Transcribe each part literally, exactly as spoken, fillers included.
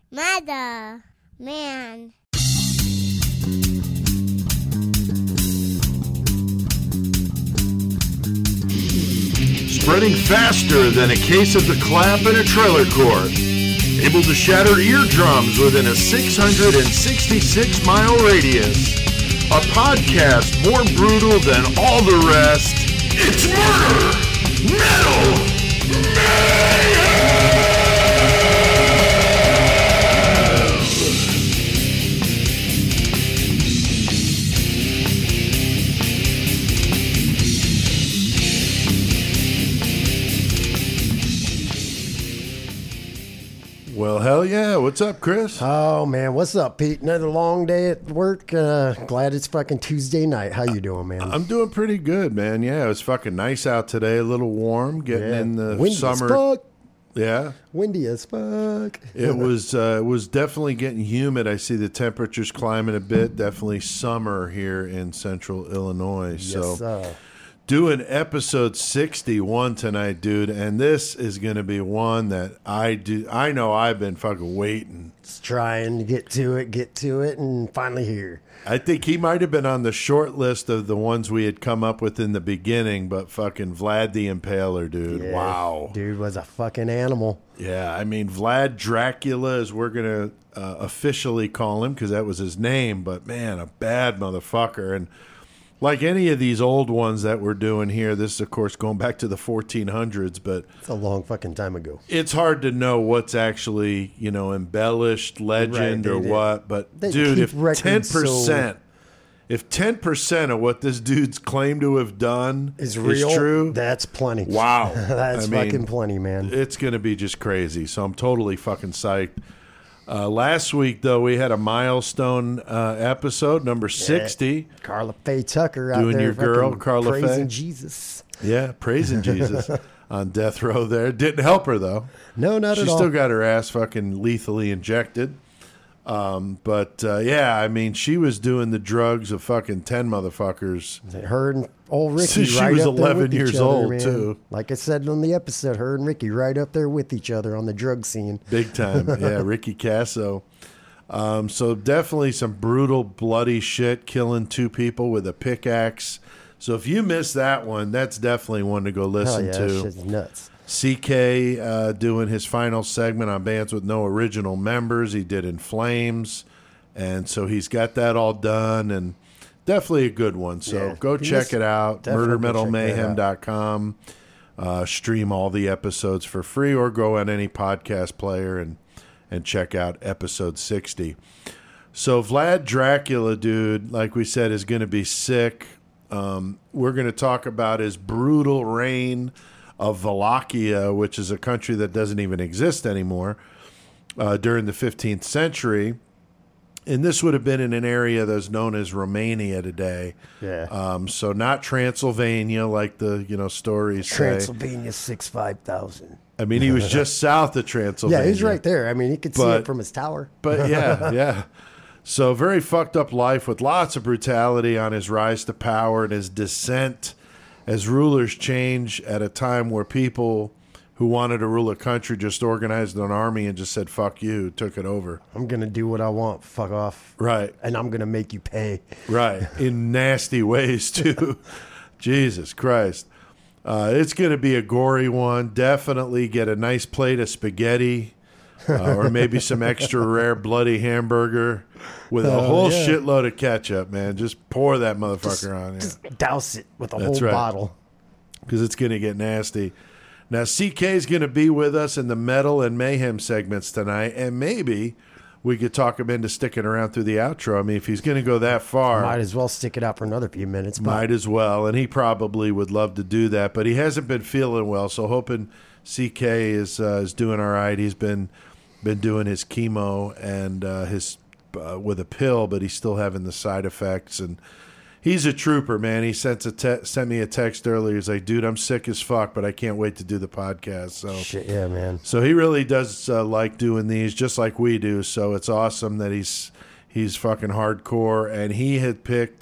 Mother, man. Spreading faster than a case of the clap in a trailer court. Able to shatter eardrums within a six hundred sixty-six mile radius. A podcast more brutal than all the rest. It's Murder Metal Mayhem! Well, hell yeah. What's up, Chris? Oh, man. What's up, Pete? Another long day at work. Uh, glad it's fucking Tuesday night. How you doing, man? I'm doing pretty good, man. Yeah, it was fucking nice out today. A little warm, getting yeah. in the Windy summer. As fuck. Yeah. Windy as fuck. It was uh, it was definitely getting humid. I see the temperatures climbing a bit. Definitely summer here in central Illinois. Yes, so sir. Doing episode sixty-one tonight, dude, and this is going to be one that I do. I know I've been fucking waiting. Just trying to get to it, get to it, and finally here. I think he might have been on the short list of the ones we had come up with in the beginning, but fucking Vlad the Impaler, dude. Yeah, Wow. Dude was a fucking animal. Yeah, I mean, Vlad Dracula, as we're going to uh, officially call him, because that was his name, but man, a bad motherfucker. And like any of these old ones that we're doing here, this is, of course, going back to the fourteen hundreds, but it's a long fucking time ago. It's hard to know what's actually, you know, embellished legend right, or did. what. But, they dude, if records, ten percent, so if ten percent of what this dude's claimed to have done is, is real, true, that's plenty. Wow. That's I mean, fucking plenty, man. It's going to be just crazy. So I'm totally fucking psyched. Uh, last week, though, we had a milestone uh, episode, number sixty. Yeah. Carla Faye Tucker out Doing there your girl, fucking Carla praising Faye. Jesus. Yeah, praising Jesus on death row there. Didn't help her, though. No, not she at all. She still got her ass fucking lethally injected. Um, but, uh, yeah, I mean, she was doing the drugs of fucking ten motherfuckers. Her and old Ricky Since she right was up there eleven with years each other, old, man. too. Like I said on the episode, her and Ricky right up there with each other on the drug scene. Big time. Yeah, Ricky Casso. Um, so definitely some brutal, bloody shit, killing two people with a pickaxe. So if you missed that one, that's definitely one to go listen Hell yeah, to. that shit's nuts. C K uh, doing his final segment on bands with no original members. He did In Flames, and so he's got that all done, and definitely a good one. So Yeah, go check just it out, definitely murder go metal check that mayhem out. dot com. Uh, stream all the episodes for free, or go on any podcast player and and check out episode sixty. So Vlad Dracula, dude, like we said, is going to be sick. Um, we're going to talk about his brutal reign of Wallachia, which is a country that doesn't even exist anymore, uh, during the fifteenth century. And this would have been in an area that's known as Romania today. Yeah. Um, so not Transylvania, like the you know stories say. Transylvania six five thousand. I mean, he was just south of Transylvania. Yeah, he's right there. I mean, he could see But- it from his tower. But yeah, yeah. So very fucked up life with lots of brutality on his rise to power and his descent as rulers change at a time where people who wanted to rule a country just organized an army and just said, fuck you, took it over. I'm going to do what I want. Fuck off. Right, And I'm going to make you pay. right. In nasty ways, too. Jesus Christ. Uh, it's going to be a gory one. Definitely get a nice plate of spaghetti uh, or maybe some extra rare bloody hamburger with a Oh, whole yeah. shitload of ketchup, man. Just pour that motherfucker Just, on here just douse it with a That's whole right. bottle. because it's going to get nasty. Now, C K is going to be with us in the Metal and Mayhem segments tonight, and maybe we could talk him into sticking around through the outro. I mean, if he's going to go that far, Might as well stick it out for another few minutes. But might as well, and he probably would love to do that, but he hasn't been feeling well, so hoping C K is uh, is doing all right. He's been been doing his chemo and uh, his uh, with a pill, but he's still having the side effects, and he's a trooper, man. He sent a te- sent me a text earlier. He's like, dude, I'm sick as fuck, but I can't wait to do the podcast. So shit, yeah, man. so he really does uh, like doing these, just like we do. So it's awesome that he's he's fucking hardcore, and he had picked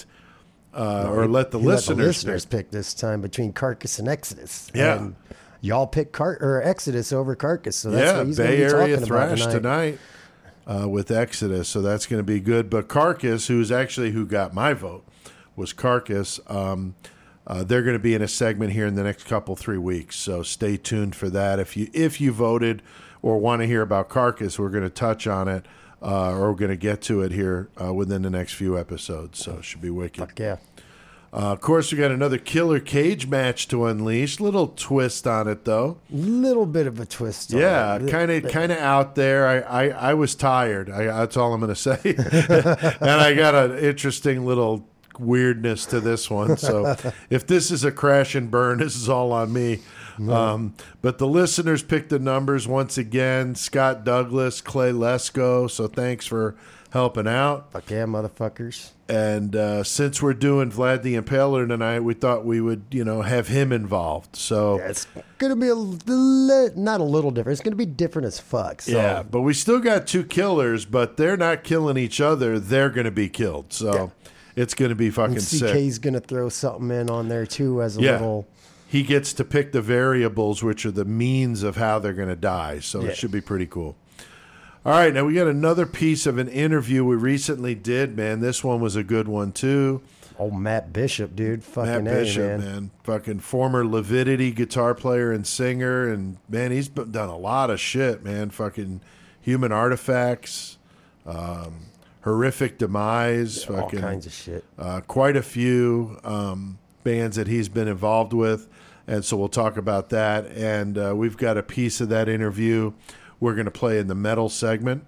uh, or let the He listeners, let the listeners pick. pick this time between Carcass and Exodus. Yeah. And y'all picked Car- or Exodus over Carcass, so that's Yeah, what he's Bay going to be Area talking thrash about tonight. uh, with Exodus, so that's going to be good. But Carcass, who's actually who got my vote, was Carcass. Um, uh, they're going to be in a segment here in the next couple three weeks, so stay tuned for that. If you if you voted or want to hear about Carcass, we're going to touch on it, uh, or we're going to get to it here uh, within the next few episodes. So it should be wicked. Fuck yeah. Uh, of course, we got another killer cage match to unleash. Little twist on it, though. Little bit of a twist. on Yeah, it. kind of, kind of out there. I, I, I was tired. I, that's all I'm going to say. And I got an interesting little weirdness to this one. So, if this is a crash and burn, this is all on me. No. Um, but the listeners picked the numbers once again. Scott Douglas, Clay Lesko. So thanks for helping out. Fuck yeah, motherfuckers. And uh, since we're doing Vlad the Impaler tonight, we thought we would, you know, have him involved. So Yeah, it's going to be a li- not a little different. It's going to be different as fuck. So. yeah, but we still got two killers, but they're not killing each other. They're going to be killed. So Yeah. it's going to be fucking And sick. C K's going to throw something in on there too as a Yeah. little. He gets to pick the variables, which are the means of how they're going to die. So Yeah. it should be pretty cool. All right, now we got another piece of an interview we recently did, man. This one was a good one, too. Oh, Matt Bishop, dude. Fucking Matt A, Bishop, man. man. Fucking former Levidity guitar player and singer. And, man, he's been- done a lot of shit, man. Fucking Human Artifacts, um, Horrific Demise. All fucking, kinds of shit. Uh, quite a few um, bands that he's been involved with. And so we'll talk about that. And uh, we've got a piece of that interview we're going to play in the metal segment.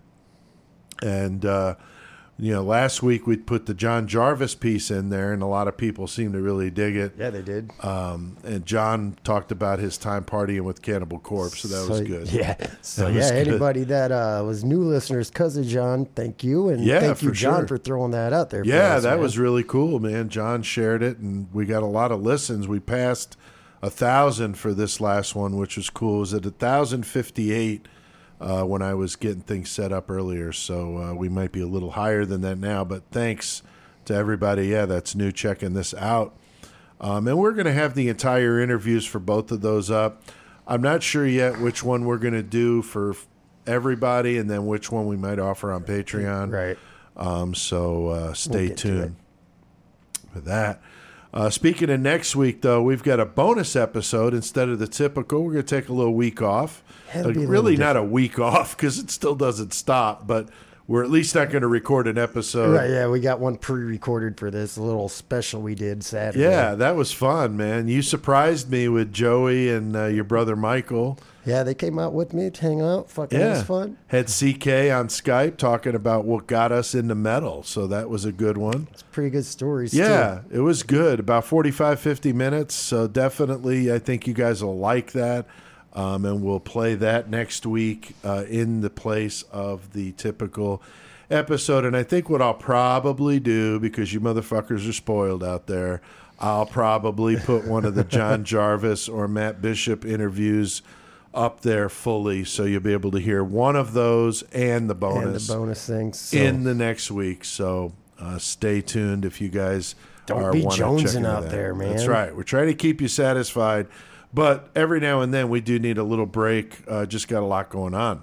And, uh, you know, last week we put the John Jarvis piece in there, and a lot of people seem to really dig it. Yeah, they did. Um, and John talked about his time partying with Cannibal Corpse, so that was So, good. Yeah. So That was yeah, good. anybody that uh, was new listeners, cousin John, thank you, and Yeah, thank you, for John, sure. for throwing that out there. for Yeah, us, that man. was really cool, man. John shared it, and we got a lot of listens. We passed a thousand for this last one, which was cool. It was at a thousand fifty-eight uh, when I was getting things set up earlier, so uh, we might be a little higher than that now. But thanks to everybody, yeah, that's new checking this out. Um, and we're going to have the entire interviews for both of those up. I'm not sure yet which one we're going to do for everybody, and then which one we might offer on Patreon. Right. Um, so uh, stay get to tuned for that. Uh, speaking of next week, though, we've got a bonus episode instead of the typical. We're going to take a little week off. Yeah, it'll Like, be a really little not a week off because it still doesn't stop, but we're at least not going to record an episode. Right, yeah, we got one pre-recorded for this little special we did Saturday. Yeah, that was fun, man. You surprised me with Joey and uh, your brother Michael. Yeah, they came out with me to hang out. Fucking, it Yeah. was fun. Had C K on Skype talking about what got us into metal, so that was a good one. It's pretty good stories, Yeah, too. it was good. About forty-five, fifty minutes. So definitely, I think you guys will like that. Um, and we'll play that next week uh, in the place of the typical episode. And I think what I'll probably do, because you motherfuckers are spoiled out there, I'll probably put one of the John Jarvis or Matt Bishop interviews up there fully, so you'll be able to hear one of those and the bonus, And the bonus things. So. in the next week. So uh, stay tuned if you guys Don't are be wanna check jonesing into out that. there, man. That's right. We're trying to keep you satisfied, but every now and then we do need a little break. Uh, just got a lot going on.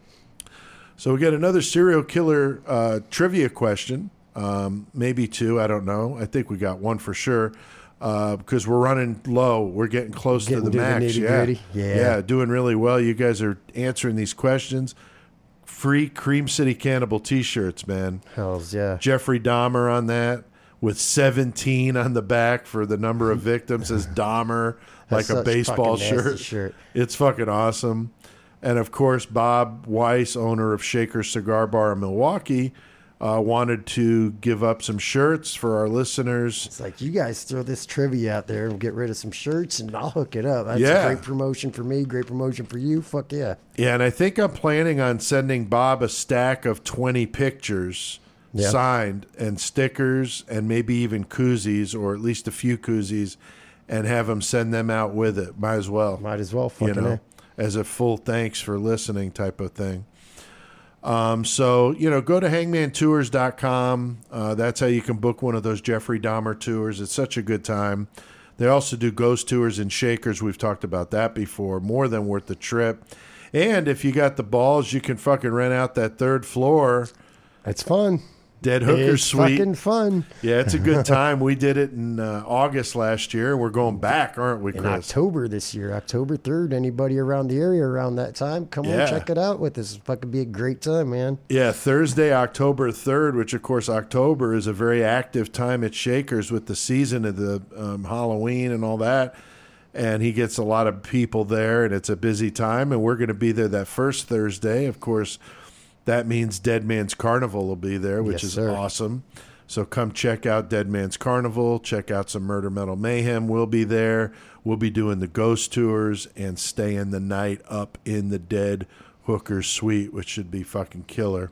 So we got another serial killer uh, trivia question, um, maybe two. I don't know. I think we got one for sure. Uh, because we're running low, we're getting close Getting to the to the max. yeah. nitty-gritty. Yeah. yeah, doing really well. You guys are answering these questions. Free Cream City Cannibal T-shirts, man. Hells yeah. Jeffrey Dahmer on that with seventeen on the back for the number of victims as Dahmer, like That's a such baseball fucking nasty shirt. shirt. It's fucking awesome. And of course, Bob Weiss, owner of Shaker Cigar Bar in Milwaukee, uh, wanted to give up some shirts for our listeners. It's like, you guys throw this trivia out there and get rid of some shirts and I'll hook it up. That's Yeah. a great promotion for me, great promotion for you. Fuck yeah. Yeah, and I think I'm planning on sending Bob a stack of twenty pictures Yeah. signed and stickers and maybe even koozies, or at least a few koozies, and have him send them out with it. Might as well. Might as well. you Fucking know, A. as a full thanks for listening type of thing. Um, so, you know, go to hangman tours dot com. Uh, that's how you can book one of those Jeffrey Dahmer tours. It's such a good time. They also do ghost tours and shakers. We've talked about that before. More than worth the trip. And if you got the balls, you can fucking rent out that third floor. It's fun. Dead Hooker It's Suite. fucking fun. Yeah, it's a good time. We did it in uh, August last year. We're going back, aren't we, In Chris? October this year, October third. Anybody around the area around that time, come Yeah. on, check it out with us. It's fucking be a great time, man. Yeah, Thursday, October third, which, of course, October is a very active time at Shakers with the season of the um, Halloween and all that. And he gets a lot of people there, and it's a busy time. And we're going to be there that first Thursday. Of course, that means Dead Man's Carnival will be there, which Yes, is sir. awesome. So come check out Dead Man's Carnival. Check out some Murder Metal Mayhem. We'll be there. We'll be doing the ghost tours and staying the night up in the Dead Hooker Suite, which should be fucking killer.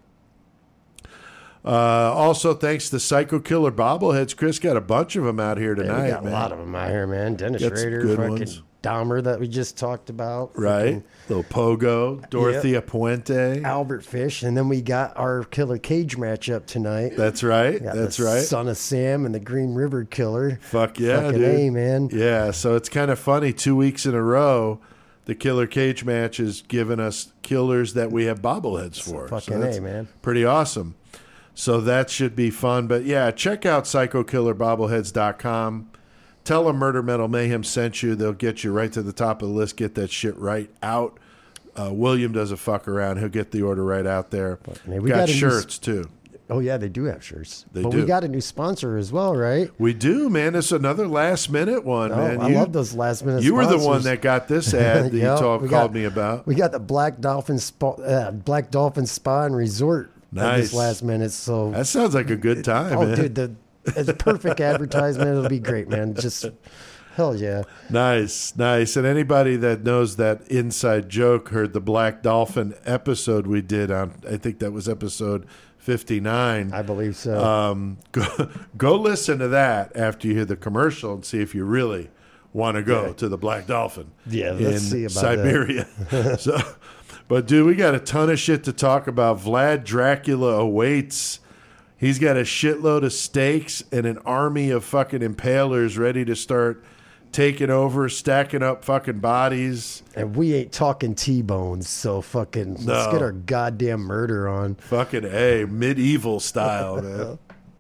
Uh, also, thanks to Psycho Killer Bobbleheads. Chris got a bunch of them out here Yeah, tonight, we got man. a lot of them out here, man. Dennis Got some Rader, good fucking ones. Dahmer that we just talked about. Right? Fucking Little Pogo, Dorothea Puente. Albert Fish. And then we got our Killer Cage matchup tonight. That's right. We got That's the right. Son of Sam and the Green River Killer. Fuck yeah, Fucking dude. A, man. Yeah, so it's kind of funny. Two weeks in a row, the Killer Cage match is giving us killers that we have bobbleheads for. Fucking that's A, man. Pretty awesome. So that should be fun. But yeah, check out psycho killer bobbleheads dot com. Tell them Murder Metal Mayhem sent you. They'll get you right to the top of the list. Get that shit right out. Uh, William doesn't fuck around. He'll get the order right out there. man, we got, got a new shirts, too. Oh, yeah, they do have shirts. They but do. we got a new sponsor as well, right? We do, man. It's another last minute one, Oh, man. I You- love those last minute You were the sponsors. one that got this ad that Yeah, you talk, we called got- me about. We got the Black Dolphin Spa, uh, Black Dolphin Spa and Resort at Nice. this last minute. So, That sounds like a good time, oh, man. dude, the it's a perfect advertisement. It'll be great, man. Just hell yeah. Nice, nice. And anybody that knows that inside joke heard the Black Dolphin episode we did on, I think that was episode fifty-nine. I believe so. Um, go, go listen to that after you hear the commercial and see if you really want to go Yeah. to the Black Dolphin Yeah, in let's see about Siberia. so, but, dude, we got a ton of shit to talk about. Vlad Dracula awaits. He's got a shitload of stakes and an army of fucking impalers ready to start taking over, stacking up fucking bodies. And we ain't talking T-bones, so fucking let's No. get our goddamn murder on. Fucking A, medieval style, man.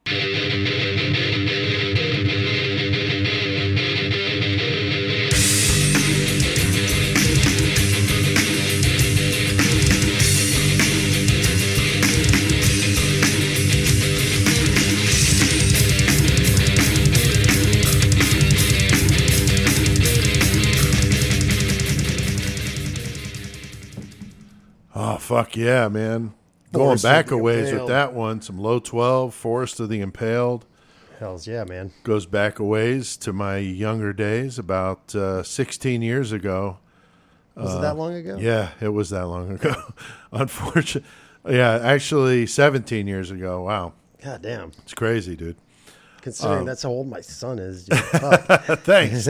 Oh, fuck yeah, man. Going Forest of back the a ways with Impaled. that one. Some low twelve, Forest of the Impaled. Hells yeah, man. Goes back a ways to my younger days, about uh, sixteen years ago. Was it that long ago? Uh, Yeah, it was that long ago. Unfortunately. Yeah, actually seventeen years ago. Wow. God damn. It's crazy, dude. Considering Um, that's how old my son is. Dude. Fuck. Thanks.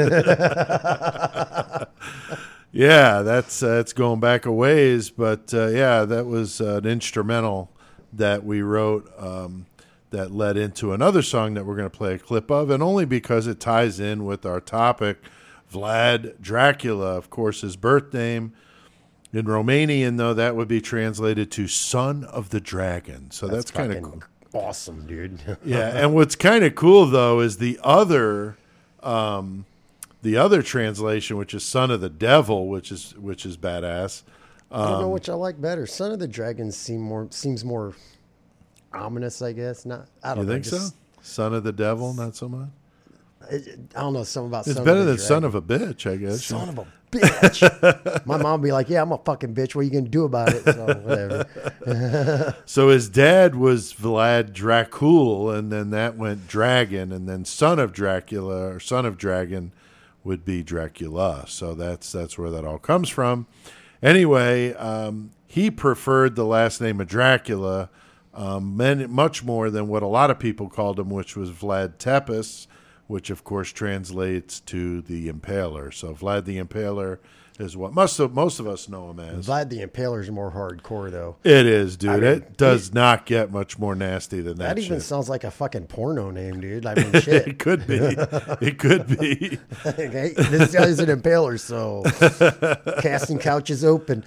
Yeah, that's uh, it's going back a ways, but uh, yeah, that was uh, an instrumental that we wrote um, that led into another song that we're going to play a clip of, and only because it ties in with our topic. Vlad Dracula, of course, his birth name. In Romanian, though, that would be translated to "Son of the Dragon." So that's, kind of fucking awesome, dude. yeah. And what's kind of cool though is the other, um, the other translation, which is "Son of the Devil," which is which is badass. I don't know Um, which I like better. Son of the Dragon seem more seems more ominous, I guess. Not I You don't know. think so? just- Son of the Devil, not so much. It, I don't know something about. It's son better of the than "Son Dragon. of a Bitch," I guess. Son of a bitch. My mom would be like, "Yeah, I'm a fucking bitch. What are you gonna do about it?" So whatever. So his dad was Vlad Dracul, and then that went Dragon, and then son of Dracula or son of Dragon would be Dracula. So that's that's where that all comes from. Anyway, um, he preferred the last name of Dracula, um, many, much more than what a lot of people called him, which was Vlad Tepes, which of course translates to the Impaler. So Vlad the Impaler is what most of most of us know him as. Vlad the Impaler's more hardcore though. It is, dude. I mean, it does it, not get much more nasty than that. That even shit. sounds like a fucking porno name, dude. I mean, shit. It could be. It could be. Okay, this guy's an Impaler, so casting couch is open.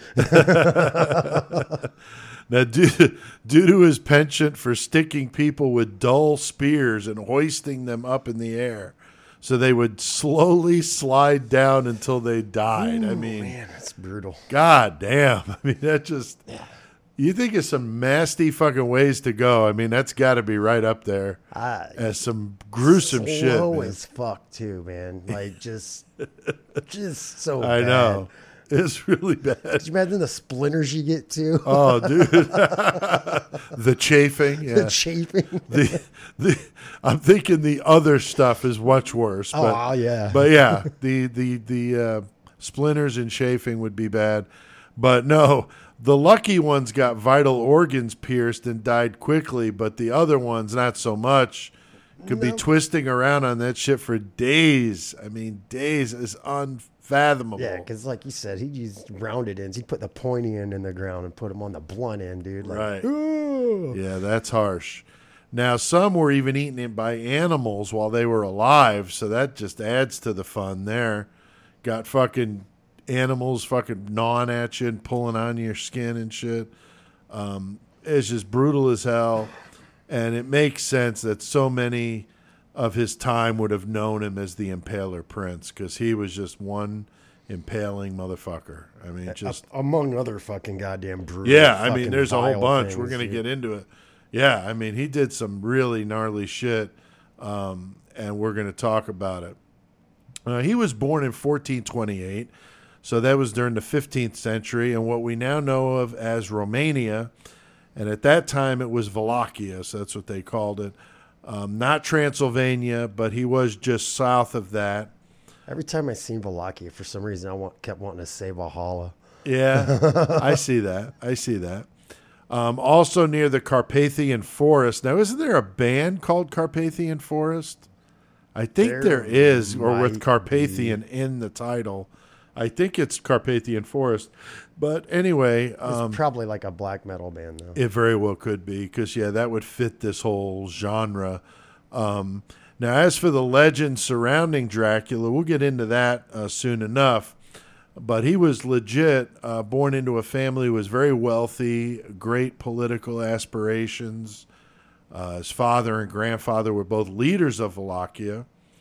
Now, due, due to his penchant for sticking people with dull spears and hoisting them up in the air, so they would slowly slide down until they died. Ooh, I mean, man, that's brutal. God damn. I mean, that just, you think of some nasty fucking ways to go. I mean, that's got to be right up there I, as some gruesome shit. Slow Man. as fuck, too, man. Like, just, just so I bad. know. It's really bad. Could you imagine the splinters you get, too? Oh, dude. The chafing. Yeah. The chafing. the, the, I'm thinking the other stuff is much worse. But, Oh, yeah. But yeah, the the the uh, splinters and chafing would be bad. But no, the lucky ones got vital organs pierced and died quickly, but the other ones not so much. Could be Nope. twisting around on that shit for days. I mean, days is unfathomable. Yeah, because like you said, he used rounded ends. He'd put the pointy end in the ground and put them on the blunt end, dude. Like, Right. "Ooh." Yeah, that's harsh. Now, some were even eaten by animals while they were alive, so that just adds to the fun there. Got fucking animals fucking gnawing at you and pulling on your skin and shit. Um, it's just brutal as hell, and it makes sense that so many of his time would have known him as the Impaler Prince, because he was just one impaling motherfucker. I mean, just... A- among other fucking goddamn brutal. Yeah, I mean, fucking there's a whole vile bunch. things, We're going to dude. get into it. Yeah, I mean, he did some really gnarly shit, um, and we're going to talk about it. Uh, he was born in fourteen twenty-eight, so that was during the fifteenth century, and what we now know of as Romania, and at that time it was Wallachia, so that's what they called it. Um, not Transylvania, but he was just south of that. Every time I seen Wallachia, for some reason, I want, kept wanting to say Valhalla. Yeah, I see that. I see that. Um, also near the Carpathian Forest. Now, isn't there a band called Carpathian Forest? I think there, There is, or with might Carpathian in the title. I think it's Carpathian Forest. But anyway, It's um, probably like a black metal band, though. it very well could be, because, yeah, that would fit this whole genre. Um, now, as for the legend surrounding Dracula, we'll get into that uh, soon enough. But he was legit, uh, born into a family who was very wealthy, great political aspirations. Uh, his father and grandfather were both leaders of Wallachia.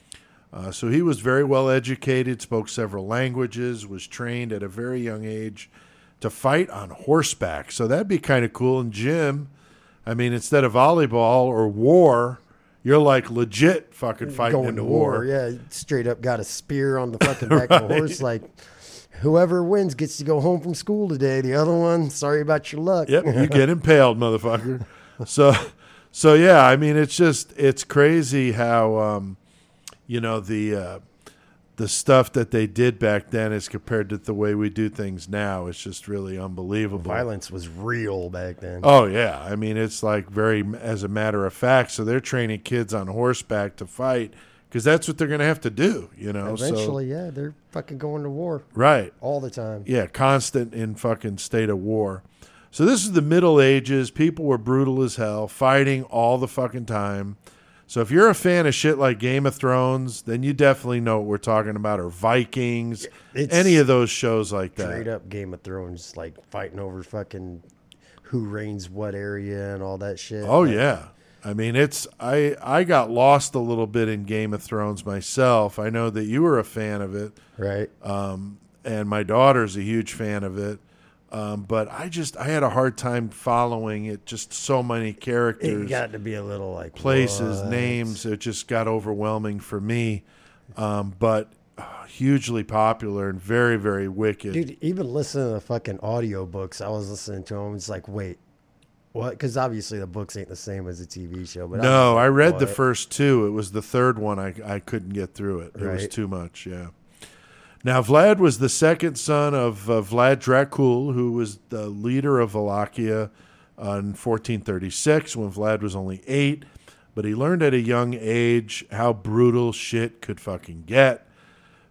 Uh, so he was very well educated, spoke several languages, was trained at a very young age to fight on horseback. So that'd be kind of cool. And Jim, I mean, instead of volleyball or war, you're like legit fucking fighting Going in to war. war, yeah. Straight up got a spear on the fucking back of the Right. horse. Like, whoever wins gets to go home from school today. The other one, sorry about your luck. Yep, you get impaled, motherfucker. So, so yeah, I mean, it's just it's crazy how, um, you know, the uh, the stuff that they did back then as compared to the way we do things now. It's just really unbelievable. Violence was real back then. Oh yeah, I mean, it's like very as a matter of fact. So they're training kids on horseback to fight because that's what they're going to have to do. You know, Eventually, yeah, they're fucking going to war so, right. all the time. Yeah, constant in fucking state of war. So this is the Middle Ages. People were brutal as hell, fighting all the fucking time. So if you're a fan of shit like Game of Thrones, then you definitely know what we're talking about, or Vikings, It's any of those shows like that. Straight up Game of Thrones, like fighting over fucking who reigns what area and all that shit. Oh Like, yeah. I mean, it's I I got lost a little bit in Game of Thrones myself. I know that you were a fan of it, right. um, and my daughter's a huge fan of it. Um, but I just I had a hard time following it. Just so many characters, It got to be a little like places, what? names. It just got overwhelming for me. Um, but uh, hugely popular and very very wicked. Dude, even listening to the fucking audiobooks, I was listening to them. It's like, wait, what? Because obviously the books ain't the same as a T V show. But no, was like, I read the what? first two. It was the third one I I couldn't get through it. It was Right. too much. Yeah. Now, Vlad was the second son of uh, Vlad Dracul, who was the leader of Wallachia uh, in fourteen thirty-six when Vlad was only eight. But he learned at a young age how brutal shit could fucking get.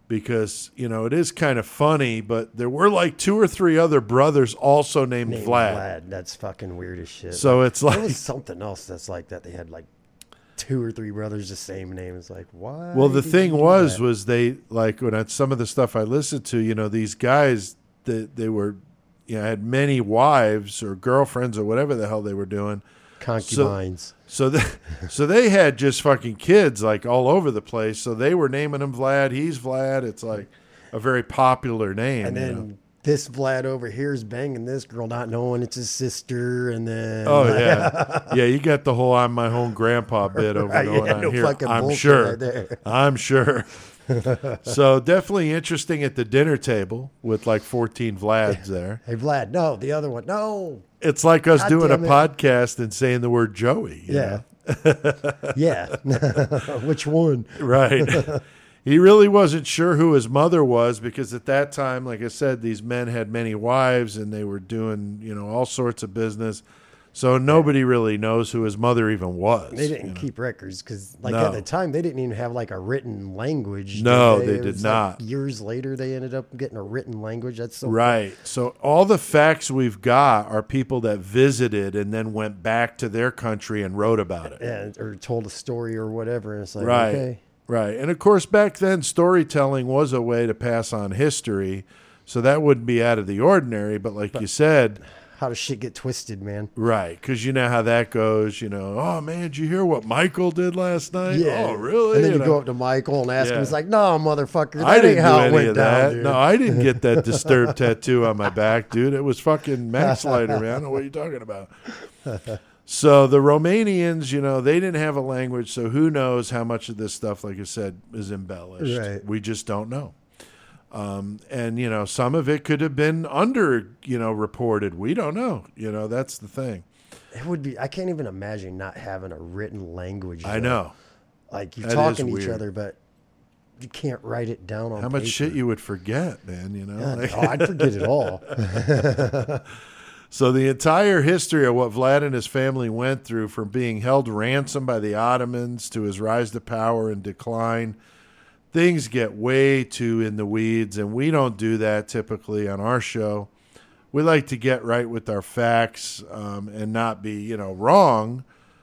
because, you know, it is kind of funny, but there were like two or three other brothers also named, Named Vlad. Vlad. That's fucking weird as shit. So it's like, there was something else that's like that. They had like two or three brothers the same name. It's like, why? well, the did thing you do was, that? was they like when I, some of the stuff I listened to, you know, these guys, they, they were, you know, had many wives or girlfriends or whatever the hell they were doing. concubines. So they, so they had just fucking kids like all over the place. So they were naming him Vlad. He's Vlad. It's like a very popular name. and you then know? this Vlad over here is banging this girl, not knowing it's his sister. And then Oh yeah, yeah. You got the whole "I'm my own grandpa" bit over Right, going yeah, on no here. fucking I'm bullshit sure. right there. I'm sure. So definitely interesting at the dinner table with like fourteen Vlads there. Hey Vlad, no, the other one, no. It's like us God doing a damn it. podcast and saying the word Joey. you Yeah, know? yeah. Which one? Right. He really wasn't sure who his mother was because at that time, like I said, these men had many wives and they were doing, you know, all sorts of business. So nobody really knows who his mother even was. They didn't you know? keep records because, like No. at the time, they didn't even have like a written language. did No, they, they It did was, like, not. years later, they ended up getting a written language. That's so Right. So all the facts we've got are people that visited and then went back to their country and wrote about it. and, or told a story or whatever. And it's like, Right. okay, Right. And of course, back then, storytelling was a way to pass on history. So that wouldn't be out of the ordinary. But like you said, how does shit get twisted, man? right. Because you know how that goes. You know, oh, man, did you hear what Michael did last night? Yeah. Oh, really? And then you, know? go up to Michael and ask Yeah. him. He's like, no, motherfucker, that I ain't didn't do how it any went of down, that. dude. No, I didn't get that disturbed tattoo on my back, dude. It was fucking Max Lighter, man. I don't know what you're talking about. So the Romanians, you know, they didn't have a language, so who knows how much of this stuff, like I said, is embellished. Right. We just don't know. Um, and, you know, some of it could have been under, you know, reported. We don't know. You know, that's the thing. It would be. I can't even imagine not having a written language. I though. know. Like you're That talking is to each weird. other, but you can't write it down on How much paper. shit you would forget, man, you know? Yeah, Like- no, I'd forget it all. So the entire history of what Vlad and his family went through, from being held ransom by the Ottomans to his rise to power and decline, things get way too in the weeds, and we don't do that typically on our show. We like to get right with our facts um, and not be, you know, wrong.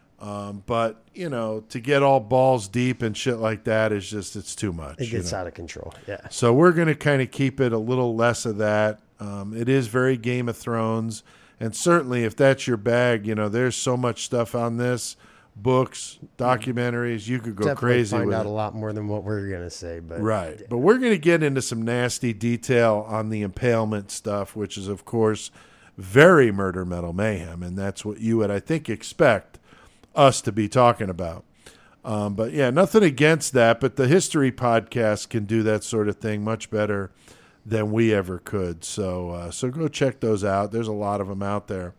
Um, but, you know, to get all balls deep and shit like that is just, it's too much. It you gets know? out of control. Yeah. So we're going to kind of keep it a little less of that. Um, it is very Game of Thrones. And certainly if that's your bag, you know, there's so much stuff on this, books, documentaries, you could go Definitely crazy find with out it. a lot more than what we're gonna say, but Right. But we're going to get into some nasty detail on the impalement stuff, which is, of course, very Murder Metal Mayhem. And that's what you would, I think, expect us to be talking about. Um, but yeah, nothing against that. But the history podcast can do that sort of thing much better than we ever could. So, uh, so go check those out. There's a lot of them out there.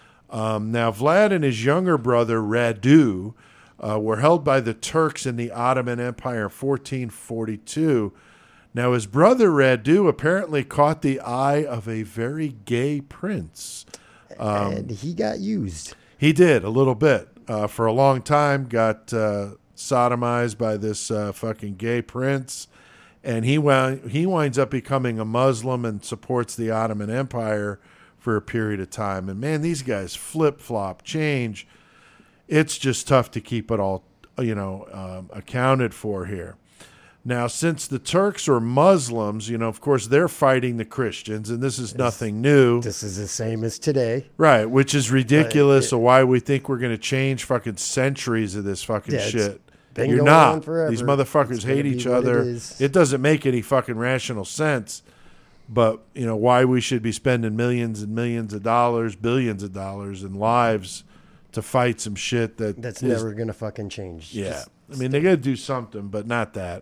Um, now, Vlad and his younger brother Radu uh, were held by the Turks in the Ottoman Empire in fourteen forty-two. Now, his brother Radu apparently caught the eye of a very gay prince. Um, and he got used. He did a little bit uh, for a long time. Got uh, sodomized by this uh, fucking gay prince, and he wound, he winds up becoming a Muslim and supports the Ottoman Empire for a period of time. And man, these guys flip flop, change. It's just tough to keep it all, you know, um, accounted for here. Now, since the Turks are Muslims, you know, of course, they're fighting the Christians, and this is nothing new. This is the same as today. Right, which is ridiculous. it- so why we think we're going to change fucking centuries of this fucking Yeah, it's shit? been You're going not. on forever. These motherfuckers It's gonna hate be each what it other. is. It doesn't make any fucking rational sense. But you know why we should be spending millions and millions of dollars, billions of dollars, and lives to fight some shit that That's is- never gonna fucking change. yeah. Just- I mean, they got to do something, but not that.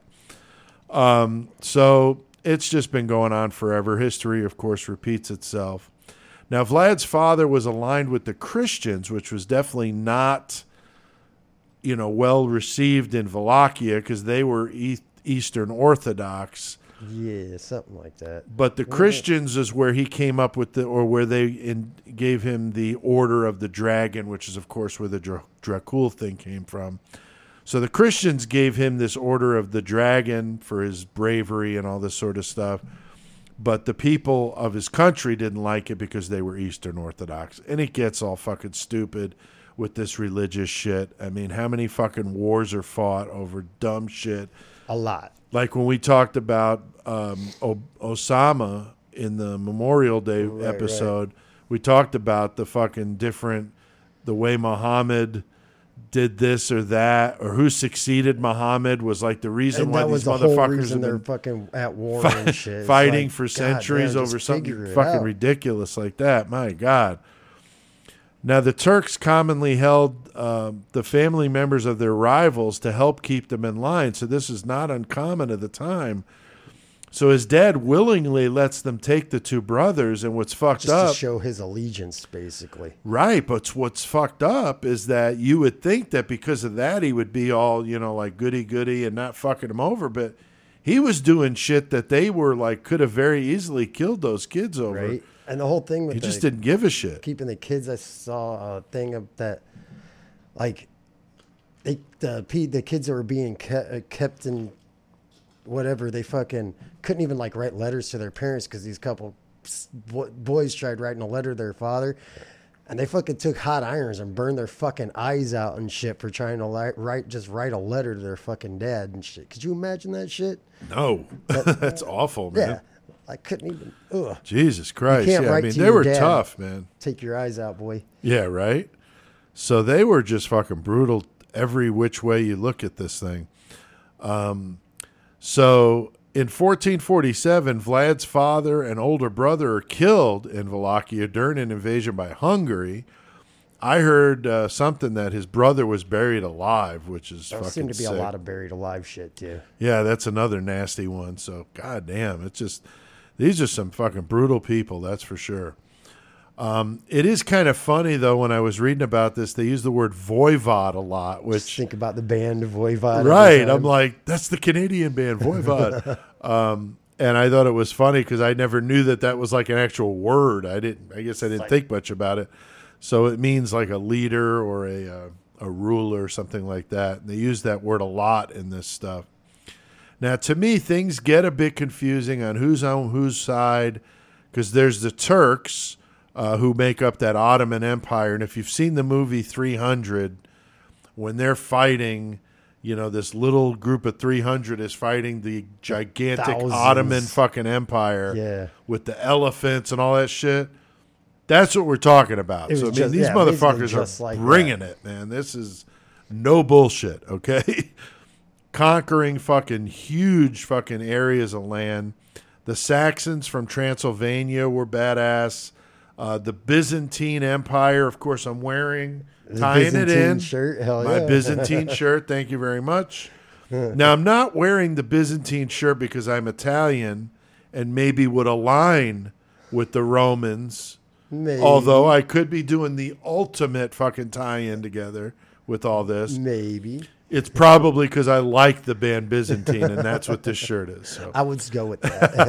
Um, so it's just been going on forever. History, of course, repeats itself. Now, Vlad's father was aligned with the Christians, which was definitely not, you know, well received in Wallachia because they were e- Eastern Orthodox. yeah, something like that. But the Christians is where he came up with the, or where they in, gave him the Order of the Dragon, which is, of course, where the Dra- Dracul thing came from. So the Christians gave him this order of the dragon for his bravery and all this sort of stuff. But the people of his country didn't like it because they were Eastern Orthodox. And it gets all fucking stupid with this religious shit. I mean, how many fucking wars are fought over dumb shit? A lot. Like when we talked about um, o- Osama in the Memorial Day Right, episode, we talked about the fucking different, the way Muhammad did this or that, or who succeeded Muhammad was like the reason And why that these was the whole motherfuckers reason have they're been fucking at war fi- and shit. It's fighting like, for God centuries damn, over just something figure it fucking out. ridiculous like that. My God. Now, the Turks commonly held um, the family members of their rivals to help keep them in line, so this is not uncommon at the time. So his dad willingly lets them take the two brothers, and what's fucked Just up... to show his allegiance, basically. Right, but what's fucked up is that you would think that because of that he would be all, you know, like goody-goody and not fucking him over, but he was doing shit that they were like, could have very easily killed those kids over. Right? And the whole thing with He the, just didn't give a shit. keeping the kids, I saw a thing of that, like, they the pe- the kids that were being kept, kept in whatever, they fucking couldn't even like write letters to their parents because these couple s- bo- boys tried writing a letter to their father, and they fucking took hot irons and burned their fucking eyes out and shit for trying to li- write just write a letter to their fucking dad and shit. Could you imagine that shit? No, that's awful, man. Yeah, I couldn't even. Ugh, Jesus Christ. can't Yeah, I write mean, to they your were dad. tough, man. take your eyes out, boy. Yeah, right? So they were just fucking brutal every which way you look at this thing. Um, so in fourteen forty-seven, Vlad's father and older brother are killed in Wallachia during an invasion by Hungary. I heard uh, something that his brother was buried alive, which is There fucking seemed to be sick. a lot of buried alive shit too. Yeah, that's another nasty one. So, goddamn, it's just, these are some fucking brutal people, that's for sure. Um, it is kind of funny, though, when I was reading about this, they use the word voivod a lot, Just which, think about the band Voivod. at the right, time. I'm like, that's the Canadian band, voivod. um, and I thought it was funny because I never knew that that was like an actual word. I didn't, I guess I didn't like- think much about it. So it means like a leader or a, uh, a ruler or something like that. And they use that word a lot in this stuff. Now, to me, things get a bit confusing on who's on whose side, because there's the Turks uh, who make up that Ottoman Empire. And if you've seen the movie three hundred, when they're fighting, you know, this little group of three hundred is fighting the gigantic Thousands. Ottoman fucking empire Yeah. with the elephants and all that shit. That's what we're talking about. It So, I was mean, just- these yeah, basically motherfuckers just are like bringing it, man. This is no bullshit, okay? Conquering fucking huge fucking areas of land. The Saxons from Transylvania were badass. Uh, the Byzantine Empire, of course, I'm wearing, The tying it Byzantine in. shirt, hell My yeah. Byzantine shirt, thank you very much. Now, I'm not wearing the Byzantine shirt because I'm Italian and maybe would align with the Romans. Maybe. Although I could be doing the ultimate fucking tie-in together with all this. Maybe. It's probably because I like the band Byzantine, and that's what this shirt is. So. I would go with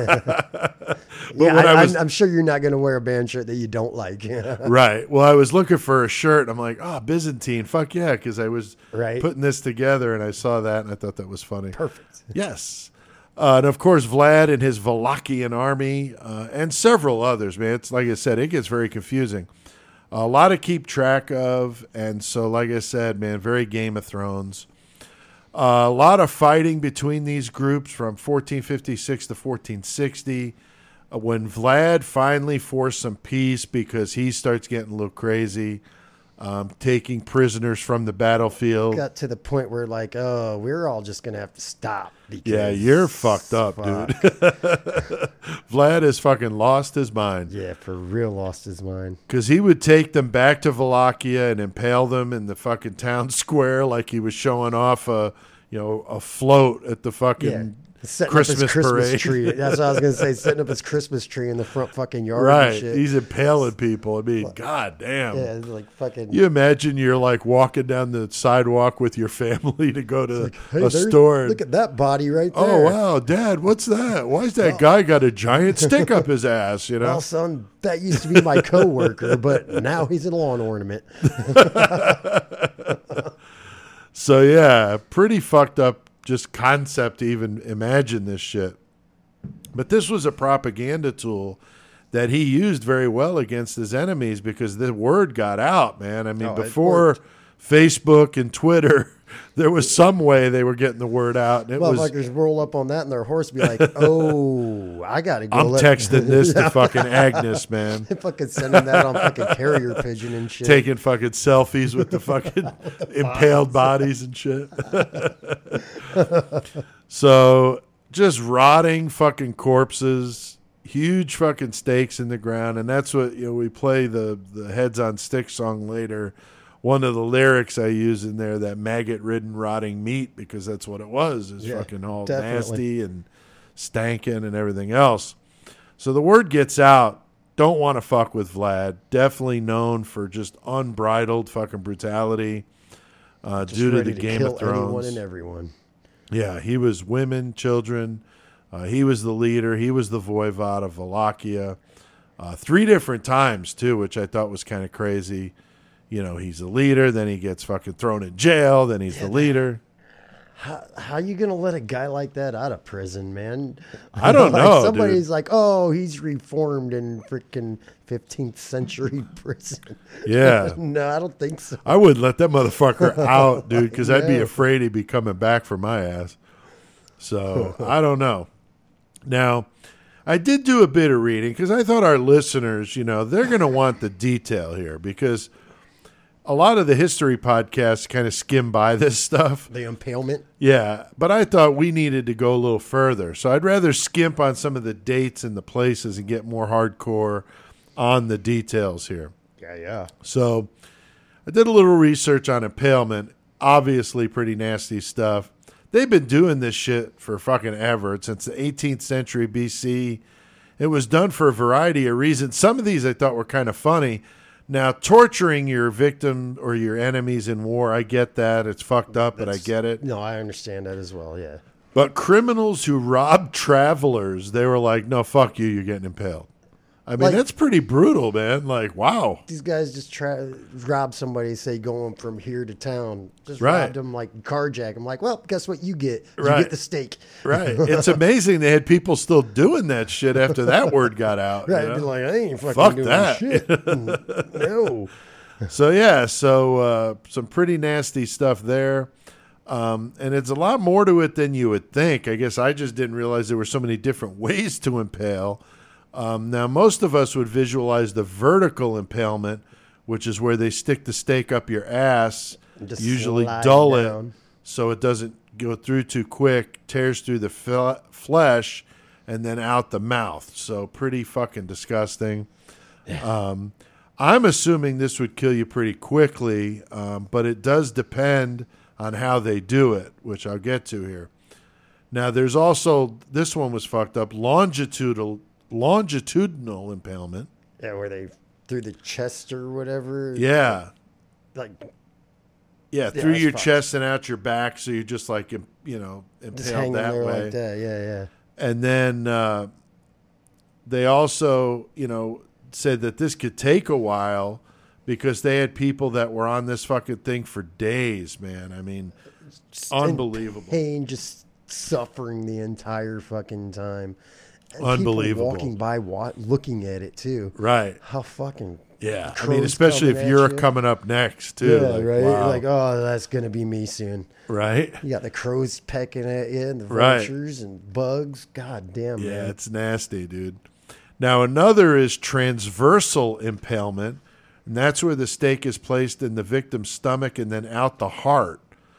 that. But yeah, when I, I was- I'm, I'm sure you're not going to wear a band shirt that you don't like. Right. Well, I was looking for a shirt, and I'm like, oh, Byzantine. Fuck yeah, because I was Right. putting this together, and I saw that, and I thought that was funny. Perfect. Yes. Uh, and, of course, Vlad and his Wallachian army uh, and several others, man. It's like I said, it gets very confusing. A lot to keep track of. And so, like I said, man, very Game of Thrones. Uh, a lot of fighting between these groups from fourteen fifty-six to fourteen sixty. Uh, when Vlad finally forced some peace because he starts getting a little crazy, um, taking prisoners from the battlefield. Got to the point where, like, oh, we're all just going to have to stop. Because Yeah, you're fucked up, fuck. dude. Vlad has fucking lost his mind Yeah, for real lost his mind. because he would take them back to Wallachia and impale them in the fucking town square like he was showing off a, you know, a float at the fucking Yeah. Setting Christmas, up his Christmas parade. tree. That's what I was going to say. Setting up his Christmas tree in the front fucking yard and Right, shit. he's impaling people. I mean, god damn. yeah, it's like fucking. You imagine you're like walking down the sidewalk with your family to go to Hey, a there's- store. and- Look at that body right there. oh wow, Dad, what's that? Why's that guy got a giant stick up his ass? You know. Well, son, that used to be my coworker, but now he's an lawn ornament. So yeah, pretty fucked up just concept to even imagine this shit. But this was a propaganda tool that he used very well against his enemies because the word got out, man. I mean, Oh, it before worked. Facebook and Twitter, there was some way they were getting the word out. And it was, Motherfuckers roll up on that and their horse be like, oh, I got to go. I'm let- texting this to fucking Agnes, man. They fucking sending that on fucking carrier pigeon and shit. Taking fucking selfies with the fucking impaled bodies and shit. So just rotting fucking corpses, huge fucking stakes in the ground, and that's what, you know, we play the the Heads on Sticks song later. One of the lyrics I use in there, that maggot-ridden rotting meat, because that's what it was. It's Yeah, fucking all definitely. nasty and stankin' and everything else. So the word gets out. Don't want to fuck with Vlad. Definitely known for just unbridled fucking brutality uh, Just due to ready the Game kill of Thrones. anyone and everyone. Yeah, he was women, children. Uh, he was the leader. He was the voivod of Wallachia. Uh, three different times, too, which I thought was kind of crazy. You know, he's the leader, then he gets fucking thrown in jail, then he's the leader. How, how you gonna let a guy like that out of prison, man? I don't Like, know, Somebody's dude. like, oh, he's reformed in freaking fifteenth century prison. Yeah. No, I don't think so. I wouldn't let that motherfucker out, dude, because I'd be No. afraid he'd be coming back for my ass. So I don't know. Now, I did do a bit of reading because I thought our listeners, you know, they're going to want the detail here because a lot of the history podcasts kind of skim by this stuff. The impalement. Yeah, but I thought we needed to go a little further. So I'd rather skimp on some of the dates and the places and get more hardcore on the details here. Yeah, yeah. So I did a little research on impalement. Obviously, pretty nasty stuff. They've been doing this shit for fucking ever, since the eighteenth century B C. It was done for a variety of reasons. Some of these I thought were kind of funny. Now, torturing your victim or your enemies in war, I get that. It's fucked up, but I That's- get it. No, I understand that as well. Yeah. But criminals who robbed travelers, they were like, no, fuck you, you're getting impaled. I mean, Like- that's pretty brutal, man. Like, wow. These guys just try rob somebody, say going from here to town. Just Right. robbed them, like carjack them. Like, well, guess what you get? You Right. get the steak. Right. It's amazing they had people still doing that shit after that word got out. you Right. know? Be like, I ain't fucking Fuck doing that. shit. No. So, yeah, so uh, some pretty nasty stuff there. Um, and it's a lot more to it than you would think. I guess I just didn't realize there were so many different ways to impale. Um, now, most of us would visualize the vertical impalement, which is where they stick the stake up your ass, Just usually slide dull down. it so it doesn't go through too quick, tears through the fe- flesh, and then out the mouth. So pretty fucking disgusting. Um, I'm assuming this would kill you pretty quickly, um, but it does depend on how they do it, which I'll get to here. Now, there's also, this one was fucked up, longitudinal longitudinal impalement. Yeah, where they through the chest or whatever. Yeah. Like Yeah, through that's your fucked. chest and out your back, so you're just like, im- you know, just impaled hanging that there way. like that. Yeah, yeah. And then uh, they also, you know, said that this could take a while because they had people that were on this fucking thing for days, man. I mean, Just in unbelievable. pain, just suffering the entire fucking time. And people Unbelievable. walking by, wa- looking at it too. Right. How fucking Yeah. I crows mean, especially if coming at you're you. coming up next, too. Yeah, like, right. wow. Like, oh, that's gonna be me soon. Right? You got the crows pecking at you, and the Right. vultures and bugs. God damn, Yeah, man. it's nasty, dude. Now, another is transversal impalement, and that's where the stake is placed in the victim's stomach and then out the heart.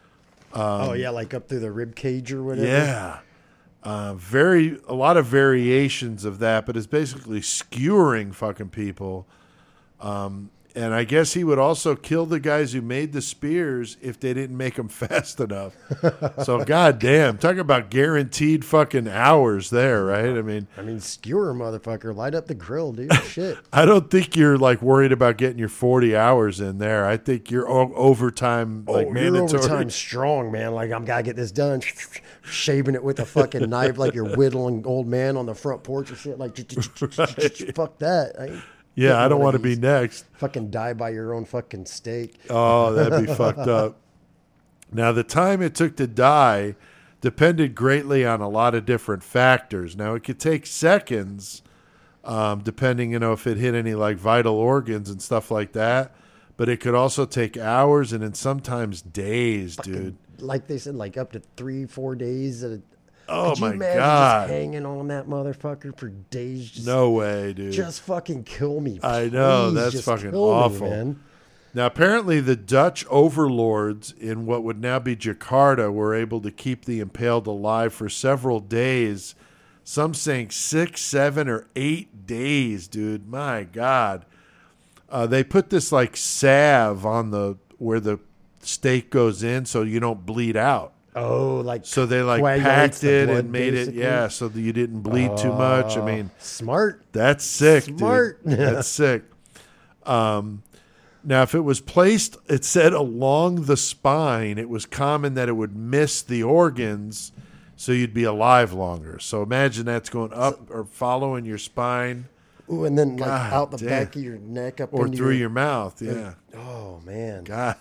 oh yeah, like up through the rib cage or whatever. Yeah. Uh, very, a lot of variations of that, but it's basically skewering fucking people. Um, and I guess he would also kill the guys who made the spears if they didn't make them fast enough. So, goddamn, talk about guaranteed fucking hours there, right? I mean, I mean, skewer, motherfucker, light up the grill, dude. Shit. I don't think you're like worried about getting your forty hours in there. I think you're o- overtime, like oh, mandatory. you're overtime strong, man. Like I'm gotta get this done. Shaving it with a fucking knife, like you're whittling old man on the front porch or shit. Like, fuck that. I ain't Yeah, getting I don't one want to of be these. next. Fucking die by your own fucking steak. Oh, that'd be fucked up. Now, the time it took to die depended greatly on a lot of different factors. Now, it could take seconds, um, depending, you know, if it hit any like vital organs and stuff like that. But it could also take hours and then sometimes days, Fucking, dude. Like they said, like up to three, four days. At a, Oh could you my imagine God. Just hanging on that motherfucker for days. Just, No way, dude. Just fucking kill me. I know, please. that's Just fucking kill me, awful. man. Now, apparently, the Dutch overlords in what would now be Jakarta were able to keep the impaled alive for several days. Some saying six, seven, or eight days, dude. My God. Uh, they put this like salve on the where the steak goes in so you don't bleed out. Oh, like So they like coagulates packed the it blood, and made basically? it, yeah, so that you didn't bleed too much. I Oh, mean, smart. that's sick, Smart. dude. That's sick. Um, now, if it was placed, it said along the spine, it was common that it would miss the organs, so you'd be alive longer. So imagine that's going up or following your spine Ooh, and then like God out the damn. back of your neck, up or into through your mouth. Yeah. Oh man, God.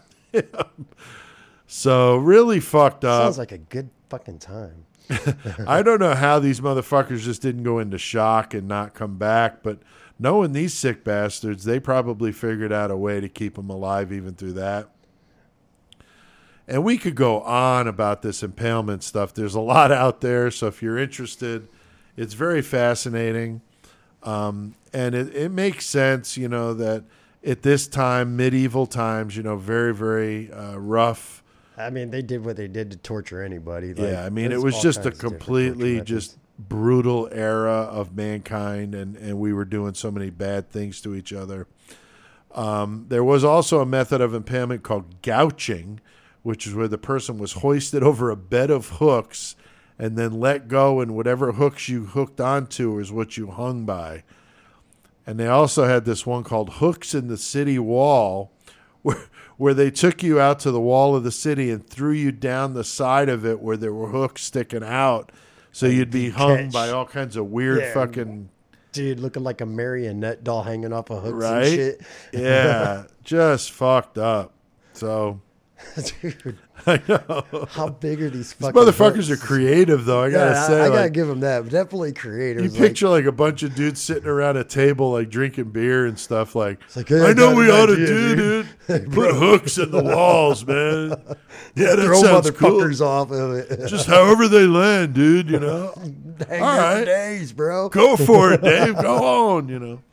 So really fucked up. sounds like a good fucking time. I don't know how these motherfuckers just didn't go into shock and not come back, but knowing these sick bastards, they probably figured out a way to keep them alive even through that. And we could go on about this impalement stuff. There's a lot out there, so if you're interested, it's very fascinating. Um, and it, it makes sense, you know, that at this time, medieval times, you know, very, very uh, rough. I mean, they did what they did to torture anybody. Like, Yeah, I mean, it there's was all just a kinds of different completely torture just methods. brutal era of mankind, and, and we were doing so many bad things to each other. Um, there was also a method of impalement called gouching, which is where the person was hoisted over a bed of hooks and then let go, and whatever hooks you hooked onto is what you hung by. And they also had this one called hooks in the city wall, where where they took you out to the wall of the city and threw you down the side of it where there were hooks sticking out. So you'd be hung catch. by all kinds of weird Yeah. fucking, Dude, looking like a marionette doll hanging off of hooks right? and shit. Yeah, just fucked up. So Dude, I know. how big are these These fucking motherfuckers hooks? are creative, though. I gotta Yeah, say, I, I gotta like, give them that. Definitely creative. you picture like a bunch of dudes sitting around a table, like drinking beer and stuff. Like, like, hey, I I know got we an ought to idea, do, dude. dude. Put hooks in the walls, man. Yeah, that throw sounds cool. motherfuckers off of it. Just however they land, dude. You know, Hang all there right. for days, bro. go for it, Dave. Go on. You know.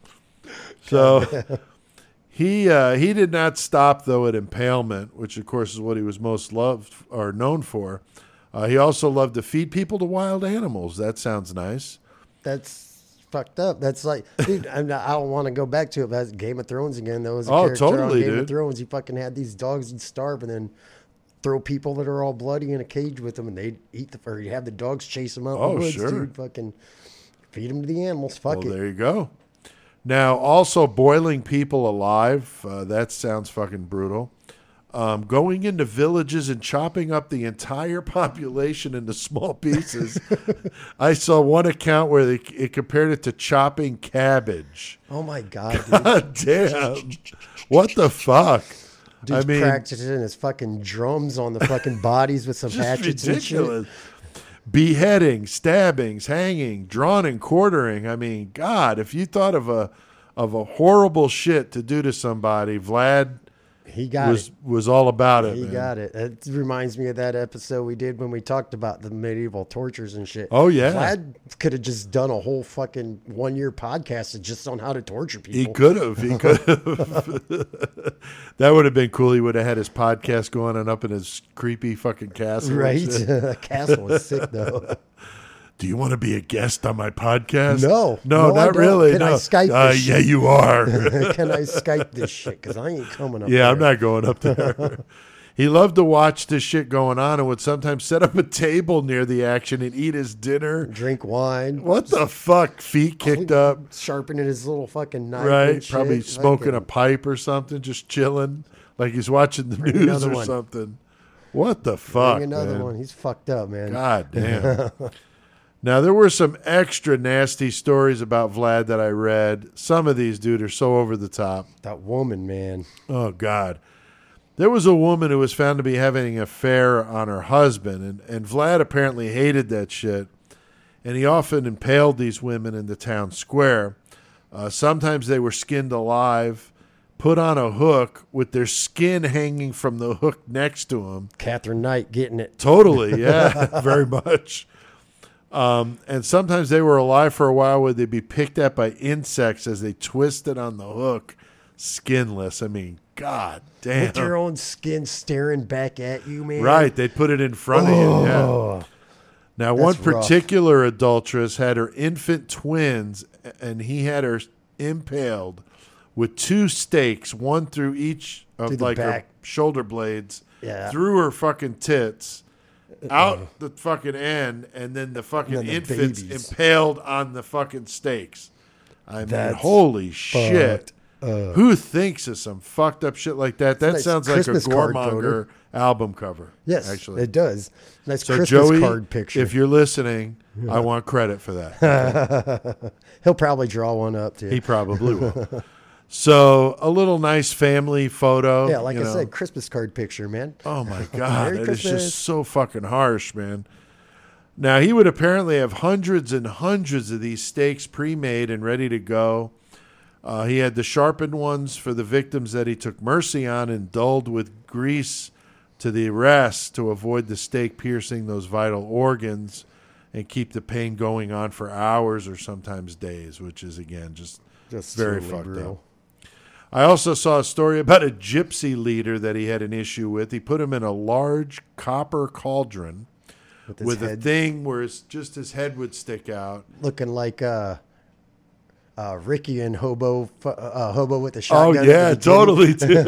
So he uh, he did not stop though at impalement, which of course is what he was most loved or known for. Uh, he also loved to feed people to wild animals. That sounds nice. That's fucked up. That's like, dude, I'm not, I don't want to go back to it, but that's Game of Thrones again. There was a Oh, character on totally, Game dude. of Thrones. He fucking had these dogs you'd starve and then throw people that are all bloody in a cage with them, and they'd eat the, or you'd have the dogs chase them out in Oh, the woods, sure. dude. Fucking feed them to the animals. Fuck Well, it. there you go. Now, also boiling people alive. Uh, that sounds fucking brutal. Um, going into villages and chopping up the entire population into small pieces. I saw one account where they, it compared it to chopping cabbage. Oh my god, dude. God damn. What the fuck? Dude's I mean, practicing his fucking drums on the fucking bodies with some just hatchets and shit. ridiculous. Beheading, stabbings, hanging, drawn and quartering. I mean, God, if you thought of a of a horrible shit to do to somebody, Vlad He got was it. was all about it. He man. got it. It reminds me of that episode we did when we talked about the medieval tortures and shit. Oh, yeah. Vlad could have just done a whole fucking one year podcast just on how to torture people. He could have. He could have. That would have been cool. He would have had his podcast going on up in his creepy fucking castle. and Right? shit. That castle was sick though. Do you want to be a guest on my podcast? No. no, No, I not don't. really. Can no. I Skype Uh, this yeah, shit? you are. Can I Skype this shit? Because I ain't coming up Yeah, there. I'm not going up there. He loved to watch this shit going on and would sometimes set up a table near the action and eat his dinner. Drink wine. What the fuck? Feet kicked up, Sharpening his little fucking knife. right? and shit. Probably smoking a Fucking- pipe or something, just chilling, like he's watching the Bring news another or one. something. What the fuck, Bring another man? one. He's fucked up, man. God damn. Now, there were some extra nasty stories about Vlad that I read. Some of these, dude, are so over the top. That woman, man. Oh, God. There was a woman who was found to be having an affair on her husband, and, and Vlad apparently hated that shit, and he often impaled these women in the town square. Uh, sometimes they were skinned alive, put on a hook with their skin hanging from the hook next to them. Catherine Knight getting it. Totally, yeah, very much. Um, and sometimes they were alive for a while where they'd be picked at by insects as they twisted on the hook, skinless. I mean, God damn. With your own skin staring back at you, man. Right, they'd put it in front of you, yeah. Oh, Now, that's one rough. particular adulteress had her infant twins, and he had her impaled with two stakes, one through each of Through the like her back. shoulder blades, Yeah. through her fucking tits, out the fucking end, and then the fucking And then the infants babies. impaled on the fucking stakes. I mean, That's holy shit. Uh, Who thinks of some fucked up shit like that? That nice sounds like Christmas a card Goremonger photo. album cover. yes, actually. it does. Nice So Christmas Joey, card picture. if you're listening, I want credit for that. He'll probably draw one up too. He probably will. So a little nice family photo. yeah, like you I know. said, Christmas card picture, man. Oh my God, Merry that is Christmas. just so fucking harsh, man. Now he would apparently have hundreds and hundreds of these steaks pre-made and ready to go. Uh, he had the sharpened ones for the victims that he took mercy on and dulled with grease to the rest to avoid the steak piercing those vital organs and keep the pain going on for hours or sometimes days, which is, again, just, Just very totally fucked brutal. up. I also saw a story about a gypsy leader that he had an issue with. He put him in a large copper cauldron With his with a head thing where it's just his head would stick out. looking like uh, uh, Ricky and Hobo, uh, Hobo with the Oh, shotgun. yeah, at the beginning. totally. Dude.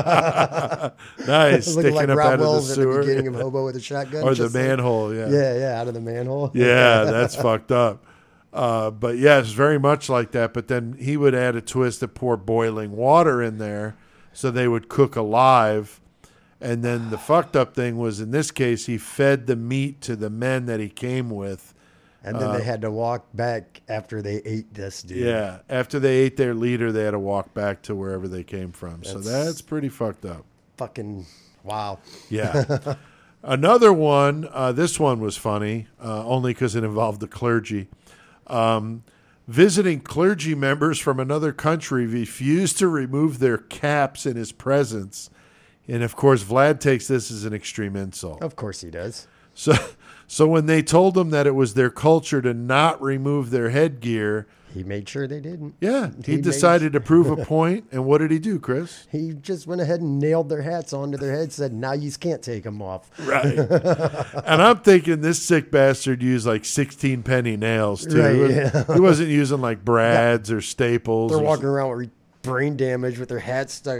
Nice. Looking Sticking like up Rob out of the Wells at the sewer. beginning of Hobo with a shotgun. or the just like- manhole, yeah. yeah, yeah, out of the manhole. Yeah, that's fucked up. Uh, but yes, very much like that. But then he would add a twist to pour boiling water in there so they would cook alive. And then the fucked up thing was, in this case, he fed the meat to the men that he came with. And then Uh, they had to walk back after they ate this dude. Yeah. After they ate their leader, they had to walk back to wherever they came from. so That's- that's pretty fucked up. Fucking wow. Yeah. Another one, uh, this one was funny, uh, only because it involved the clergy. Um, visiting clergy members from another country refused to remove their caps in his presence. And, of course, Vlad takes this as an extreme insult. Of course he does. So, so when they told him that it was their culture to not remove their headgear, He made sure they didn't. yeah, he, He made- decided to prove a point. And what did he do, Chris? He just went ahead and nailed their hats onto their heads, said, now you can't take them off. Right. And I'm thinking this sick bastard used like sixteen penny nails, too. Right, he, was, yeah. he wasn't using like brads or staples. They're or walking around with brain damage with their hats stuck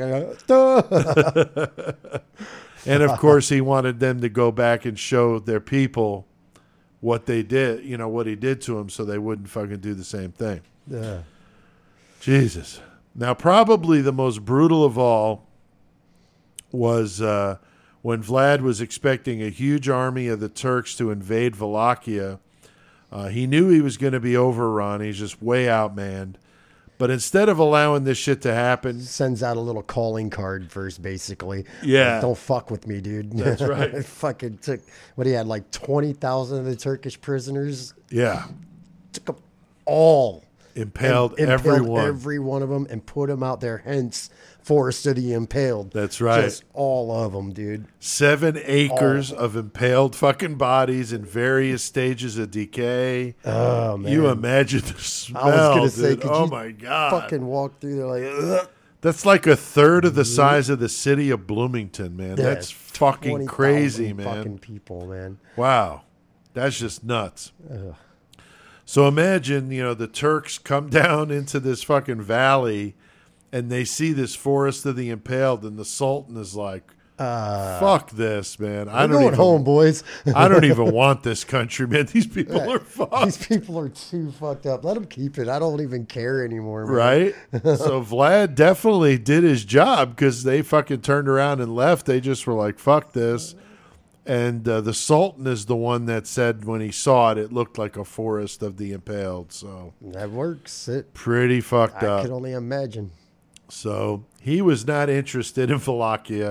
out. And, of course, he wanted them to go back and show their people what they did, you know, what he did to them so they wouldn't fucking do the same thing. Yeah. Jesus. Now, probably the most brutal of all was uh, when Vlad was expecting a huge army of the Turks to invade Wallachia. Uh, he knew he was going to be overrun. He's just way outmanned. But instead of allowing this shit to happen, Sends out a little calling card first, basically. Yeah. Like, don't fuck with me, dude. That's right. Fucking took, what he had, like twenty thousand of the Turkish prisoners. yeah, Took them all. impaled, and impaled everyone. every one of them and put them out there. Hence, Forest of the Impaled. That's right. Just all of them, dude. Seven acres of impaled fucking bodies in various stages of decay. Oh man, You imagine the smell, I was gonna say, dude. could Oh you my God. fucking walk through there like, ugh. That's like a third of the size of the city of Bloomington, man. Yeah, That's fucking twenty crazy, thousand man. Fucking people, man. Wow. That's just nuts. So imagine, you know, the Turks come down into this fucking valley and they see this Forest of the Impaled, and the Sultan is like, Uh, fuck this, man. I I'm don't going even home, boys. I don't even want this country, man. These people Yeah. are fucked. These people are too fucked up. Let them keep it. I don't even care anymore, man. Right? So Vlad definitely did his job because they fucking turned around and left. They just were like, fuck this. And uh, the Sultan is the one that said when he saw it, it looked like a Forest of the Impaled. So That works. It. pretty fucked I up. could only imagine. So he was not interested in Wallachia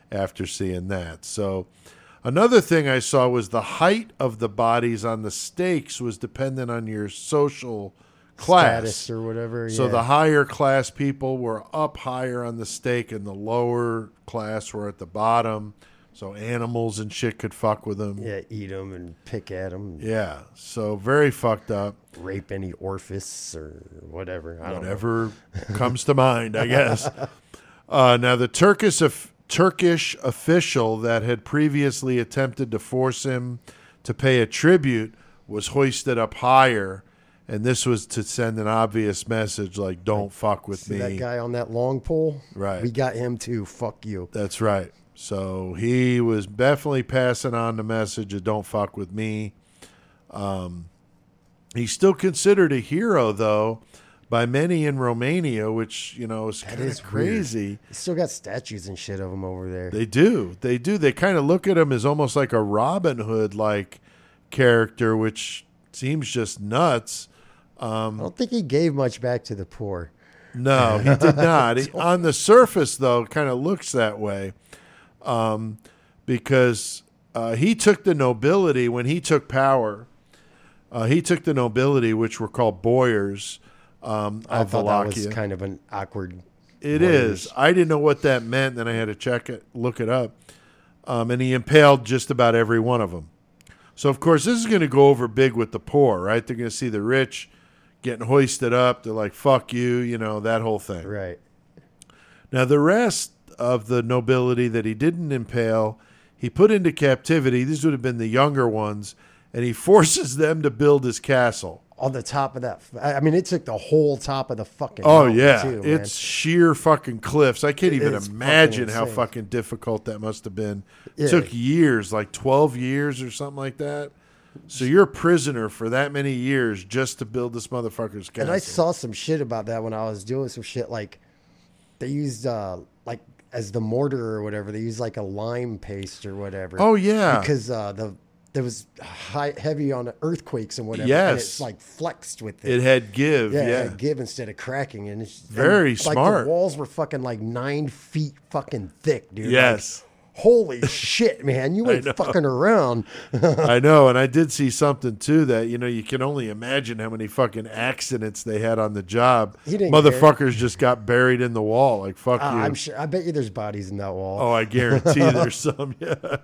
after seeing that. So another thing I saw was the height of the bodies on the stakes was dependent on your social class status or whatever. So yeah. the higher class people were up higher on the stake, and the lower class were at the bottom. So animals and shit could fuck with them. Yeah, eat them and pick at them. Yeah, so very fucked up. Rape any orifice or whatever. I don't Whatever comes to mind, I guess. Uh, now, the Turkish of, Turkish official that had previously attempted to force him to pay a tribute was hoisted up higher, and this was to send an obvious message like, don't fuck with See me. that guy on that long pole? Right. We got him too. Fuck you. That's right. So he was definitely passing on the message of don't fuck with me. Um, he's still considered a hero, though, by many in Romania, which, you know, is kind of crazy. Weird. Still got statues and shit of him over there. They do. They do. They kind of look at him as almost like a Robin Hood-like character, which seems just nuts. Um, I don't think he gave much back to the poor. No, he did not. He, on the surface, though, it kind of looks that way. Um, because uh, he took the nobility when he took power. Uh, he took the nobility, which were called boyars um, I of thought Wallachia. that was kind of an awkward. It boyars. is. I didn't know what that meant, then I had to check it, look it up. Um, and he impaled just about every one of them. So, of course, this is going to go over big with the poor, right? They're going to see the rich getting hoisted up. They're like, fuck you, you know, that whole thing. Right. Now, the rest of the nobility that he didn't impale, he put into captivity. These would have been the younger ones, and he forces them to build his castle. On the top of that. I mean, it took the whole top of the fucking. Oh, mountain, yeah. too, man. It's sheer fucking cliffs. I can't It even is imagine fucking how insane. fucking difficult that must have been. It Yeah. took years, like twelve years or something like that. So you're a prisoner for that many years just to build this motherfucker's castle. And I saw some shit about that when I was doing some shit. Like, they used, uh, like, as the mortar or whatever, they used, like, a lime paste or whatever. Oh, yeah. Because uh, the there was high, heavy on earthquakes and whatever. Yes. And it's, like, flexed with it. It had give, yeah, yeah. it had give instead of cracking. And it's Very and, smart. Like, the walls were fucking, like, nine feet fucking thick, dude. Yes. Like, holy shit, man. You ain't know. fucking around. I know, and I did see something too that, you know, you can only imagine how many fucking accidents they had on the job. He didn't Motherfuckers just got buried in the wall. Like, fuck Uh, you. I'm sure. I bet you there's bodies in that wall. Oh, I guarantee there's some, yeah.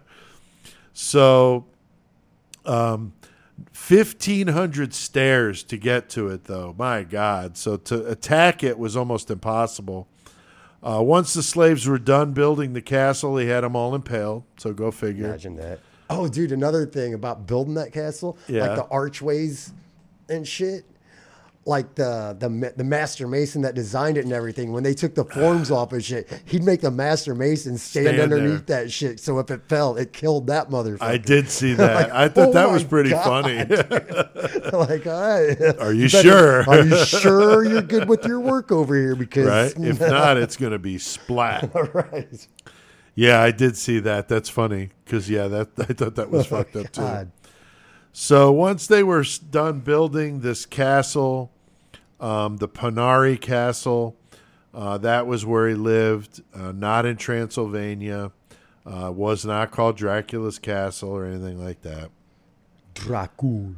So, um, fifteen hundred stairs to get to it, though. My God. So to attack it was almost impossible. Uh, once the slaves were done building the castle, he had them all impaled. So go figure. Imagine that. Oh, dude, another thing about building that castle, Yeah. like the archways and shit. Like the the ma- the master mason that designed it and everything, when they took the forms off and shit, he'd make the master mason stand, Stand underneath that shit. So if it fell, it killed that motherfucker. I did see that. Like, I thought oh that my was pretty God. funny. Like, all right. Are you sure? Are you sure you're good with your work over here? Because Right? If not, it's going to be splat. right. Yeah, I did see that. That's funny because yeah, that I thought that was fucked up too. God. So once they were s- done building this castle, um, the Panari Castle, uh, that was where he lived, uh, not in Transylvania. Uh, was not called Dracula's Castle or anything like that. Dracul.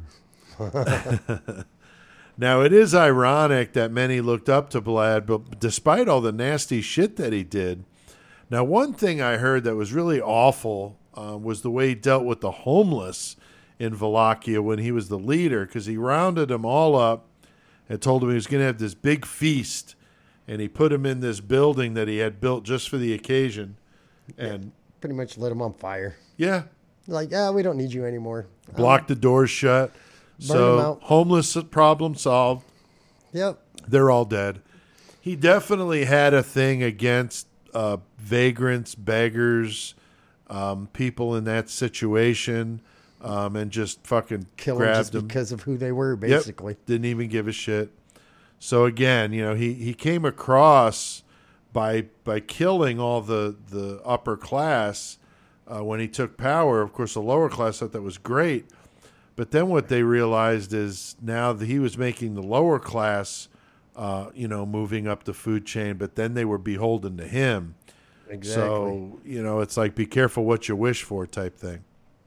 Now, it is ironic that many looked up to Vlad, but despite all the nasty shit that he did. Now, one thing I heard that was really awful uh, was the way he dealt with the homeless in Wallachia when he was the leader, because he rounded them all up and told them he was going to have this big feast, and he put them in this building that he had built just for the occasion. And, Pretty much lit him on fire. yeah, Like, yeah, we don't need you anymore. blocked the doors shut. Burn So, them out. homeless problem solved. Yep. They're all dead. He definitely had a thing against uh, vagrants, beggars, um, people in that situation, um, and just fucking Kill them grabbed just them. because of who they were, Yep. basically. Didn't even give a shit. So again, you know, he, he came across by by killing all the the upper class uh, when he took power. Of course, the lower class thought that was great. But then what they realized is now that he was making the lower class, uh, you know, moving up the food chain, but then they were beholden to him. Exactly. So, you know, it's like be careful what you wish for type thing.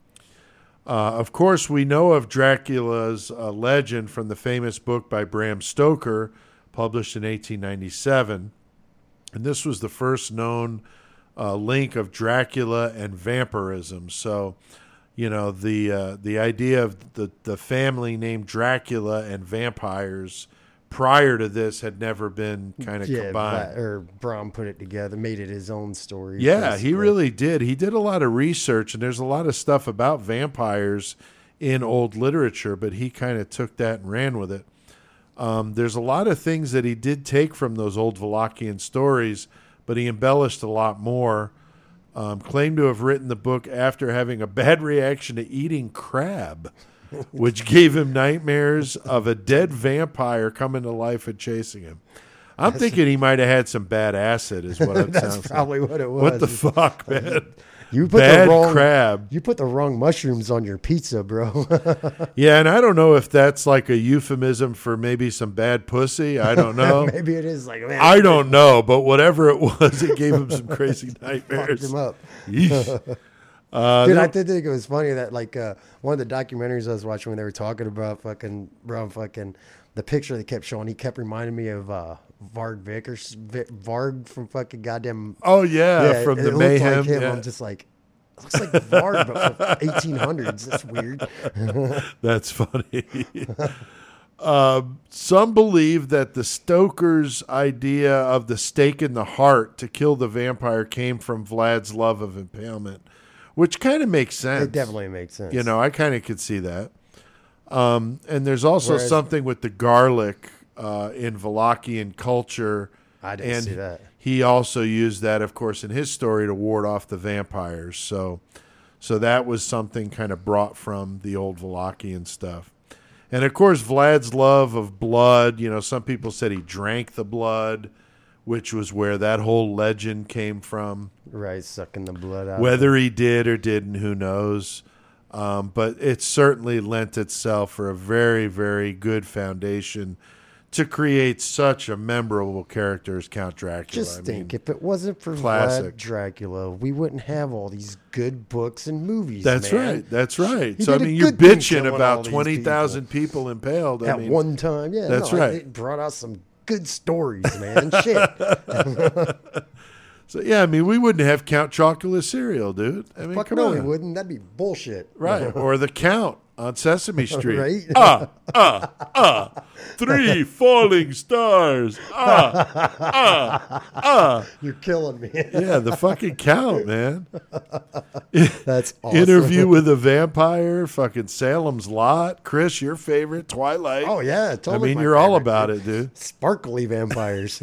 Uh, of course, we know of Dracula's uh, legend from the famous book by Bram Stoker, published in eighteen ninety-seven. And this was the first known uh, link of Dracula and vampirism. So, you know, the uh, the idea of the, the family named Dracula and vampires prior to this had never been kind of yeah, combined. Bla- or Brom put it together, made it his own story. Yeah, basically. he really did. He did a lot of research, and there's a lot of stuff about vampires in old literature, but he kind of took that and ran with it. Um, there's a lot of things that he did take from those old Wallachian stories, but he embellished a lot more. Um, claimed to have written the book after having a bad reaction to eating crab, which gave him nightmares of a dead vampire coming to life and chasing him. I'm That's- thinking he might have had some bad acid, is what it That's sounds probably like. what it was. What the fuck, man? You put Bad the wrong crab. You put the wrong mushrooms on your pizza, bro. Yeah, and I don't know if that's like a euphemism for maybe some bad pussy. I don't know. Maybe it is like man, I don't know, but whatever it was, it gave him some crazy fucked nightmares. him up. Yeesh. Uh, Dude, there- I did think it was funny that like uh, one of the documentaries I was watching when they were talking about fucking bro, fucking the picture they kept showing, he kept reminding me of uh, Varg Vickers, Vi- Varg from fucking goddamn oh yeah, from it the looked mayhem. Like him. yeah. I'm just like, it looks like Varg, but from eighteen hundreds. That's weird. That's funny. um, some believe that the Stoker's idea of the stake in the heart to kill the vampire came from Vlad's love of impalement, which kind of makes sense. It definitely makes sense. You know, I kind of could see that. Um, and there's also Whereas- something with the garlic uh, in Wallachian culture. I didn't and see that. He also used that, of course, in his story to ward off the vampires. So, so that was something kind of brought from the old Wallachian stuff. And of course, Vlad's love of blood. You know, some people said he drank the blood, which was where that whole legend came from. Right, sucking the blood out. Whether he did or didn't, who knows? Um, but it certainly lent itself for a very, very good foundation to create such a memorable character as Count Dracula. Just I think, mean, if it wasn't for classic. Vlad Dracula, we wouldn't have all these good books and movies. that's man. right. That's right. He So, I did a mean, you're good thing bitching killing all about these twenty thousand people. impaled. I At mean, one time, yeah, that's no, right. It brought out some good stories, man. Shit. so, yeah, I mean, we wouldn't have Count Chocula cereal, dude. I mean, Fuck come no, on. we wouldn't. That'd be bullshit. Right. Or the Count on Sesame Street. Right? Ah, ah, ah. Three falling stars. Ah, ah, ah. You're killing me. Yeah, the fucking Count, man. That's awesome. Interview with a Vampire, fucking Salem's Lot. Chris, your favorite, Twilight. Oh yeah, I totally. mean, my you're all favorite, about dude. it, dude. Sparkly vampires.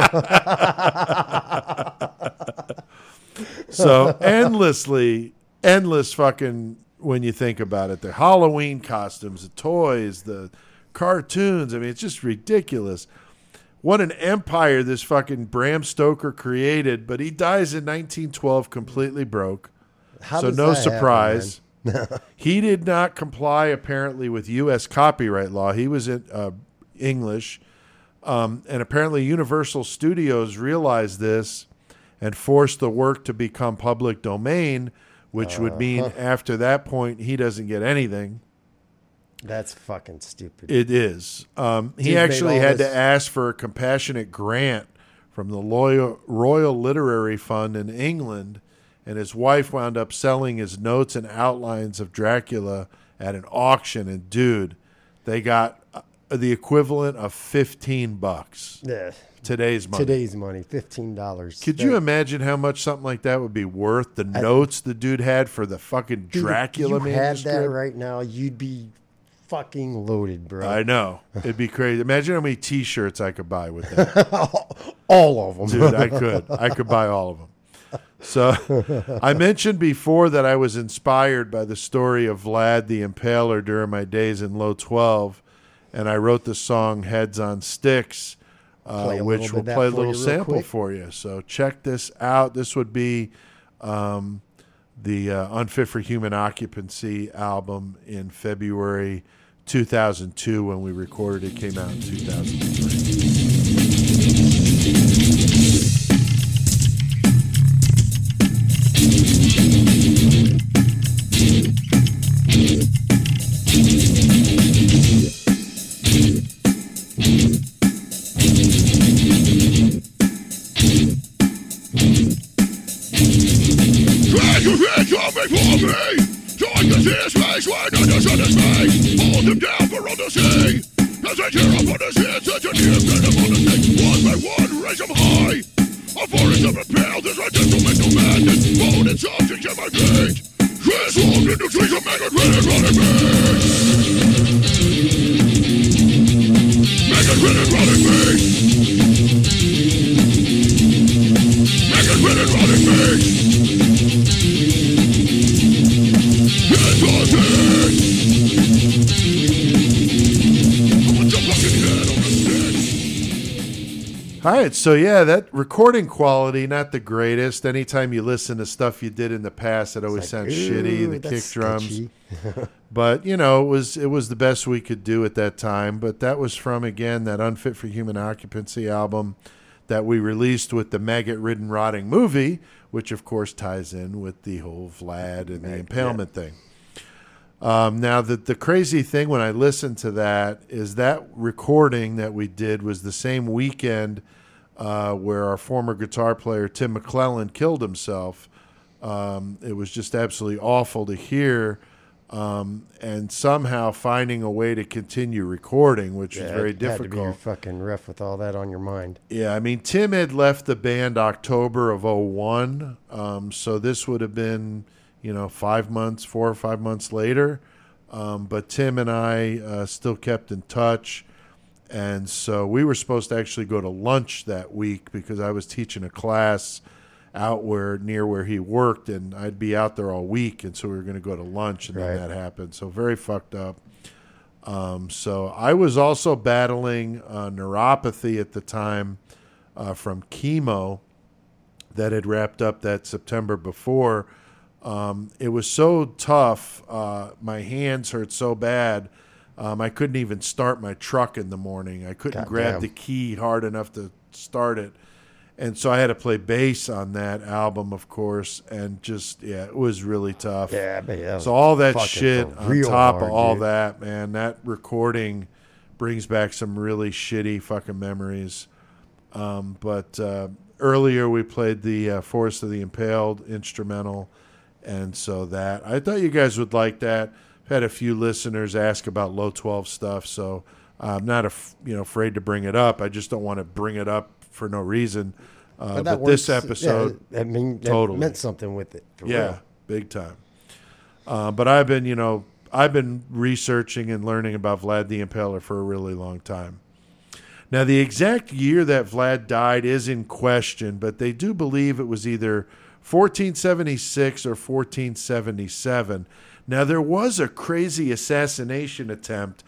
So endlessly, endless fucking, when you think about it, the Halloween costumes, the toys, the cartoons. I mean, it's just ridiculous. What an empire this fucking Bram Stoker created, but he dies in nineteen twelve completely broke. How so does no that happen, surprise. man? He did not comply apparently with U S copyright law. He was in uh, English. Um, and apparently Universal Studios realized this and forced the work to become public domain, which would mean Uh-huh. after that point he doesn't get anything. That's fucking stupid. It is. Um, he Dude made actually all had this- to ask for a compassionate grant from the Loyal, Royal Literary Fund in England, and his wife wound up selling his notes and outlines of Dracula at an auction. And dude, they got uh, the equivalent of fifteen bucks. Yeah. Today's money. Today's money, fifteen dollars. Could you imagine how much something like that would be worth? The notes the dude had for the fucking Dracula If you had manuscript. that right now, you'd be fucking loaded, bro. I know. It'd be crazy. Imagine how many T-shirts I could buy with that. All of them. Dude, I could. I could buy all of them. So I mentioned before that I was inspired by the story of Vlad the Impaler during my days in Low twelve, and I wrote the song Heads on Sticks, uh, Play a which little will bit of play a that for little you real sample quick. for you. So check this out. This would be um, the uh, Unfit for Human Occupancy album in February two thousand two when we recorded it. Came out in two thousand three. come before me, so I can see his face when the sun is made. Hold him down for all to see, as they tear up on his head, such a near men upon the snake. One by one, raise him high. A forest of impaled is right to make no madness. Bone and substance in my feet, transformed into trees of maggot red rotted meat. Maggot red rotted meat. Maggot red rotted meat. It's all dead. I want your fucking head on a stick. All right, so yeah, that recording quality, not the greatest. Anytime you listen to stuff you did in the past, it always Like, sounds ooh, shitty, the kick that's drums. sketchy. But, you know, it was it was the best we could do at that time. But that was from, again, that Unfit for Human Occupancy album that we released with the Maggot-Ridden Rotting Movie, which, of course, ties in with the whole Vlad and the Mag- impalement thing. Um, now, the, the crazy thing when I listened to that is that recording that we did was the same weekend uh, where our former guitar player, Tim McClellan, killed himself. Um, it was just absolutely awful to hear. Um, and somehow finding a way to continue recording, which Yeah, is very it had to be difficult. fucking rough with all that on your mind. Yeah, I mean, Tim had left the band October of oh one, um, so this would have been, you know, five months, four or five months later. Um, but Tim and I uh, still kept in touch, and so we were supposed to actually go to lunch that week because I was teaching a class out where near where he worked, and I'd be out there all week, and so we were going to go to lunch, and Right. then that happened. So very fucked up. Um, so I was also battling uh, neuropathy at the time uh, from chemo that had wrapped up that September before. Um, it was so tough. Uh, my hands hurt so bad. Um, I couldn't even start my truck in the morning. I couldn't God grab damn. the key hard enough to start it. And so I had to play bass on that album, of course, and just, yeah, it was really tough. Yeah, but yeah. So all that fucking shit for on real top hard, of all dude. that, man, that recording brings back some really shitty fucking memories. Um, but uh, earlier we played the uh, Forest of the Impaled instrumental, and so that, I thought you guys would like that. I've had a few listeners ask about Low twelve stuff, so I'm not af- you know afraid to bring it up. I just don't want to bring it up for no reason. Uh, but that this works. episode, yeah, I mean, that totally. meant something with it. For yeah, real. big time. Uh, but I've been, you know, I've been researching and learning about Vlad the Impaler for a really long time. Now, the exact year that Vlad died is in question, but they do believe it was either fourteen seventy-six or fourteen seventy-seven. Now, there was a crazy assassination attempt.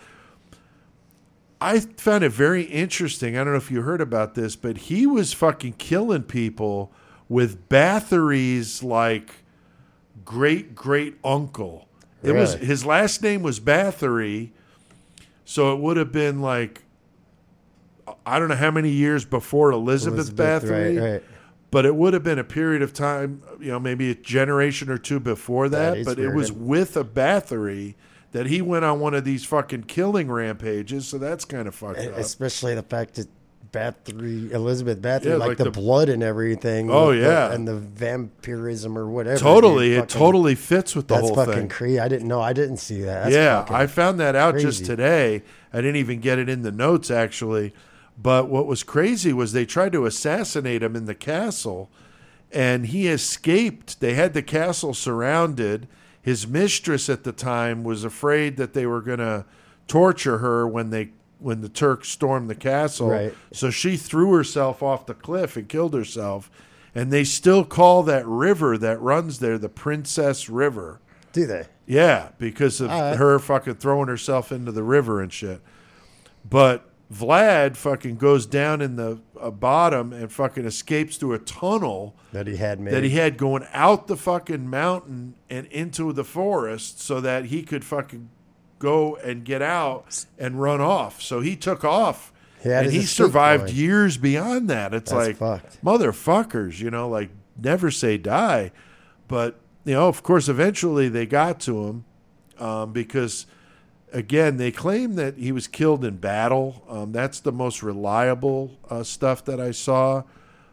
I found it very interesting. I don't know if you heard about this, but he was fucking killing people with Bathory's like great great uncle. It was Really? his last name was Bathory, so it would have been like I don't know how many years before Elizabeth, Elizabeth, Bathory, right, right. but it would have been a period of time, you know, maybe a generation or two before that. That is but it weird. was with a Bathory that he went on one of these fucking killing rampages, so that's kind of fucked up. Especially the fact that Bathory, Elizabeth Bathory, Yeah, like, like the, the- blood and everything. Oh, with the- yeah. and the vampirism or whatever. Totally, dude, it fucking- totally fits with the That's whole fucking thing. crazy. I didn't know. I didn't see that. That's Yeah, fucking I found that out just crazy. today. I didn't even get it in the notes, actually. But what was crazy was they tried to assassinate him in the castle, and he escaped. They had the castle surrounded. His mistress at the time was afraid that they were going to torture her when they when the Turks stormed the castle. Right. So she threw herself off the cliff and killed herself. And they still call that river that runs there the Princess River. Do they? Yeah, because of All right. her fucking throwing herself into the river and shit. But Vlad fucking goes down in the uh, bottom and fucking escapes through a tunnel That he had made. that he had going out the fucking mountain and into the forest so that he could fucking go and get out and run off. So he took off. He had and his he escape survived plan. years beyond that. It's That's like, fucked. motherfuckers, you know, like never say die. But, you know, of course, eventually they got to him um, because, again, they claim that he was killed in battle. Um, that's the most reliable uh, stuff that I saw.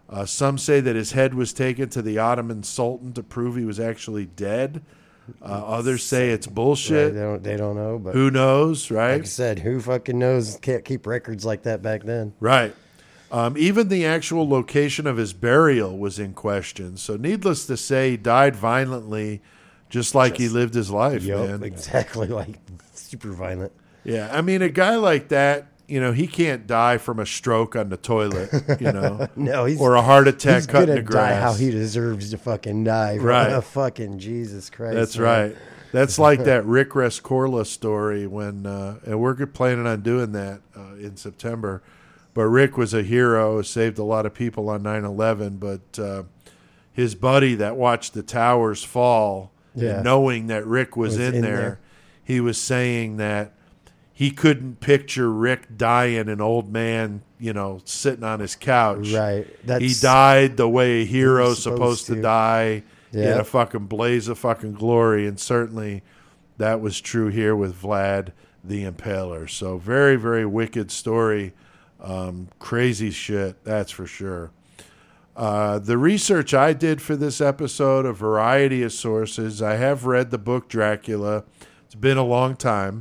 Uh, some say that his head was taken to the Ottoman Sultan to prove he was actually dead. Uh, others say it's bullshit. They don't, they don't know, but Who knows, right? like I said, who fucking knows? Can't keep records like that back then. Right. Um, even the actual location of his burial was in question. So, needless to say, he died violently, just like he Just- lived his life, Yup, man. exactly, like super violent. Yeah, I mean, a guy like that, you know, he can't die from a stroke on the toilet, you know, No, he's or a heart attack he's cutting gonna the grass. die how he deserves to fucking die. Right. Oh, fucking Jesus Christ. That's man. right. That's like that Rick Rescorla story when, uh, and we're planning on doing that uh, in September. But Rick was a hero, saved a lot of people on nine eleven. But uh, his buddy that watched the towers fall, Yeah. and knowing that Rick was, Was in, in there, there. he was saying that he couldn't picture Rick dying, an old man, you know, sitting on his couch. Right. That's He died the way a hero was is supposed, supposed to. to. die, in Yeah. a fucking blaze of fucking glory. And certainly that was true here with Vlad the Impaler. So very, very wicked story. Um, crazy shit, that's for sure. Uh, the research I did for this episode, a variety of sources. I have read the book Dracula. It's been a long time.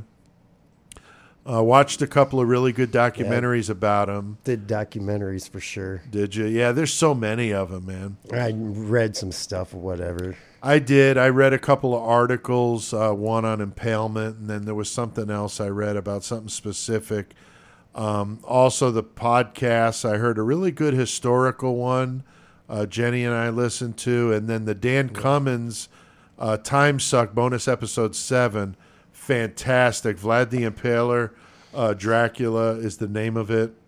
Uh, watched a couple of really good documentaries about him. did documentaries for sure. Did you? Yeah, there's so many of them, man. I read some stuff or whatever. I did. I read a couple of articles, uh, one on impalement, and then there was something else I read about something specific. Um, also, the podcasts. I heard a really good historical one uh, Jenny and I listened to, and then the Dan Cummins uh, Time Suck bonus episode seven. Fantastic. Vlad the Impaler, uh, Dracula is the name of it.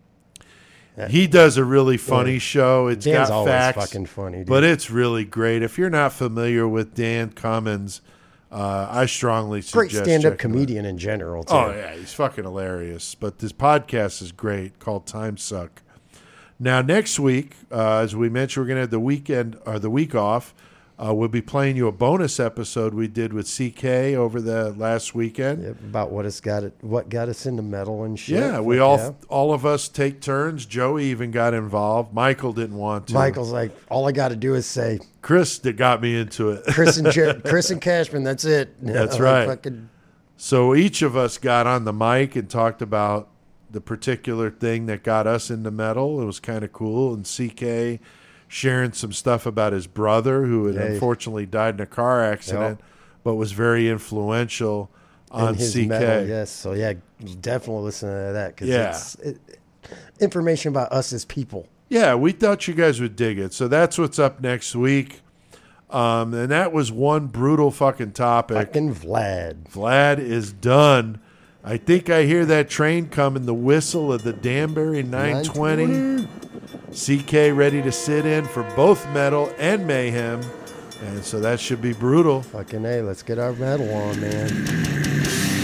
He does a really funny Yeah. show. It's Dan's got always facts, fucking funny, dude. but it's really great. If you're not familiar with Dan Cummins, uh, I strongly suggest Great stand-up checking him out. comedian in general, too. Oh yeah, he's fucking hilarious. But this podcast is great, called Time Suck. Now next week, uh, as we mentioned, we're gonna have the weekend or the week off. Uh, we'll be playing you a bonus episode we did with C K over the last weekend. Yep, about what us got it, what got us into metal and shit. Yeah, we Fuck all yeah. all of us take turns. Joey even got involved. Michael didn't want to. Michael's like, all I got to do is say Chris that got me into it. Chris and Jer- Chris and Cashman. That's it. That's Like, right. Fucking, So each of us got on the mic and talked about the particular thing that got us into metal. It was kind of cool. And C K sharing some stuff about his brother who had Hey. unfortunately died in a car accident, but was very influential on in his C K. metal, yes. So yeah, definitely listen to that because Yeah. it's it, information about us as people. Yeah, we thought you guys would dig it. So that's what's up next week. Um, and that was one brutal fucking topic. Fucking Vlad. Vlad is done. I think I hear that train coming, the whistle of the Danbury nine twenty. C K ready to sit in for both metal and mayhem. And so that should be brutal. Fucking hey, let's get our metal on, man.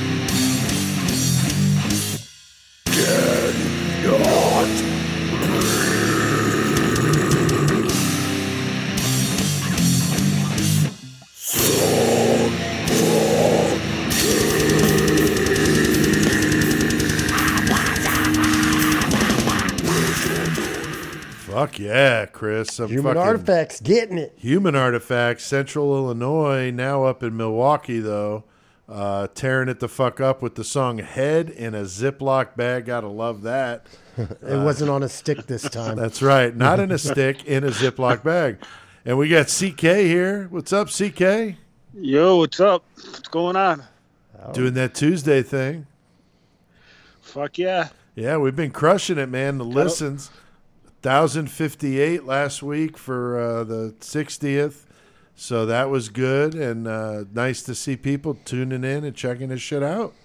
Fuck yeah, Chris. I'm Human fucking- artifacts, getting it. Human Artifacts, Central Illinois, now up in Milwaukee, though. Uh, tearing it the fuck up with the song Head in a Ziploc bag. Gotta love that. It wasn't on a stick this time. That's right. Not in a stick, in a Ziploc bag. And we got C K here. What's up, C K? Yo, what's up? What's going on? Doing that Tuesday thing. Fuck yeah. Yeah, we've been crushing it, man. The listens, one thousand fifty-eight last week for uh, the sixtieth. So that was good, and uh, nice to see people tuning in and checking this shit out.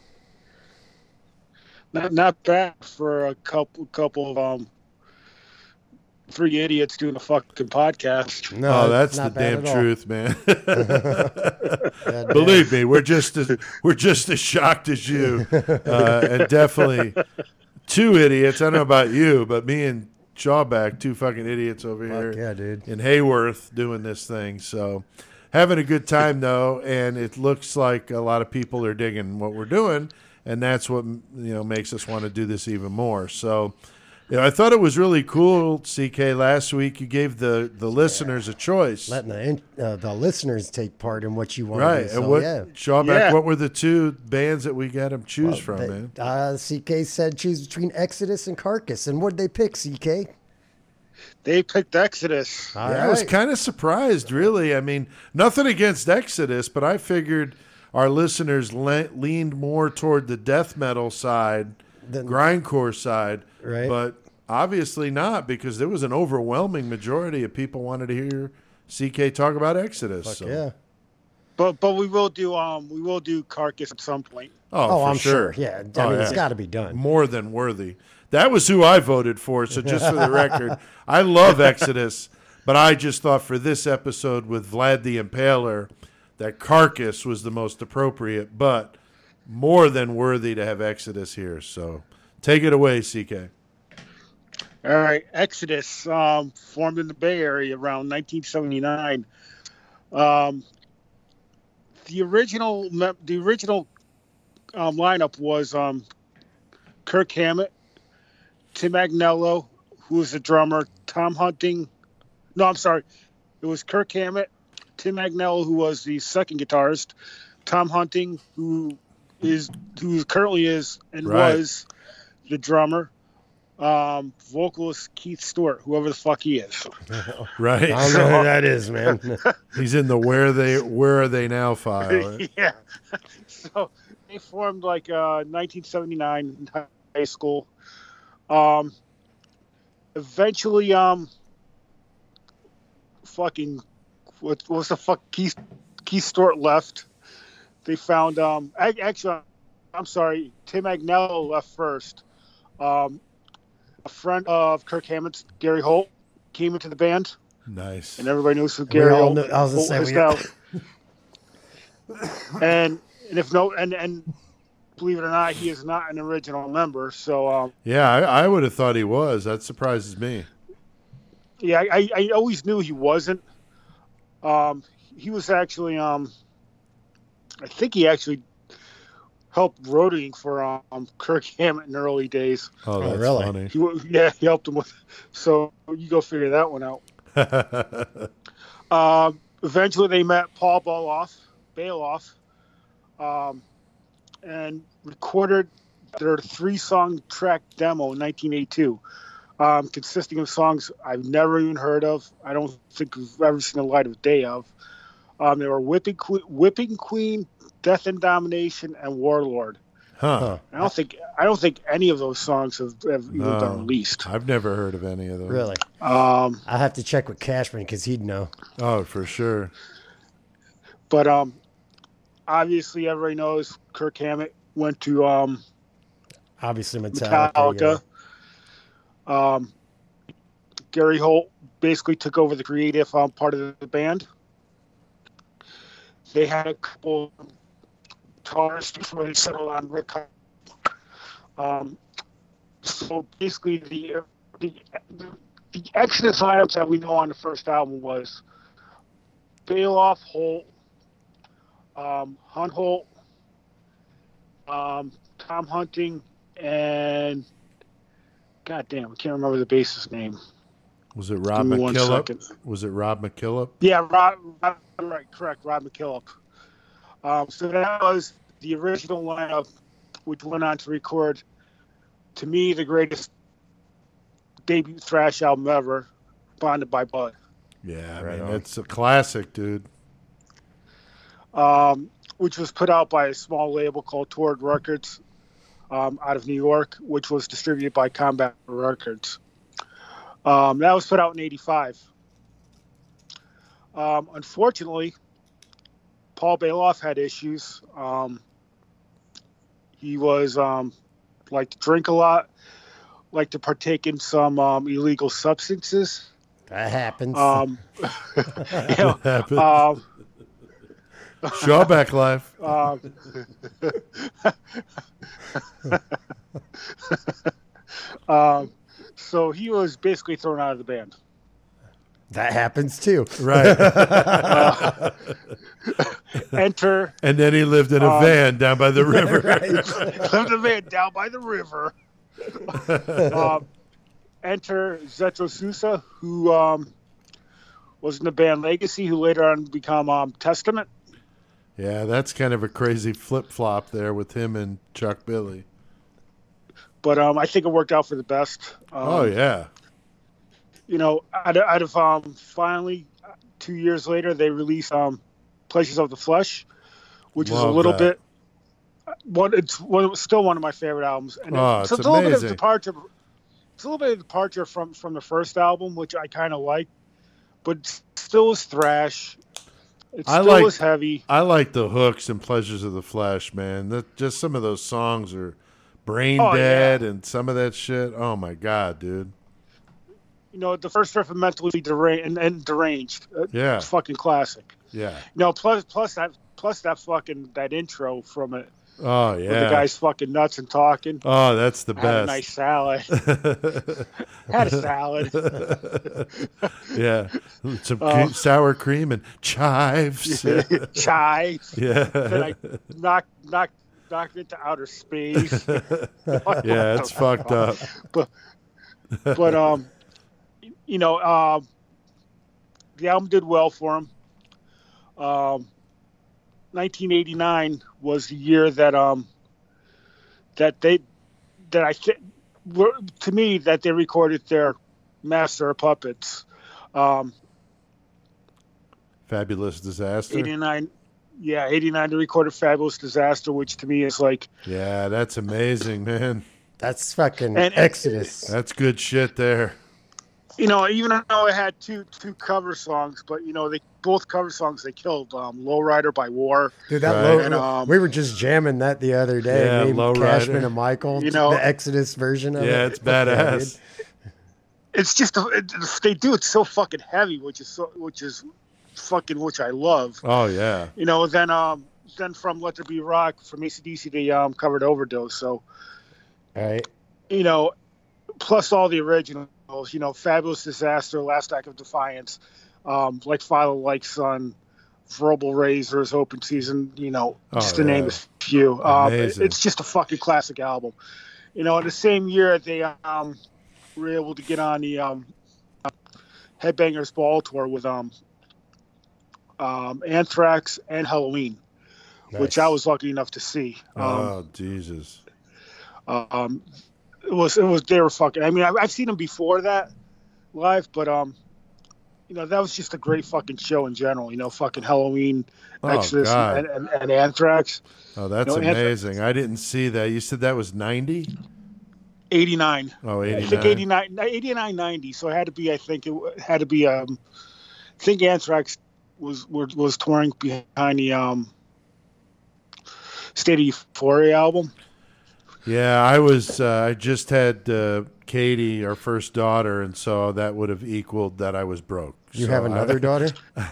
Not not bad for a couple couple of um three idiots doing a fucking podcast. No, Oh, that's the not bad damn at all. truth, man. God Believe me, we're just as we're just as shocked as you, uh, and definitely two idiots. I don't know about you, but me and Shawback, two fucking idiots over damn. here Fuck yeah, dude. in Hayworth doing this thing. So having a good time though, and it looks like a lot of people are digging what we're doing, and that's what you know makes us want to do this even more. So Yeah, I thought it was really cool, C K. Last week you gave the, the listeners a choice. Letting the in- uh, the listeners take part in what you want Right. to do. So, and what, yeah. Shawback, Yeah. what were the two bands that we got them choose Well, from, they- man? Uh, C K said choose between Exodus and Carcass. And what did they pick, C K? They picked Exodus. All yeah, I was right. kind of surprised, really. I mean, nothing against Exodus, but I figured our listeners le- leaned more toward the death metal side, Then- grindcore side, Right. but obviously not, because there was an overwhelming majority of people wanted to hear C K talk about Exodus. Fuck so. yeah. But but we will do um we will do Carcass at some point. Oh, Oh, for I'm sure. sure. Yeah. I Oh, mean, it's yeah. got to be done. More than worthy. That was who I voted for. So just for the record, I love Exodus, but I just thought for this episode with Vlad the Impaler that Carcass was the most appropriate, but more than worthy to have Exodus here. So take it away, C K. All right, Exodus um, formed in the Bay Area around nineteen seventy-nine. Um, the original me- the original um, lineup was um, Kirk Hammett, Tim Agnello, who was the drummer, Tom Hunting. No, I'm sorry, it was Kirk Hammett, Tim Agnello, who was the second guitarist, Tom Hunting, who is who currently is and Right. was the drummer. Um, vocalist Keith Stewart, whoever the fuck he is. Right? I don't know who that is, man. He's in the Where They Where Are They Now file. Right? Yeah. So they formed like uh, nineteen seventy-nine in high school. Um, eventually, um, fucking what what was the fuck? Keith Keith Stewart left. They found um, I, actually, I'm sorry, Tim Agnello left first. Um, a friend of Kirk Hammett's, Gary Holt, came into the band, Nice. and everybody knows who We Gary all Holt, know- I was gonna Holt say, is we- now. and and if no and and believe it or not, he is not an original member. So um, Yeah, I, I would have thought he was. That surprises me. yeah, I, I always knew he wasn't. Um, he was actually um, I think he actually helped roading for um, Kirk Hammett in the early days. Oh, that's really? funny. He, wa- yeah, he helped him with. So you go figure that one out. Um, eventually, they met Paul Baloff, Bailoff, um, and recorded their three-song track demo in nineteen eighty-two, um, consisting of songs I've never even heard of. I don't think we've ever seen the light of day of. Um, they were Whipping Queen, Whipping Queen, Death and Domination, and Warlord. Huh. Huh. I don't think I don't think any of those songs have, have even No. been released. I've never heard of any of those. Really? Um, I have to check with Cashman because he'd know. Oh, for sure. But um, obviously, everybody knows Kirk Hammett went to um, Obviously, Metallica. Metallica. Um, Gary Holt basically took over the creative um, part of the band. They had a couple guitarists before they settled on Rick. Um, so basically, the, the the Exodus lineups that we know on the first album was Bailoff, Holt, um, Hunt Holt, um, Tom Hunting, and God damn, I can't remember the bassist's name. Was it Rob Give me one McKillop? second. Was it Rob McKillop? Yeah, Rob, Rob right, correct, Rob McKillop. Um, so that was the original lineup, which went on to record, to me, the greatest debut thrash album ever, Bonded by Blood. Yeah, I Right mean, on. it's a classic, dude. Um, which was put out by a small label called Toward Records um, out of New York, which was distributed by Combat Records. Um, that was put out in eighty-five. Um, unfortunately, Paul Bailoff had issues. Um, he was um, liked to drink a lot, liked to partake in some um, illegal substances. That happens. Um, you know, Happened. um, Shawback Life. Um, um, so he was basically thrown out of the band. that happens too. Right. Uh, enter And then he lived in a Um, van down by the river. lived in the van down by the river. um, enter Zetro Sousa, who um, was in the band Legacy, who later on become um, Testament. Yeah, that's kind of a crazy flip flop there with him and Chuck Billy. But um, I think it worked out for the best. Um, oh yeah. You know, out of, out of um, finally two years later, they released um, Pleasures of the Flesh, which Love is a little that. bit. One, it's one, still one of my favorite albums, and Oh, it's, it's it's a little bit of amazing. departure. It's a little bit of departure from from the first album, which I kind of like, but still is thrash. It I still like- is heavy. I like the hooks and Pleasures of the Flesh, man. That just some of those songs are brain Oh, dead and some of that shit. Oh my god, dude. You know, the first riff of Mentally Deranged and, and Deranged. Uh, Yeah. It's fucking classic. Yeah. You know, plus plus that plus that fucking that intro from it, Oh where yeah. the guy's fucking nuts and talking. Oh, that's the I had a best. nice salad. Had a salad. Yeah. Some Uh, cre- sour cream and chives. Chai. Yeah. Then I knocked knocked knocked into outer space. Yeah, it's fucked up. But but um, you know, um, the album did well for him. Um, nineteen eighty-nine was the year that um that they that I think to me that they recorded their Master of Puppets. Um, Fabulous Disaster. eighty-nine, yeah, eighty-nine. They recorded Fabulous Disaster, which to me is like Yeah, that's amazing, man. That's fucking And- Exodus. That's good shit there. you know, even though it had two two cover songs, but you know, they both cover songs they killed. Um, Lowrider by War. Dude, that Right. low, And, um, we were just jamming that the other day. Yeah, me, Low Cashman Rider. and Michael. You know- the Exodus version of it. Yeah, it's Fuck yeah, badass. dude. It's just a, it, they do it so fucking heavy, which is so which is fucking which I love. Oh yeah. You know, then um then from Let There Be Rock from A C D C they um covered Overdose. So All right. you know, plus all the originals. You know, Fabulous Disaster, Last Act of Defiance, um, like Father Like Son, Verbal Razors, Open Season. You know, Oh, just to name yeah. a few. Um, it- Amazing. it's just a fucking classic album. You know, in the same year they um were able to get on the um Headbangers Ball tour with um um Anthrax and Halloween, which Nice. I was lucky enough to see. Um, Oh Jesus. Um, it was it was they were fucking. I mean, I've, I've seen them before that live, but um, you know, that was just a great fucking show in general. You know, fucking Halloween, Oh, Exodus, God. and, and, and Anthrax. Oh, that's No, Anthrax- amazing. I didn't see that. You said that was ninety? eighty-nine. Oh, I think eighty-nine. eighty-nine, eighty-nine, ninety. So it had to be. I think it had to be. Um, I think Anthrax was was, was touring behind the um, State of Euphoria album. Yeah, I was. Uh, I just had uh, Katie, our first daughter, and so that would have equaled that I was broke. You So have I- another daughter?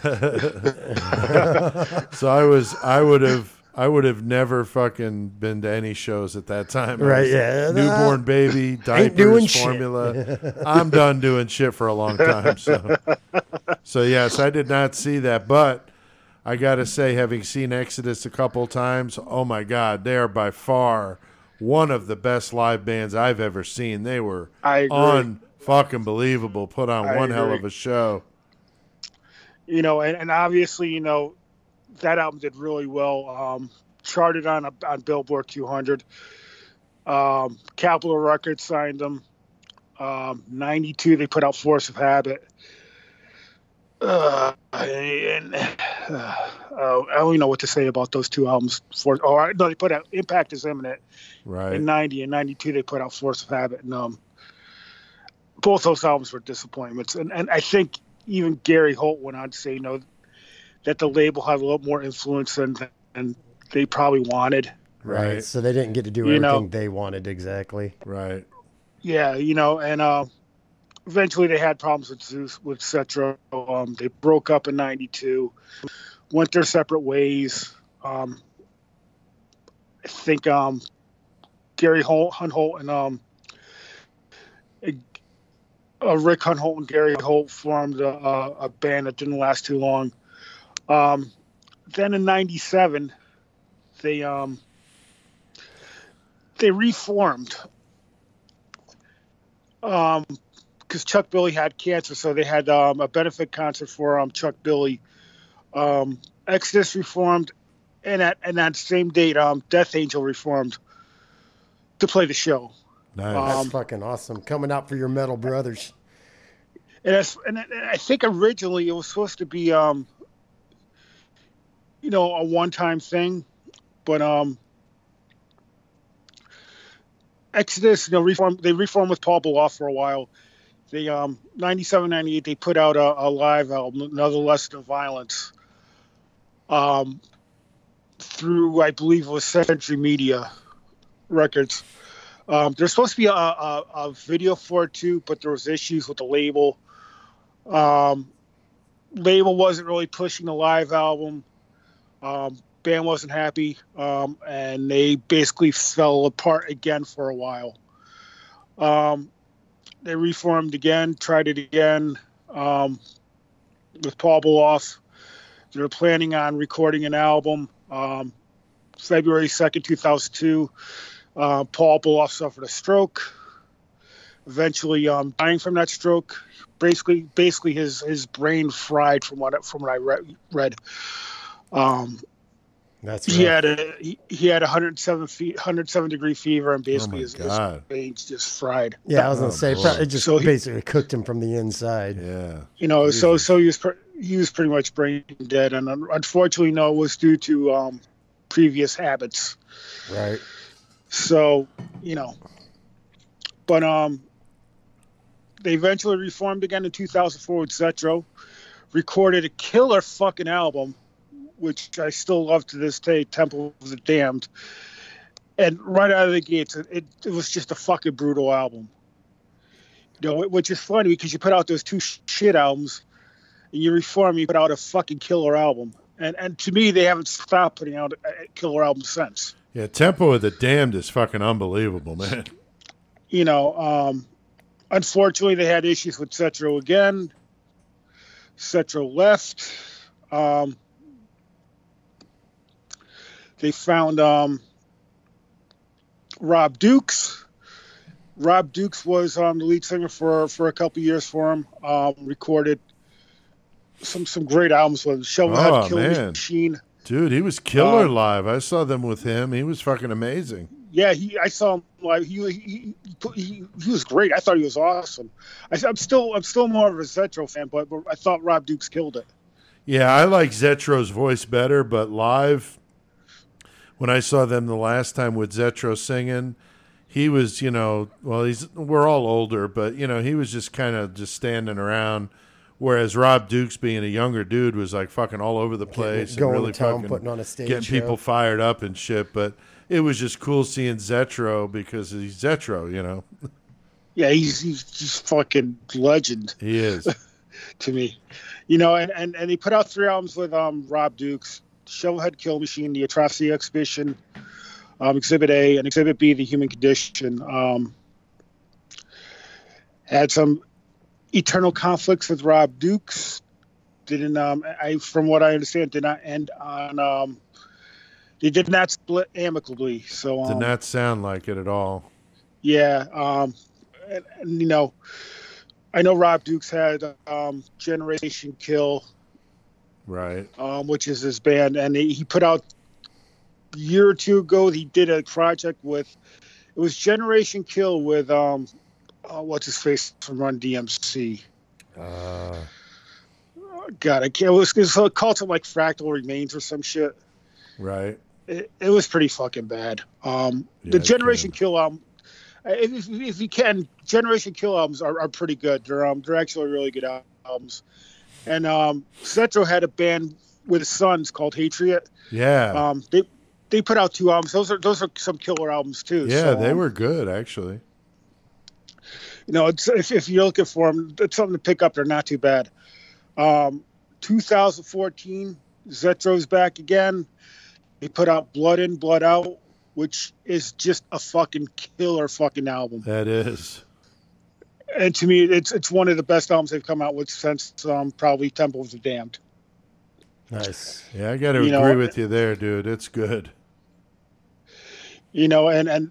So I was. I would have. I would have never fucking been to any shows at that time. I Right, was yeah. Newborn baby, diapers, doing shit. formula. I'm done doing shit for a long time. So, so yes, I did not see that, but I got to say, having seen Exodus a couple times, oh my God, they are by far one of the best live bands I've ever seen. They were I agree. unfucking believable. Put on I one hell agree. of a show. You know, and, and obviously, you know, that album did really well. Um, charted on a, on Billboard two hundred. Um, Capitol Records signed them. Um, ninety-two, they put out Force of Habit. Uh, and uh, I don't even know what to say about those two albums. For oh, no, they put out Impact is Imminent Right. in ninety, and ninety-two they put out Force of Habit, and um, both those albums were disappointments. And and I think even Gary Holt went on to say, you know, that the label had a little more influence than than they probably wanted. Right. Right. So they didn't get to do You everything know- they wanted exactly. Right. Yeah, you know, and uh, eventually they had problems with Zeus with Cetro. Um, they broke up in ninety-two, went their separate ways. Um, I think um, Gary Holt, Hunt-Holt and um, uh, Rick Hunt-Holt and Gary Holt formed a, a, a band that didn't last too long. Um, then in ninety-seven, they um, they reformed. Um, because Chuck Billy had cancer, so they had um, a benefit concert for um, Chuck Billy. Um, Exodus reformed, and at and that same date, um, Death Angel reformed to play the show. Nice. That's Um, fucking awesome. Coming out for your metal brothers. And, it's, and I think originally it was supposed to be, um, you know, a one-time thing, but um, Exodus, you know, reformed. They reformed with Paul Baloff for a while. They um, ninety-seven, ninety-eight, they put out a, a live album, Another Lesson of Violence, um, through I believe it was Century Media Records. Um, there's supposed to be a, a, a video for it too, but there was issues with the label. Um, label wasn't really pushing the live album. Um, band wasn't happy, um, and they basically fell apart again for a while. Um, they reformed again, tried it again um, with Paul Baloff. They were planning on recording an album. Um, February second, two thousand two. Uh, Paul Baloff suffered a stroke, eventually um, dying from that stroke. Basically, basically his, his brain fried from what from what I re- read. Um, That's he rough. had a he, he had one hundred seven feet, one hundred seven degree fever, and basically my his, his God. brains just fried. Yeah, I was gonna Oh, say boy. probably it just So he- basically cooked him from the inside. Yeah. You know, so Jesus. so he was pre- he was pretty much brain dead, and un- unfortunately, no, it was due to um, previous habits. Right. So, you know, but um, they eventually reformed again in two thousand four with Zetro, recorded a killer fucking album, which I still love to this day, Temple of the Damned. And right out of the gates, it, it, it was just a fucking brutal album. You know, which is funny because you put out those two sh- shit albums, and you reform, you put out a fucking killer album. And and to me, they haven't stopped putting out a, a killer album since. Yeah, Tempo of the Damned is fucking unbelievable, man. You know, um, unfortunately, they had issues with Cetro again. Cetro left. Um, they found um, Rob Dukes. Rob Dukes was um, the lead singer for for a couple years for him. Um, recorded some some great albums with him. Shovelhead Oh, Kill man. Machine. Dude, he was killer Um, live. I saw them with him. He was fucking amazing. Yeah, he. I saw him live. He he, he he he was great. I thought he was awesome. I, I'm still I'm still more of a Zetro fan, but, but I thought Rob Dukes killed it. Yeah, I like Zetro's voice better, but live, when I saw them the last time with Zetro singing, he was, you know, well, he's we're all older, but, you know, he was just kind of just standing around, whereas Rob Dukes, being a younger dude, was like fucking all over the place going and really to town, fucking putting on a stage getting show. people fired up and shit. But it was just cool seeing Zetro because he's Zetro, you know. Yeah, he's he's just fucking legend He is. to me. You know, and, and, and he put out three albums with um Rob Dukes: Shovelhead Kill Machine, The Atrocity Exhibition, um, Exhibit A, and Exhibit B, The Human Condition. Um, had some eternal conflicts with Rob Dukes. Didn't um I from what I understand did not end on um they did not split amicably. So um, Did not sound like it at all. yeah, um, and, and you know, I know Rob Dukes had um, Generation Kill, Right. um, which is his band, and he, he put out a year or two ago. He did a project with it was Generation Kill with um, uh, what's his face from Run D M C. Uh, God, I can't. It was, it was called something like Fractal Remains or some shit. Right. It, it was pretty fucking bad. Um, Yeah, the it Generation can. Kill album, if, if, if you can, Generation Kill albums are, are pretty good. They're um, they're actually really good albums. And um, Zetro had a band with his sons called Hatriot. Yeah. Um, they they put out two albums. Those are those are some killer albums too. yeah, So, they um, were good, actually. You know, it's, if if you're looking for them, it's something to pick up. They're not too bad. Um, two thousand fourteen, Zetro's back again. They put out Blood In, Blood Out, which is just a fucking killer fucking album. That is. And to me, it's it's one of the best albums they've come out with since um, probably Temple of the Damned. nice. Yeah, I got to You agree know- with you there, dude. It's good. You know, and and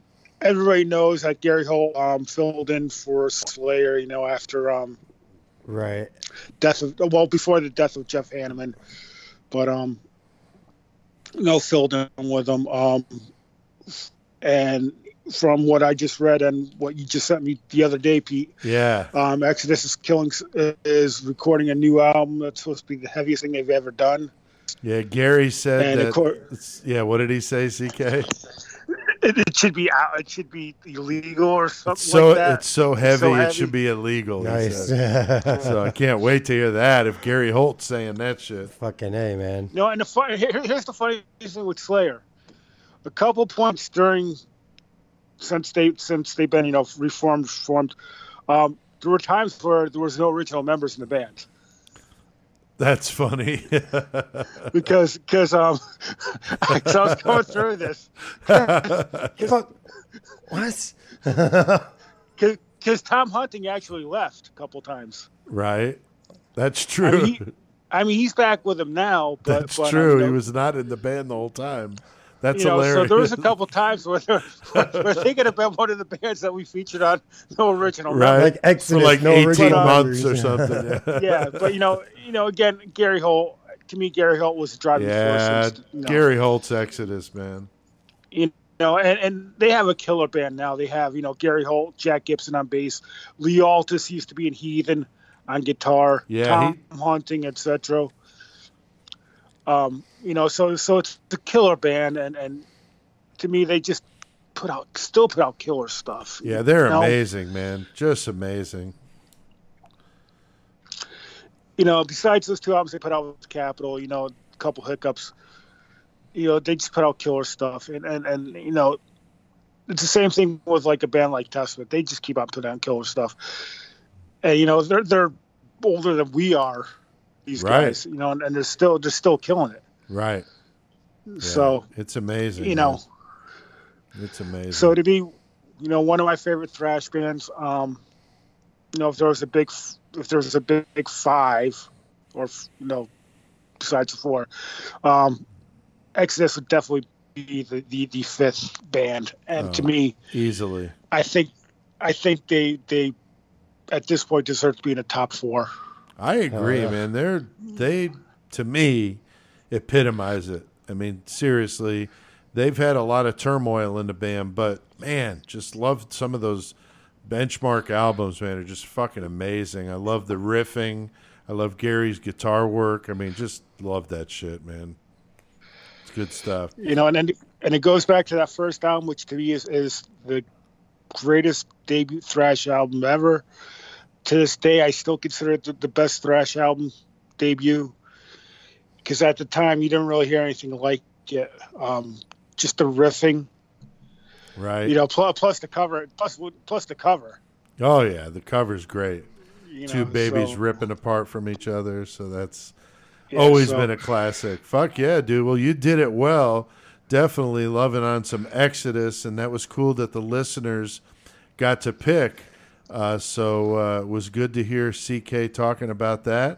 everybody knows that Gary Holt um, filled in for Slayer, you know, after um, Right. death of well before the death of Jeff Hanneman, but um, you know, filled in with him. Um, and from what I just read and what you just sent me the other day, Pete, Yeah. um, Exodus is killing is recording a new album that's supposed to be the heaviest thing they've ever done. Yeah, Gary said And that. of course- it's- yeah, what did he say, C K? It, it should be out. It should be illegal or something It's so like that. it's so heavy, so it heavy. should be illegal. he Nice. said. So I can't wait to hear that. If Gary Holt's saying that shit, Fucking A, man. No, and the fun, here, here's the funny thing with Slayer. A couple points during since they since they've been you know reformed formed, um, there were times where there was no original members in the band that's funny. because because um I was going through this Fuck. What? because Tom Hunting actually left a couple times. Right, that's I true. mean, he, I mean he's back with them now, but that's but, true. um, He was not in the band the whole time. That's you know, hilarious. so there was a couple times where they're, where they could have been one of the bands that we featured on No Original right, Like Exodus, for like no eighteen original months members. or something. Yeah, Yeah, but you know, you know, again, Gary Holt. To me, Gary Holt was the driving yeah. force. You know, Gary Holt's Exodus, man. you know, and, and they have a killer band now. They have, you know, Gary Holt, Jack Gibson on bass, Lee Altus used to be in Heathen on guitar, Yeah, Tom Hunting, et cetera. Um, you know, so so it's the killer band, and and to me, they just put out, still put out killer stuff. Yeah, they're you know? amazing, man. Just amazing. You know, besides those two albums they put out with Capitol, you know, a couple hiccups. You know, they just put out killer stuff, and and and you know, it's the same thing with like a band like Testament. They just keep on putting out killer stuff, and you know, they're they're older than we are. These Right. guys, you know, and, and they're still they're still killing it. Right. Yeah, So it's amazing. you man. know, It's amazing. so to be, you know, one of my favorite thrash bands. Um, you know, if there was a big, if there was a big, big five, or you know, besides the four, um, Exodus would definitely be the, the, the fifth band. And Oh. to me, Easily. I think, I think they they at this point deserve to be in the top four. I agree, yeah. man. They're they to me epitomize it. I mean, seriously, they've had a lot of turmoil in the band, but man, just love some of those benchmark albums, man. Are just fucking amazing. I love the riffing. I love Gary's guitar work. I mean, just love that shit, man. It's good stuff. You know, and then and it goes back to that first album, which to me is, is the greatest debut thrash album ever. To this day, I still consider it the, the best thrash album debut, because at the time you didn't really hear anything like it. Um, just the riffing, Right. you know, plus, plus the cover, plus plus the cover. Oh yeah, the cover's great. You Two know, babies so- ripping apart from each other, so that's yeah, always so- been a classic. Fuck yeah, dude. Well, you did it well. Definitely loving on some Exodus, and that was cool that the listeners got to pick. Uh, so uh, it was good to hear C K talking about that.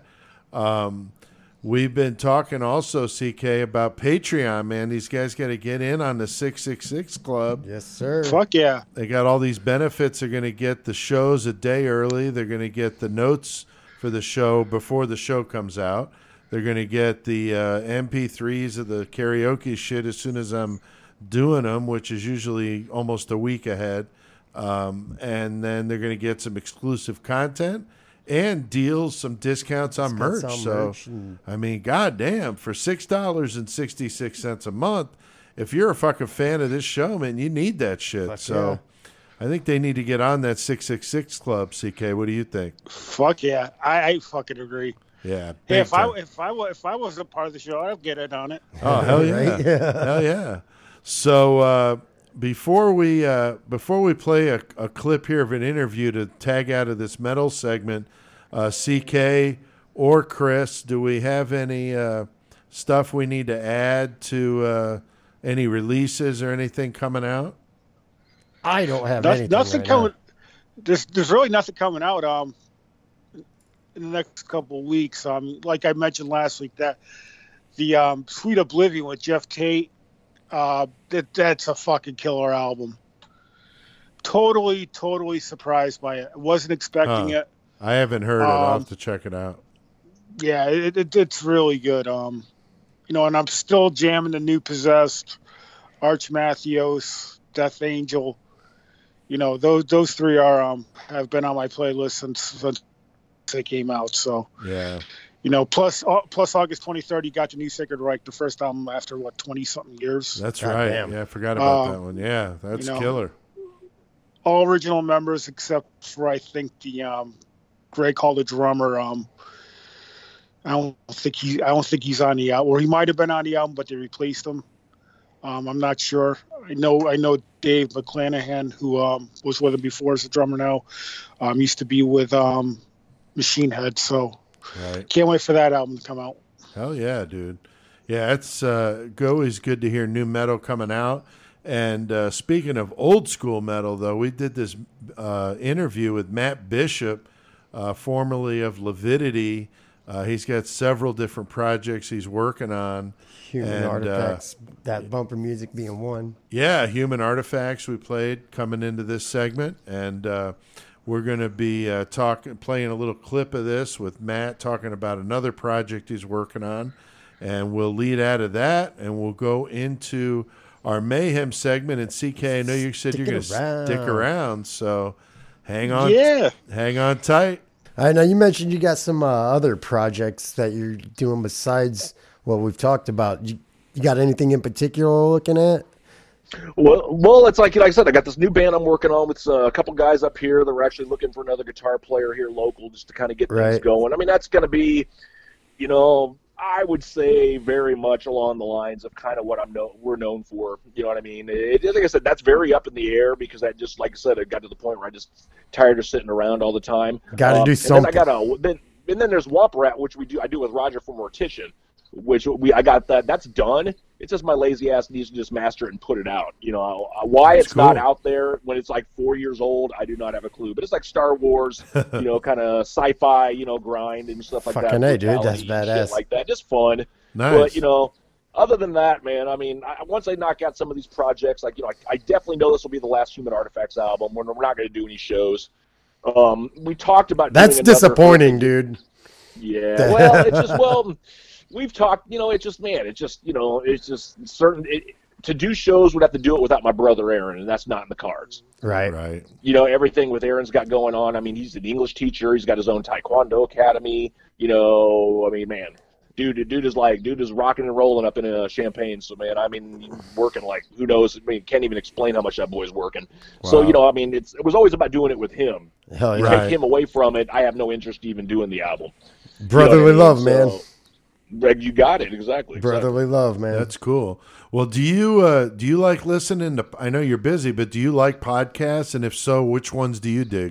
Um, we've been talking also, C K, about Patreon, man. These guys got to get in on the six six six Club. Yes, sir. Fuck yeah. They got all these benefits. They're going to get the shows a day early. They're going to get the notes for the show before the show comes out. They're going to get the uh, M P threes of the karaoke shit as soon as I'm doing them, which is usually almost a week ahead. Um, and then they're going to get some exclusive content and deals, some discounts on merch. Discounts on So, merch and- I mean, goddamn, for six dollars and sixty-six cents a month, if you're a fucking fan of this show, man, you need that shit. Fuck so I think they need to get on that six six six Club, C K. What do you think? Fuck yeah. I, I fucking agree. Yeah. Hey, big if I time. if I wa- if I was a part of the show, I'd get in on it. Oh, hell yeah. Right? Yeah. Hell yeah. So uh, before we uh, before we play a, a clip here of an interview to tag out of this metal segment, uh, C K or Chris, do we have any uh, stuff we need to add to uh, any releases or anything coming out? I don't have Nothing, anything nothing right coming. now. There's there's really nothing coming out. Um, in the next couple of weeks. Um, like I mentioned last week, that the um, Sweet Oblivion with Jeff Tate, uh, that that's a fucking killer album. totally, totally surprised by it. I wasn't expecting Huh. it. I haven't heard it. I'll Um, have to check it out. Yeah, it, it, it's really good. Um, you know, and I'm still jamming the new Possessed, Arch Mattheos, Death Angel. You know, those those three are um have been on my playlist since, since they came out. So, Yeah. you know, plus uh, plus August twenty-third, you got the new Sacred Reich, the first album after what twenty something years. That's God right. damn. Yeah, I forgot about Uh, that one. Yeah, that's you know, killer. All original members except for I think the um Greg Hall, the drummer. Um, I don't think he I don't think he's on the album, or he might have been on the album, but they replaced him. Um, I'm not sure. I know I know Dave McClanahan, who um, was with him before as a drummer now, um, used to be with um, Machine Head. So Right. can't wait for that album to come out. Hell yeah, dude. Yeah, it's uh, always good to hear new metal coming out. And uh, speaking of old school metal, though, we did this uh, interview with Matt Bishop, uh, formerly of Levidity. Uh, he's got several different projects he's working on. Human And, uh, Artifacts, that bumper music being one. Yeah, Human Artifacts we played coming into this segment, and uh, we're going to be uh, talking, playing a little clip of this with Matt talking about another project he's working on, and we'll lead out of that, and we'll go into our Mayhem segment. And C K, I know you said you're going to stick around, so hang on, Yeah. hang on tight. All right, now you mentioned you got some uh, other projects that you're doing besides what we've talked about. You, you got anything in particular looking at? Well, well, it's like like I said, I got this new band I'm working on with uh, a couple guys up here that were actually looking for another guitar player here local, just to kind of get things Right. going. I mean, that's going to be, you know, I would say very much along the lines of kind of what I'm know we're known for. You know what I mean? It, like I said, that's very up in the air because I just, like I said, it got to the point where I just tired of sitting around all the time. Gotta do and something. Then I got a then and then there's Womp Rat, which we do I do with Roger from Mortician, which we I got that that's done. It's just my lazy ass needs to just master it and put it out. You know why That's it's not cool. out there when it's like four years old, I do not have a clue. But it's like Star Wars, you know, kind of sci-fi, you know, grind and stuff like Fucking that. A, dude, that's brutality and shit badass. like that, just fun. Nice. But you know, other than that, man, I mean, I, once I knock out some of these projects, like you know, I, I definitely know this will be the last Human Artifacts album. We're, we're not going to do any shows. Um, we talked about That's doing another- disappointing, dude. Yeah, well, it's just well, we've talked. You know, it's just man, it's just you know, it's just certain. It, to do shows, would have to do it without my brother Aaron, and that's not in the cards. Right. Right. You know, everything with Aaron's got going on. I mean, he's an English teacher. He's got his own Taekwondo academy. You know, I mean, man, dude, dude is like, dude is rocking and rolling up in a Champagne. So, man, I mean, working like, who knows? I mean, can't even explain how much that boy's working. So, Wow. you know, I mean, it's it was always about doing it with him. Hell yeah. Right. Take him away from it, I have no interest even doing the album. Brotherly You know what I love, mean? man. So, Greg, you got it exactly. Brotherly love, man. That's cool. Well, do you uh, do you like listening to? I know you're busy, but do you like podcasts? And if so, which ones do you dig?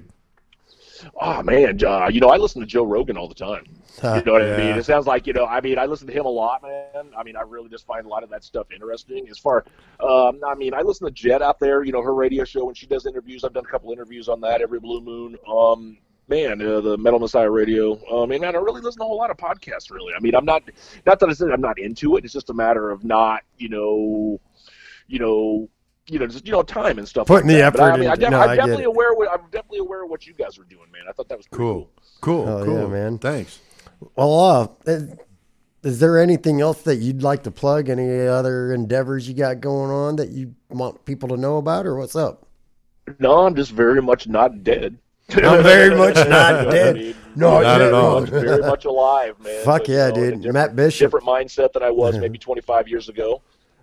Oh man, uh, you know I listen to Joe Rogan all the time. You know what I mean? Yeah. It sounds like you know. I mean, I listen to him a lot, man. I mean, I really just find a lot of that stuff interesting. As far, um, I mean, I listen to Jet out there. You know, her radio show when she does interviews. I've done a couple interviews on that every blue moon. Um, man, uh, the Metal Messiah Radio. Um, and man, I really listen to a whole lot of podcasts. Really, I mean, I'm not not that I said I'm not into it. It's just a matter of not, you know, you know. You know, just you know, time and stuff. Putting like the that. But I effort mean, I into- def- no, I'm I get definitely it. aware. What, I'm definitely aware of what you guys were doing, man. I thought that was pretty Cool, cool. cool, Hell cool, yeah, man. Thanks. Well, uh, is- is there anything else that you'd like to plug? Any other endeavors you got going on that you want people to know about, or what's up? No, I'm just very much not dead. I'm very much not dead. I mean, No, Not very at all. Much, very much alive, man. Fuck But, yeah, you know, in a dude. different- Matt Bishop. Different mindset than I was maybe twenty-five years ago.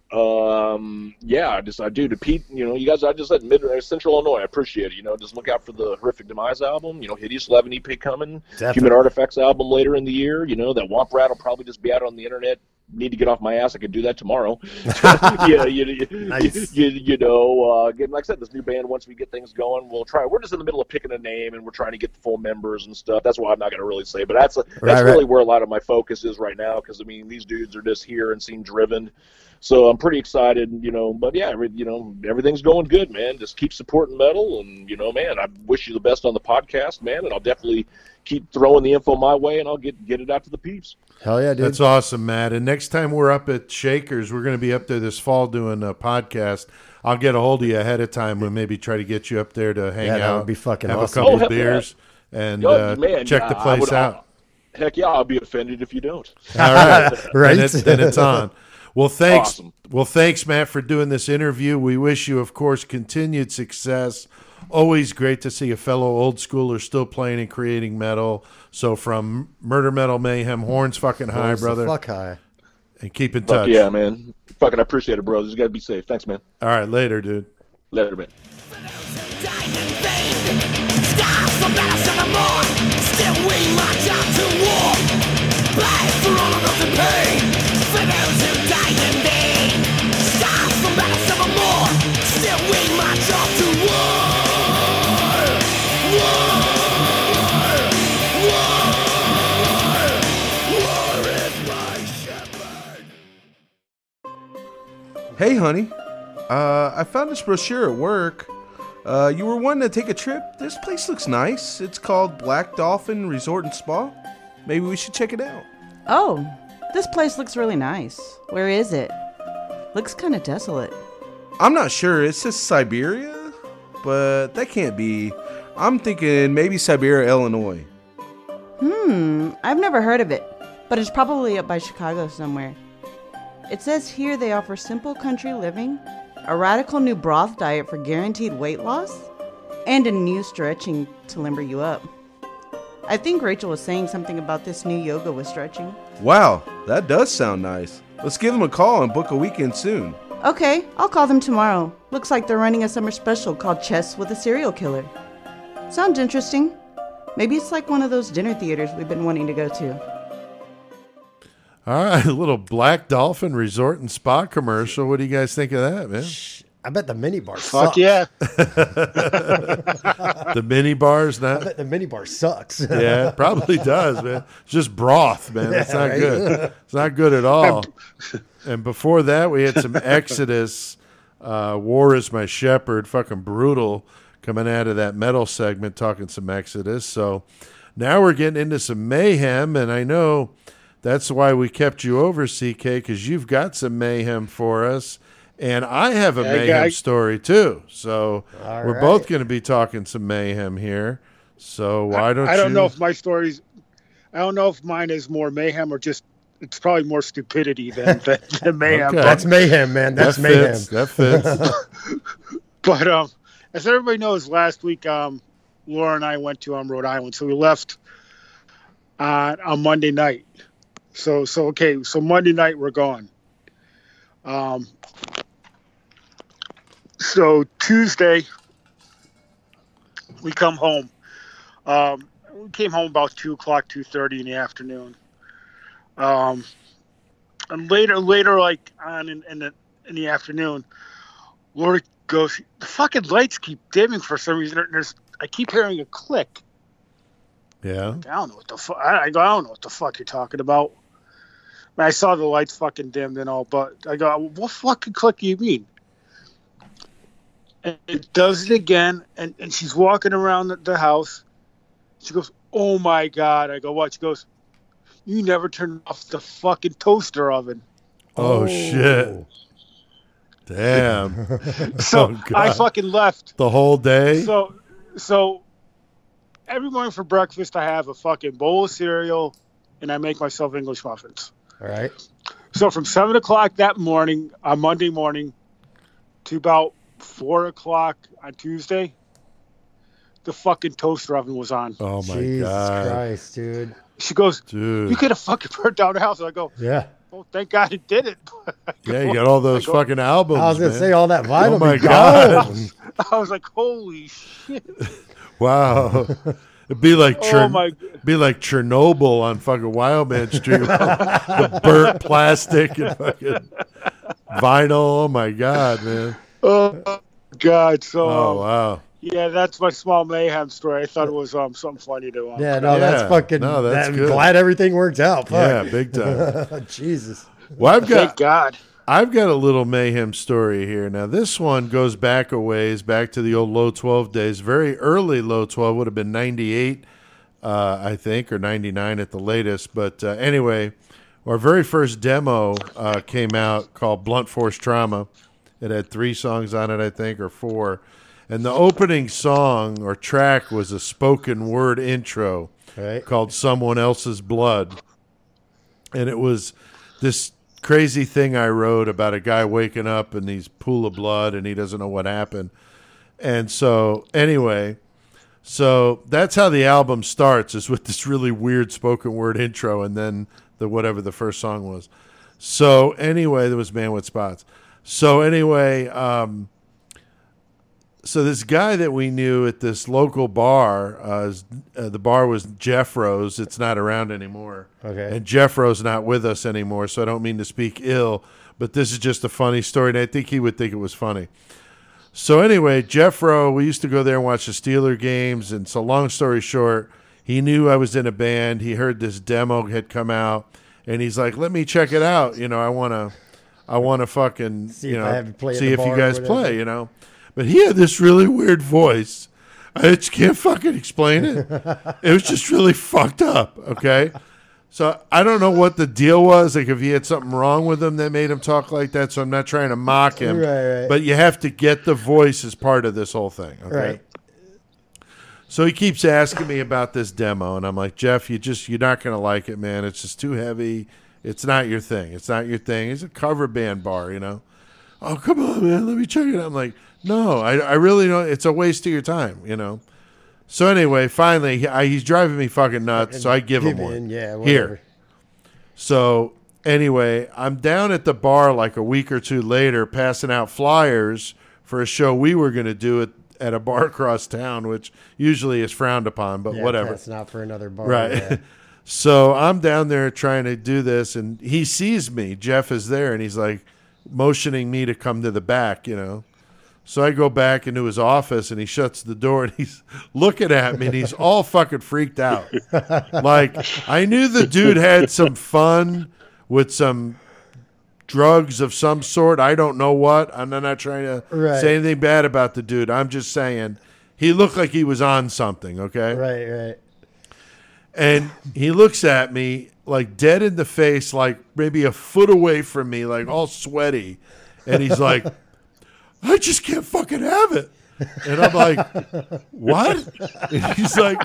Um, yeah, I just I do to Pete. You know, you guys. I just said mid uh, Central Illinois. I appreciate it. You know, just look out for the Horrific Demise album. You know, Hideous eleven E P coming. Definitely. Human Artifacts album later in the year. You know, that Womp Rat will probably just be out on the internet. Need to get off my ass. I could do that tomorrow. yeah, you, you, Nice. you, you know, uh, again, like I said, this new band. Once we get things going, we'll try. We're just in the middle of picking a name, and we're trying to get the full members and stuff. That's why I'm not going to really say, but that's a, that's Right, right. really where a lot of my focus is right now. Because I mean, these dudes are just here and seem driven. So I'm pretty excited, you know. But yeah, every, you know, everything's going good, man. Just keep supporting metal, and you know, man, I wish you the best on the podcast, man. And I'll definitely keep throwing the info my way, and I'll get get it out to the peeps. Hell yeah, dude. That's awesome, Matt. And next time we're up at Shakers, we're going to be up there this fall doing a podcast. I'll get a hold of you ahead of time and maybe try to get you up there to hang Yeah, out. that would be fucking have awesome. a couple Oh, heck beers and Yo, uh, man, check the I place would- out. Heck yeah, I'll be offended if you don't. All right. Right? Then, it, then it's on. Well, thanks. Awesome. Well, thanks, Matt, for doing this interview. We wish you, of course, continued success. Always great to see a fellow old schooler still playing and creating metal. So from Murder Metal Mayhem, horns fucking high, Horns the brother. Fuck high. And keep in Fuck touch. yeah, man. Fucking appreciate it, bro. You gotta be safe. Thanks, man. All right, later, dude. Later, man. Hey, honey. Uh, I found this brochure at work. Uh, you were wanting to take a trip? This place looks nice. It's called Black Dolphin Resort and Spa. Maybe we should check it out. Oh, this place looks really nice. Where is it? Looks kind of desolate. I'm not sure. It says Siberia, but that can't be. I'm thinking maybe Siberia, Illinois. Hmm, I've never heard of it, but it's probably up by Chicago somewhere. It says here they offer simple country living, a radical new broth diet for guaranteed weight loss, and a new stretching to limber you up. I think Rachel was saying something about this new yoga with stretching. Wow, that does sound nice. Let's give them a call and book a weekend soon. Okay, I'll call them tomorrow. Looks like they're running a summer special called Chess with a Serial Killer. Sounds interesting. Maybe it's like one of those dinner theaters we've been wanting to go to. All right, a little Black Dolphin Resort and Spa commercial. What do you guys think of that, man? I bet the mini bar Fuck sucks. yeah. The mini bars, I not. bet the mini bar sucks. Yeah, it probably does, man. It's just broth, man. It's Yeah, not right? good. It's not good at all. And before that, we had some Exodus. Uh, War is My Shepherd. Fucking brutal. Coming out of that metal segment, talking some Exodus. So now we're getting into some mayhem, and I know that's why we kept you over, C K, because you've got some mayhem for us. And I have a Yeah, I mayhem got- story, too. So All we're right. both going to be talking some mayhem here. So why don't I don't you... know if my story's. I don't know if mine is more mayhem or just. It's probably more stupidity than, than, than mayhem. Okay. But, That's mayhem, man. That's that mayhem. fits. That fits. but um, as everybody knows, last week um, Laura and I went to um, Rhode Island, so we left on on Monday night. So so okay, so Monday night we're gone. Um. So Tuesday we come home. Um, we came home about two o'clock, two thirty in the afternoon. Um, and later, later, like on in, in the in the afternoon, Laura goes, "The fucking lights keep dimming for some reason. There's, I keep hearing a click. Yeah. I don't know what the fuck. I, I go, I don't know what the fuck you're talking about. I saw the lights fucking dimmed and all, but I go, what fucking click do you mean? And it does it again, and, and she's walking around the, the house. She goes, "Oh my god!" I go, "What?" She goes, "You never turned off the fucking toaster oven." Oh, shit. Damn. So Oh, I God. fucking left. The whole day? So, so every morning for breakfast, I have a fucking bowl of cereal, and I make myself English muffins. All right. So from seven o'clock that morning on Monday morning to about four o'clock on Tuesday, the fucking toaster oven was on. Oh, my Jesus God. Christ, dude. She goes, Dude. "You could have fucking burned down the house." And I go, Yeah. "Oh, thank God it did it." I go- Yeah, you got all those I go- fucking albums, I was gonna man. say all that vinyl. Oh, my be God. gone. I was like, "Holy shit!" Wow. It'd be like Oh Chern- my! be like Chernobyl on fucking Wildman Street. with the burnt plastic and fucking vinyl. Oh, my God, man. Oh God! So Oh, um, wow. yeah, that's my small mayhem story. I thought it was um something funny to um, Yeah, no, Yeah. that's fucking. No, that's I'm good. glad everything worked out. Yeah, Fuck. big time. Jesus. Well, I've Thank got God. I've got a little mayhem story here. Now, this one goes back a ways, back to the old Low twelve days. Very early Low twelve would have been ninety-eight. uh, I think, or ninety-nine at the latest. But uh, anyway, our very first demo uh, came out called Blunt Force Trauma. It had three songs on it, I think, or four. And the opening song or track was a spoken word intro Right. called Someone Else's Blood. And it was this crazy thing I wrote about a guy waking up in these pool of blood and he doesn't know what happened. And so anyway, so that's how the album starts, is with this really weird spoken word intro and then the whatever the first song was. So anyway, there was Man with Spots. So anyway, um, so this guy that we knew at this local bar, uh, is- uh, the bar was Jeff Rose. It's not around anymore. Okay. And Jeff Rose not with us anymore, so I don't mean to speak ill, but this is just a funny story, and I think he would think it was funny. So anyway, Jeff Rowe, we used to go there and watch the Steeler games, and so long story short, he knew I was in a band. He heard this demo had come out, and he's like, "Let me check it out. You know, I want to, I want to fucking, See you if know, I have you play at see the if you bar or guys whatever." play, you know." But he had this really weird voice. I just can't fucking explain it. It was just really fucked up, okay? So I don't know what the deal was, like if he had something wrong with him that made him talk like that, so I'm not trying to mock him. Right, right. But you have to get the voice as part of this whole thing, okay? Right. So he keeps asking me about this demo, and I'm like, "Jeff, you just you're not gonna like it, man. It's just too heavy. It's not your thing. It's not your thing. It's a cover band bar, you know." "Oh, come on, man. Let me check it out." I'm like, "No, I, I really don't. It's a waste of your time, you know." So anyway, finally, he, I, he's driving me fucking nuts. So I give, him Give one. in, yeah, whatever. Here. So anyway, I'm down at the bar like a week or two later, passing out flyers for a show we were going to do at, at a bar across town, which usually is frowned upon, but Yeah, whatever. passing out for another bar. Right. Yeah. So I'm down there trying to do this, and he sees me. Jeff is there, and he's like motioning me to come to the back, you know. So I go back into his office, and he shuts the door, and he's looking at me, and he's all fucking freaked out. Like, I knew the dude had some fun with some drugs of some sort. I don't know what. I'm not trying to Right. say anything bad about the dude. I'm just saying he looked like he was on something, okay? Right, right. And he looks at me like dead in the face, like maybe a foot away from me, like all sweaty. And he's like, "I just can't fucking have it." And I'm like, "What?" And he's like,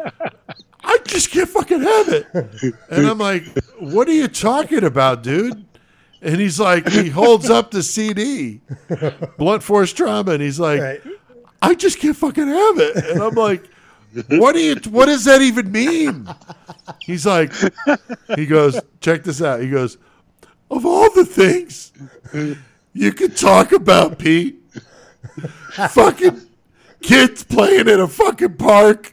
"I just can't fucking have it." And I'm like, "What are you talking about, dude?" And he's like, he holds up the C D, Blunt Force Trauma, and he's like, Right. "I just can't fucking have it." And I'm like, What do you? What does that even mean? He's like, he goes, check this out. He goes, "Of all the things you could talk about, Pete, fucking kids playing in a fucking park,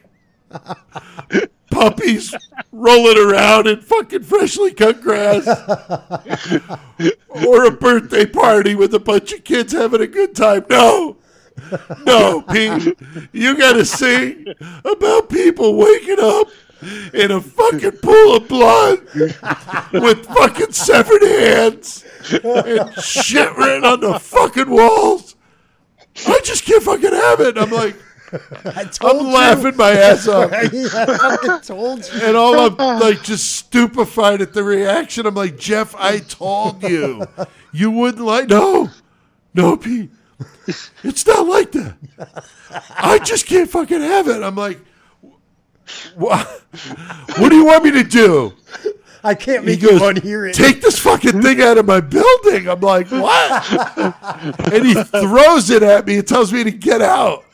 puppies rolling around in fucking freshly cut grass, or a birthday party with a bunch of kids having a good time. No. No, Pete, you got to sing about people waking up in a fucking pool of blood with fucking severed hands and shit written on the fucking walls. I just can't fucking have it." I'm like, I told I'm you. laughing my ass off. I fucking told you. And all I'm like just stupefied at the reaction. I'm like, "Jeff, I told you. You wouldn't like, no, no, Pete. It's not like that. I just can't fucking have it." I'm like, "What? What do you want me to do?" I can't He make goes, you want to hear it. "Take this fucking thing out of my building." I'm like, "What?" And he throws it at me and tells me to get out.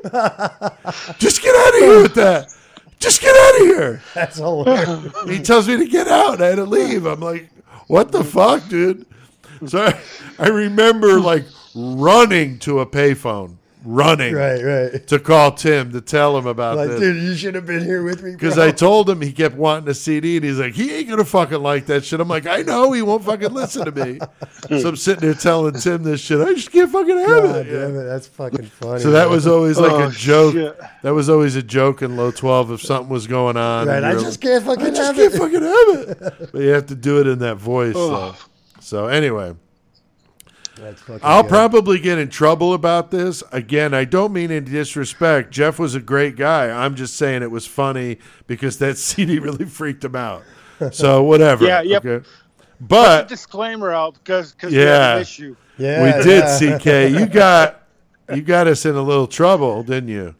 Just get out of here with that. Just get out of here. That's hilarious. He tells me to get out. I had to leave. I'm like, "What the fuck, dude?" So I, I remember like running to a payphone, running Right, right. to call Tim to tell him about Like, this. dude, you should have been here with me. Because bro. I told him, he kept wanting a C D, and he's like, "He ain't gonna fucking like that shit." I'm like, "I know, he won't fucking listen to me." So I'm sitting there telling Tim this shit. I just can't fucking have God it. damn Yeah. it, that's fucking funny. So that man. was always like Oh, a joke. shit. That was always a joke in low twelve if something was going on. right. and I you're just can't fucking I just have can't it. fucking have it. But you have to do it in that voice. So, so anyway, That's fucking I'll good. probably get in trouble about this. Again, I don't mean any disrespect. Jeff was a great guy. I'm just saying it was funny because that C D really freaked him out. So whatever. Yeah, yep. Okay. Put But the disclaimer out because because Yeah. we have an issue. Yeah, we did, yeah. C K. You got you got us in a little trouble, didn't you?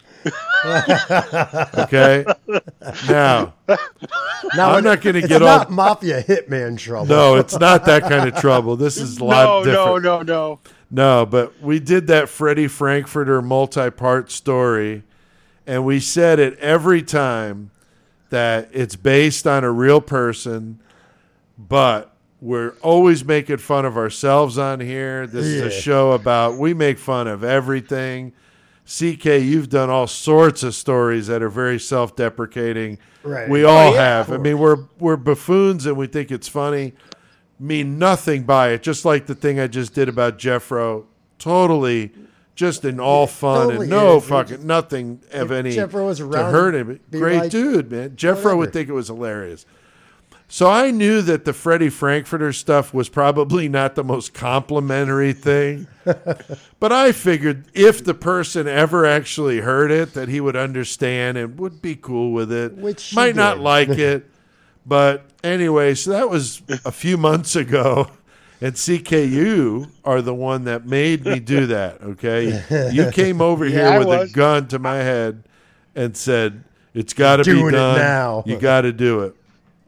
Okay. Now, Now, I'm not going to it's get not off. mafia hitman trouble. No, it's not that kind of trouble. This is a lot No, different. no, no, no. No, but we did that Freddie Frankfurter multi-part story, and we said it every time that it's based on a real person, but we're always making fun of ourselves on here. This is a Yeah. show about we make fun of everything. C K, you've done all sorts of stories that are very self-deprecating. Right. We all Oh, yeah. have. I mean, we're we're buffoons and we think it's funny. Mean nothing by it. Just like the thing I just did about Jeffro. Totally, just in all fun totally and no is. fucking nothing of if any Jeffro was to around, hurt him. be Great like, dude, man. Jeffro would whatever. think it was hilarious. So I knew that the Freddie Frankfurter stuff was probably not the most complimentary thing. But I figured if the person ever actually heard it, that he would understand and would be cool with it. Which he Might not did. like it. But anyway, so that was a few months ago. And C K, you are the one that made me do that, okay? You came over Yeah, here I with was. a gun to my head and said, it's got to be Doing it done. now. You got to do it.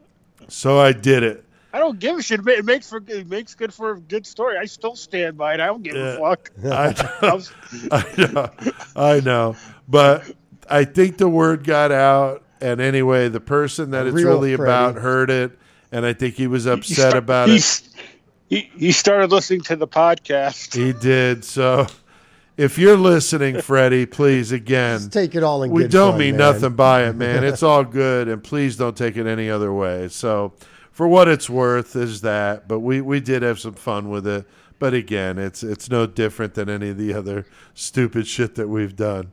So I did it. I don't give a shit. It ma- It makes for it makes good for a good story. I still stand by it. I don't give Yeah. a fuck. I I was- I know, I know, but I think the word got out, and anyway, the person that it's Real really about Freddie. heard it, and I think he was he upset start- about it. he's- He, he started listening to the podcast. He did. So, if you're listening, Freddie, please again, Just take it all in we good don't fun, mean man. nothing by it, man. It's all good, and please don't take it any other way. So, for what it's worth, is that. But we we did have some fun with it. But again, it's it's no different than any of the other stupid shit that we've done.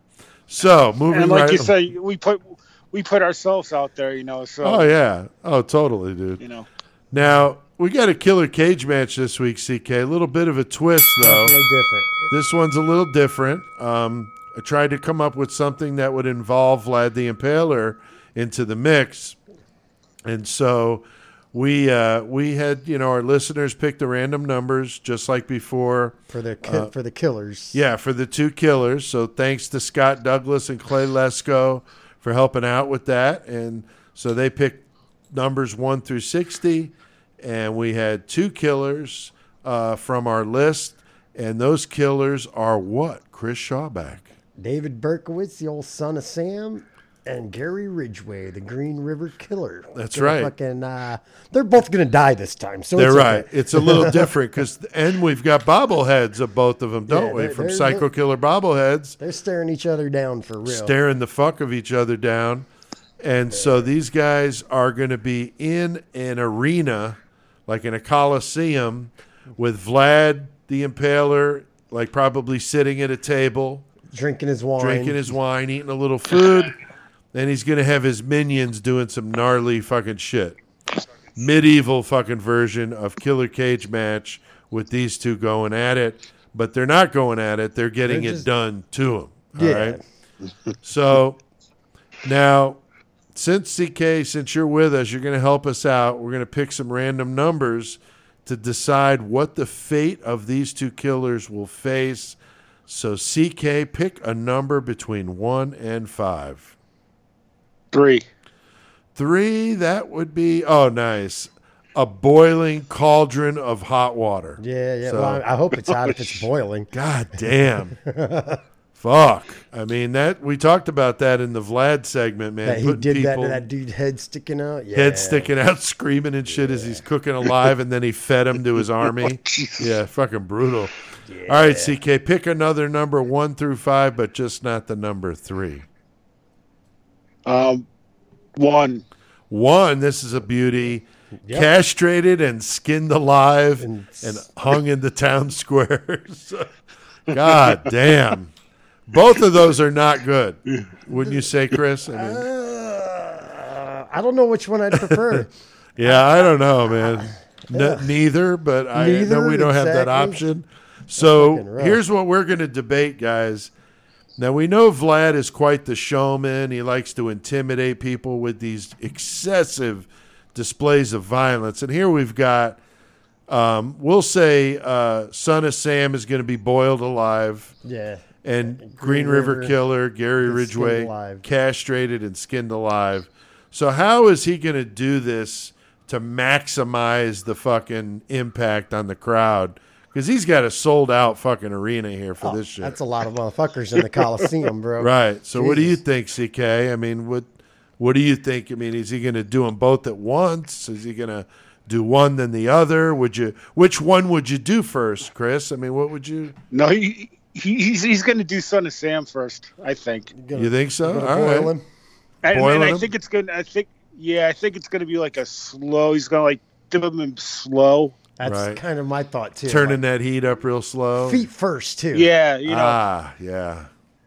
So moving And like right. you say, we put we put ourselves out there, you know. So oh yeah. Oh totally, dude. you know. Now we got a killer cage match this week, C K. A little bit of a twist though. Definitely different. This one's a little different. Um, I tried to come up with something that would involve Vlad the Impaler into the mix, and so we uh, we had you know our listeners pick the random numbers just like before. For the ki- Uh, for the killers. Yeah, for the two killers. So thanks to Scott Douglas and Clay Lesko for helping out with that, and so they picked numbers one through sixty, and we had two killers uh, from our list. And those killers are what? Chris Shawback. David Berkowitz, the old son of Sam, and Gary Ridgway, the Green River Killer. That's They're right. Fucking, uh, they're both gonna die this time. So They're it's right. okay. It's a little different because, and we've got bobbleheads of both of them, don't Yeah, we? they're- From they're- Psycho Killer bobbleheads, They're staring each other down for real. staring the fuck of each other down. And so these guys are going to be in an arena, like in a coliseum, with Vlad the Impaler, like probably sitting at a table, Drinking his wine. drinking his wine, eating a little food. Then he's going to have his minions doing some gnarly fucking shit. Medieval fucking version of Killer Cage match with these two going at it. But they're not going at it. They're getting They're it just- done to them. All Yeah. right. So now, since C K, since you're with us, you're going to help us out. We're going to pick some random numbers to decide what the fate of these two killers will face. So C K, pick a number between one and five. Three. Three, that would be, oh, nice. A boiling cauldron of hot water. Yeah, yeah. So- Well, I I hope it's hot if it's boiling. God damn. Fuck. I mean, that we talked about that in the Vlad segment, man. That he Putting did that people- to that dude head sticking out. Yeah. head sticking out, screaming and shit as he's cooking alive, and then he fed him to his army. Yeah, fucking brutal. All right, C K, pick another number one through five, but just not the number three. Um, one. One, this is a beauty. Yep. Castrated and skinned alive And and, s- hung in the town squares. God damn. Both of those are not good. Wouldn't you say, Chris? I mean, Uh, I don't know which one I'd prefer. yeah, I don't know, man. N- neither, but I know Neither, we don't have that exactly. option. So fucking rough. here's what we're going to debate, guys. Now, we know Vlad is quite the showman. He likes to intimidate people with these excessive displays of violence. And here we've got, um, we'll say, uh, Son of Sam is going to be boiled alive. Yeah. And Green, Green River, River Killer, Gary is skinned Ridgway, alive. castrated and skinned alive. So how is he going to do this to maximize the fucking impact on the crowd? Because he's got a sold-out fucking arena here for Oh, this shit. That's a lot of motherfuckers in the Coliseum, bro. Right. So what do you Jesus. think, C K? I mean, what what do you think? I mean, is he going to do them both at once? Is he going to do one then the other? Would you? Which one would you do first, Chris? I mean, what would you? No, he, he he's he's going to do Son of Sam first. I think. Gonna- You think so? gonna All boil right. him? And, Boiling and I him? think it's going. to I think. Yeah, I think it's going to be like a slow. He's going to like do them slow. That's Right. kind of my thought too. Turning Like, that heat up real slow. feet first too. Yeah, you know. Ah, yeah.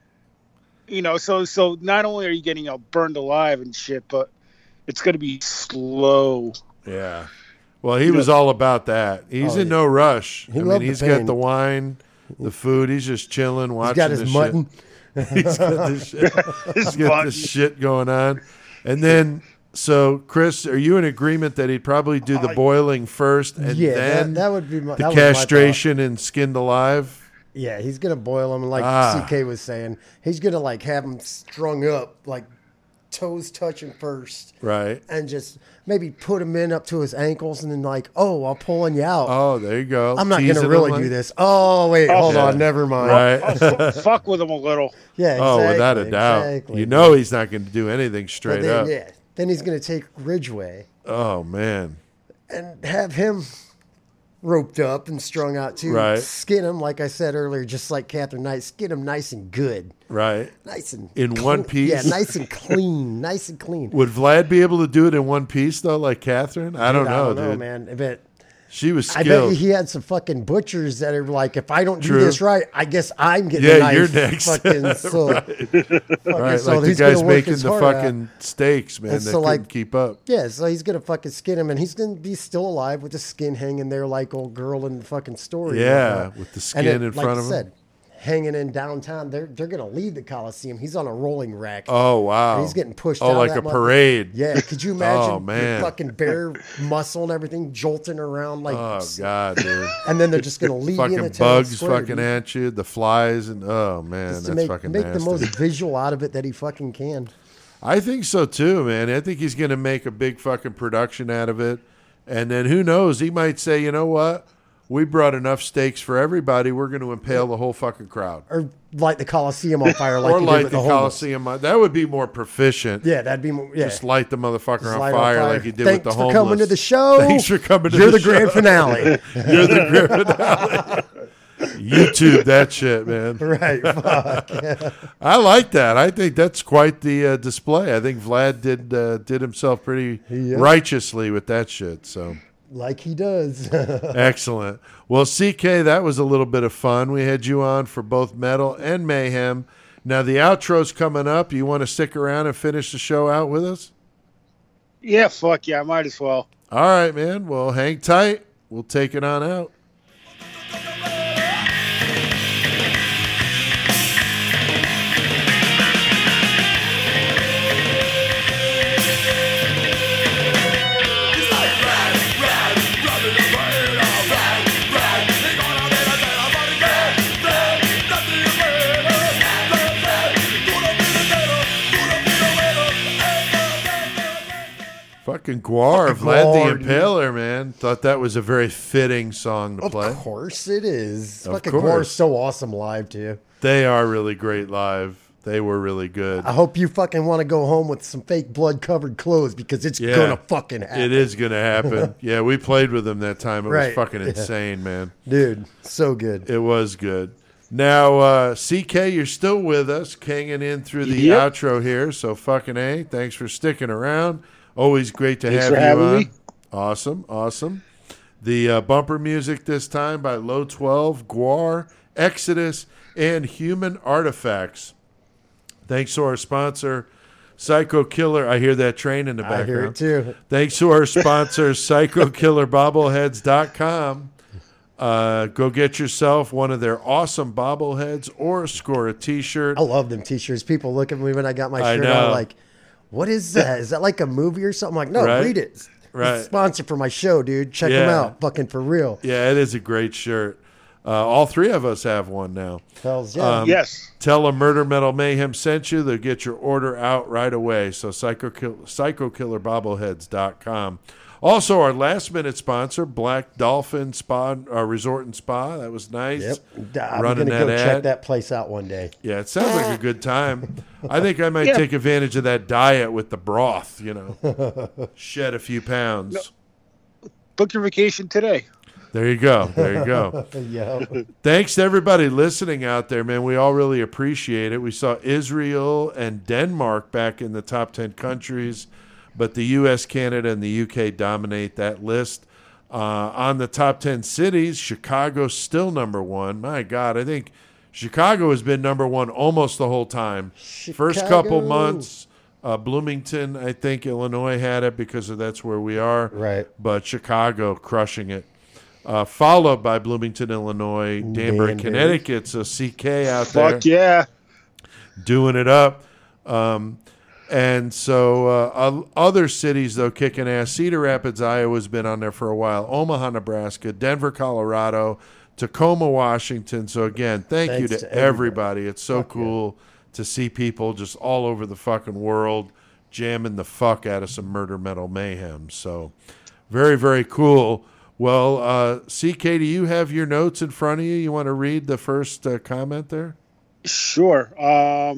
you know, so so not only are you getting, you know, burned alive and shit, but it's going to be slow. Yeah. Well, he was all about that. He's Oh, in yeah. no rush. He I mean, loved the he's got pain. the wine, the food. He's just chilling, watching He's got his this mutton. shit. He's got this shit. His He's got button. this shit going on. And then, so Chris, are you in agreement that he'd probably do the boiling first and Yeah, then that, that would be my, the that was my thought. castration and skinned alive? Yeah, he's gonna boil him, and like Ah. C K was saying, he's gonna like have him strung up, like toes touching first, Right. and just maybe put him in up to his ankles, and then like, oh, I'm pulling you out. Oh, there you go. I'm not Teasing gonna him really like- do this. Oh wait, Oh, hold yeah. on, never mind. Right. I'll fu- fuck with him a little. Yeah, Oh, exactly, without a doubt. exactly. You know he's not going to do anything But straight then, up. yeah, then he's gonna take Ridgway Oh, man. and have him roped up and strung out too. Right. Skin him, like I said earlier, just like Catherine Knight. Skin him nice and good, Right. nice and In one piece? Yeah, nice and clean, nice and clean. Would Vlad be able to do it in one piece, though, like Catherine? I don't Dude, know, I don't know, dude. man. I bet, She was I bet skilled. he had some fucking butchers that are like, if I don't do True. this right, I guess I'm getting Yeah, a knife. you're next. Fucking, so, fucking, Right, so like the he's gonna guy's work making his the heart out. fucking steaks, man, And that so, couldn't like- keep up. Yeah, so he's gonna fucking skin him, and he's gonna be still alive with the skin hanging there like old girl in the fucking story. and Yeah, whatnot. with the And skin it- in like front I of him. said, hanging in downtown. They're they're gonna leave the Coliseum. He's on a rolling rack. Oh, wow. He's getting pushed Oh, out like that a mother- parade. Yeah, could you imagine Oh, man. your fucking bare muscle and everything jolting around like? Oh, God, dude. And then they're just gonna leave you in fucking the town bugs square, fucking dude. at you, the flies, and oh, man, Just that's to make, fucking make nasty. the most visual out of it that he fucking can. I think so too, man. I think he's going to make a big fucking production out of it. And then who knows? He might say, you know what? We brought enough steaks for everybody. We're going to impale the whole fucking crowd. Or light the Coliseum on fire like or he light did with the, the homeless. Coliseum. on- That would be more proficient. Yeah, that'd be more. Yeah. Just light the motherfucker Just on light fire, on like you did Thanks with the for homeless. coming to the show. Thanks for coming to You're the the, grand show. finale. You're the grand finale. YouTube that shit, man. Right. Fuck. I like that. I think that's quite the uh, display. I think Vlad did uh, did himself pretty Yeah. righteously with that shit. So Like he does. excellent. Well, C K, that was a little bit of fun. We had you on for both Metal and Mayhem. Now the outro's coming up. You want to stick around and finish the show out with us? Yeah, fuck yeah, I might as well. All right, man. Well, hang tight. We'll take it on out. Fucking Guar, Fucking Vlad Guar, the dude. Impaler, man. Thought that was a very fitting song to Of play. course it is. Of Fucking course. Gore's so awesome live too. They are really great live. They were really good. I hope you fucking want to go home with some fake blood covered clothes because it's Yeah. gonna fucking happen. It is going to happen. Yeah, we played with them that time. It was Right. fucking Yeah. insane, man. Dude, so good. It was good. Now, uh, C K, you're still with us, hanging in through the Yep. outro here. So fucking A, thanks for sticking around. Always great to Thanks have for you having on. me. Awesome, awesome. The uh, bumper music this time by Low twelve, Guar, Exodus, and Human Artifacts. Thanks to our sponsor, Psycho Killer. I hear that train in the I background. hear it too. Thanks to our sponsor, Psycho Killer Bobbleheads dot com. Uh, go get yourself one of their awesome bobbleheads or score a T-shirt. I love them T-shirts. People look at me when I got my I shirt know. on like, what is that? Is that like a movie or something? I'm like, no, Right. read it. It's Right. a sponsor for my show, dude. Check them Yeah. out. Fucking for real. Yeah, it is a great shirt. Uh, all three of us have one now. Hells yeah. Um, Yes. Tell them Murder Metal Mayhem sent you. They'll get your order out right away. So psycho psycho killer bobbleheads dot com. Also, our last-minute sponsor, Black Dolphin Spa uh, Resort and Spa. That was nice. Yep. I'm Running going to go that check ad. that place out one day. Yeah, it sounds like a good time. I think I might Yeah. take advantage of that diet with the broth, you know. Shed a few pounds. Book your vacation today. There you go. There you go. Yeah. Thanks to everybody listening out there, man. We all really appreciate it. We saw Israel and Denmark back in the top ten countries, but the U S, Canada, and the U K dominate that list. Uh, on the top ten cities, Chicago's still number one. My God, I think Chicago has been number one almost the whole time. First couple Chicago. months, uh, Bloomington, I think Illinois had it because of that's where we are. Right. But Chicago crushing it. Uh, followed by Bloomington, Illinois, Danbury, Danbury. Connecticut. So C K out there Fuck yeah. doing it up. Um, and so uh, o- other cities, though, kicking ass. Cedar Rapids, Iowa's been on there for a while. Omaha, Nebraska. Denver, Colorado. Tacoma, Washington. So, again, thank you Thanks to, to everybody. everybody. It's so cool to see people just all over the fucking world jamming the fuck out of some Murder Metal Mayhem. So, very, very cool. Well, uh, C K, do you have your notes in front of you? You want to read the first uh, comment there? Sure. Um,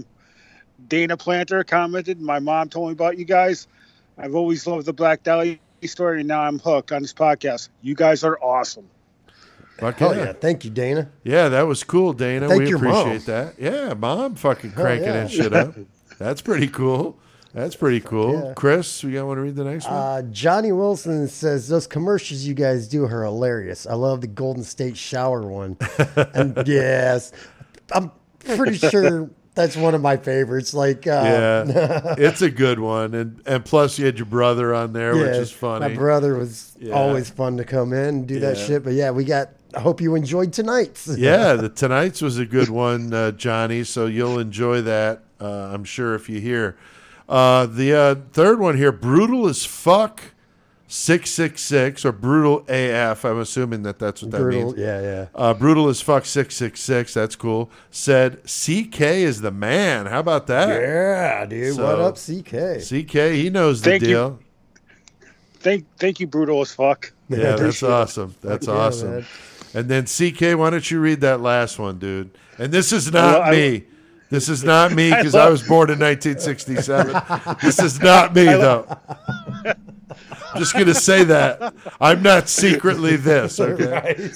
Dana Planter commented, my mom told me about you guys. I've always loved the Black Dahlia story, and now I'm hooked on this podcast. You guys are awesome. Fuck Hell yeah. yeah. Thank you, Dana. Yeah, that was cool, Dana. Thank we your appreciate mom. that. Yeah, mom fucking Hell cranking yeah. that shit up. That's pretty cool. That's pretty cool. yeah. Chris, you got want to read the next one? Uh, Johnny Wilson says, those commercials you guys do are hilarious. I love the Golden State shower one. And yes, I'm pretty sure that's one of my favorites. Like, uh, yeah, it's a good one. And and plus you had your brother on there, which yeah, is funny. My brother was Yeah. always fun to come in and do that Yeah. shit. But yeah, we got, I hope you enjoyed tonight's. Yeah, the tonight's was a good one, uh, Johnny. So you'll enjoy that, uh, I'm sure, if you hear. Uh, the uh, third one here, brutal as fuck, six six six or brutal A F. I'm assuming that that's what that Brutal. means. Yeah, yeah. Uh, brutal as fuck, six six six. That's cool. Said C K is the man. How about that? Yeah, dude. So- what up, C K? C K, he knows the Thank you. deal. Thank, thank you, brutal as fuck. Yeah, that's Appreciate it. awesome. That's Yeah, awesome. man. And then C K, why don't you read that last one, dude? And this is not I- me. This is not me I because I, love- was born in nineteen sixty-seven. This is not me, though. Just going to say that. I'm not secretly this, okay?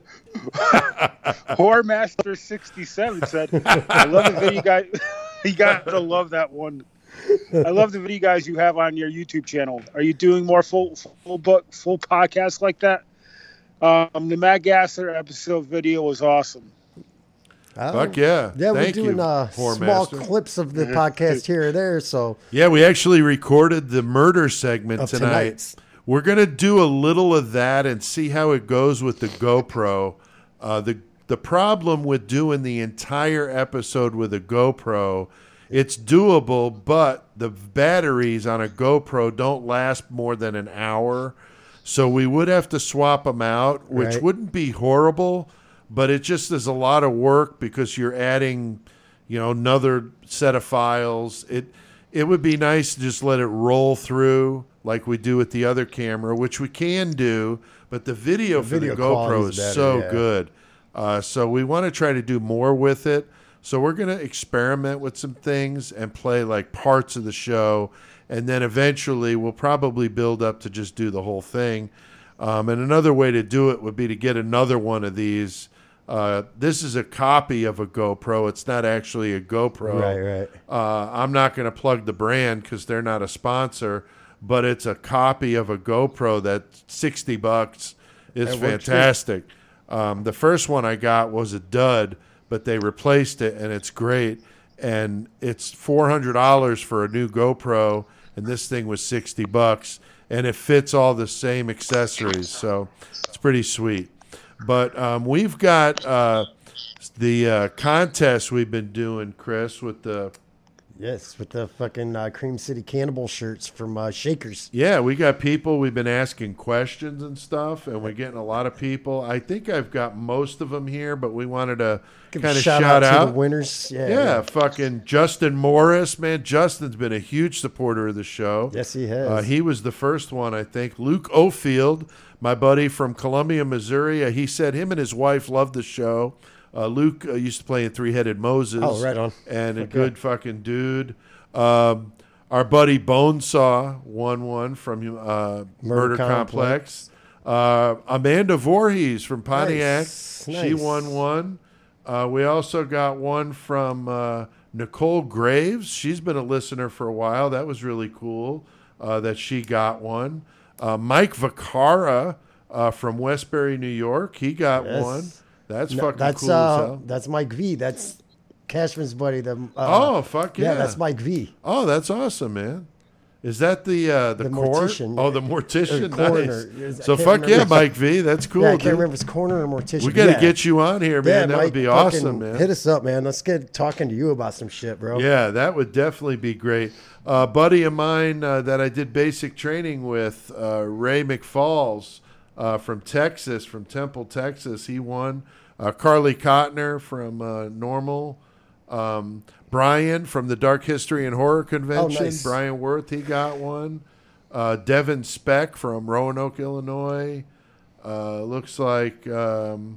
Horror Master sixty-seven said, I love the video guys. You got to love that one. I love the video guys you have on your YouTube channel. Are you doing more full full book full podcasts like that? Um, the Matt Gasser episode video was awesome. Oh. Fuck yeah. Yeah, we're Thank doing you, uh, Horror small Master. clips of the podcast here or there. So Yeah, we actually recorded the murder segment Of tonight. tonight's. We're going to do a little of that and see how it goes with the GoPro. Uh, the the problem with doing the entire episode with a GoPro, it's doable, but the batteries on a GoPro don't last more than an hour. So we would have to swap them out, which Right. wouldn't be horrible, but it just is a lot of work because you're adding, you know, another set of files. It it would be nice to just let it roll through like we do with the other camera, which we can do, but the video The for video the GoPro quality is is better, so yeah. good. Uh, so we want to try to do more with it. So we're going to experiment with some things and play like parts of the show. And then eventually we'll probably build up to just do the whole thing. Um, and another way to do it would be to get another one of these. Uh, this is a copy of a GoPro. It's not actually a GoPro. Right, right. Uh, I'm not going to plug the brand because they're not a sponsor, but it's a copy of a GoPro that's sixty bucks. It's That works, too. fantastic. Um, the first one I got was a dud, but they replaced it, and it's great. And it's four hundred dollars for a new GoPro, and this thing was sixty bucks, and it fits all the same accessories, so it's pretty sweet. But um, we've got uh, the uh, contest we've been doing, Chris, with the Yes, with the fucking uh, Cream City Cannibal shirts from uh, Shakers. yeah, we got people. We've been asking questions and stuff, and we're getting a lot of people. I think I've got most of them here, but we wanted to Give kind a of shout, shout, out, out. to the winners. Yeah, Yeah, fucking Justin Morris, man. Justin's been a huge supporter of the show. Yes, he has. Uh, he was the first one, I think. Luke Ofield, my buddy from Columbia, Missouri. Uh, he said him and his wife loved the show. Uh, Luke uh, used to play in Three-Headed Moses. Oh, right on. And a Okay. good fucking dude. Um, our buddy Bonesaw won one from uh, Murder, Murder Complex. Uh, Amanda Voorhees from Pontiac. Nice, She nice. won one. Uh, we also got one from uh, Nicole Graves. She's been a listener for a while. That was really cool uh, that she got one. Uh, Mike Vacara uh, from Westbury, New York. He got Yes. one. That's No, fucking that's cool as uh, hell. that's Mike V. That's Cashman's buddy. The uh, Oh, fuck yeah. that's Mike V. Oh, that's awesome, man. Is that the uh, the, The cor- mortician. Oh, the mortician. Or coroner. Nice. I So can't fuck yeah, remember. Mike V. That's cool. Yeah, I can't dude. remember if it's coroner or mortician. We got to yeah. get you on here, man. Yeah, that Mike, would be fucking awesome, man. Hit us up, man. Let's get talking to you about some shit, bro. Yeah, that would definitely be great. A uh, buddy of mine uh, that I did basic training with, uh, Ray McFalls uh, from Texas, from Temple, Texas, he won. Uh, Carly Kottner from uh, Normal. Um, Brian from the Dark History and Horror Convention. Oh, nice. Brian Worth, he got one. Uh, Devin Speck from Roanoke, Illinois. Uh, looks like um,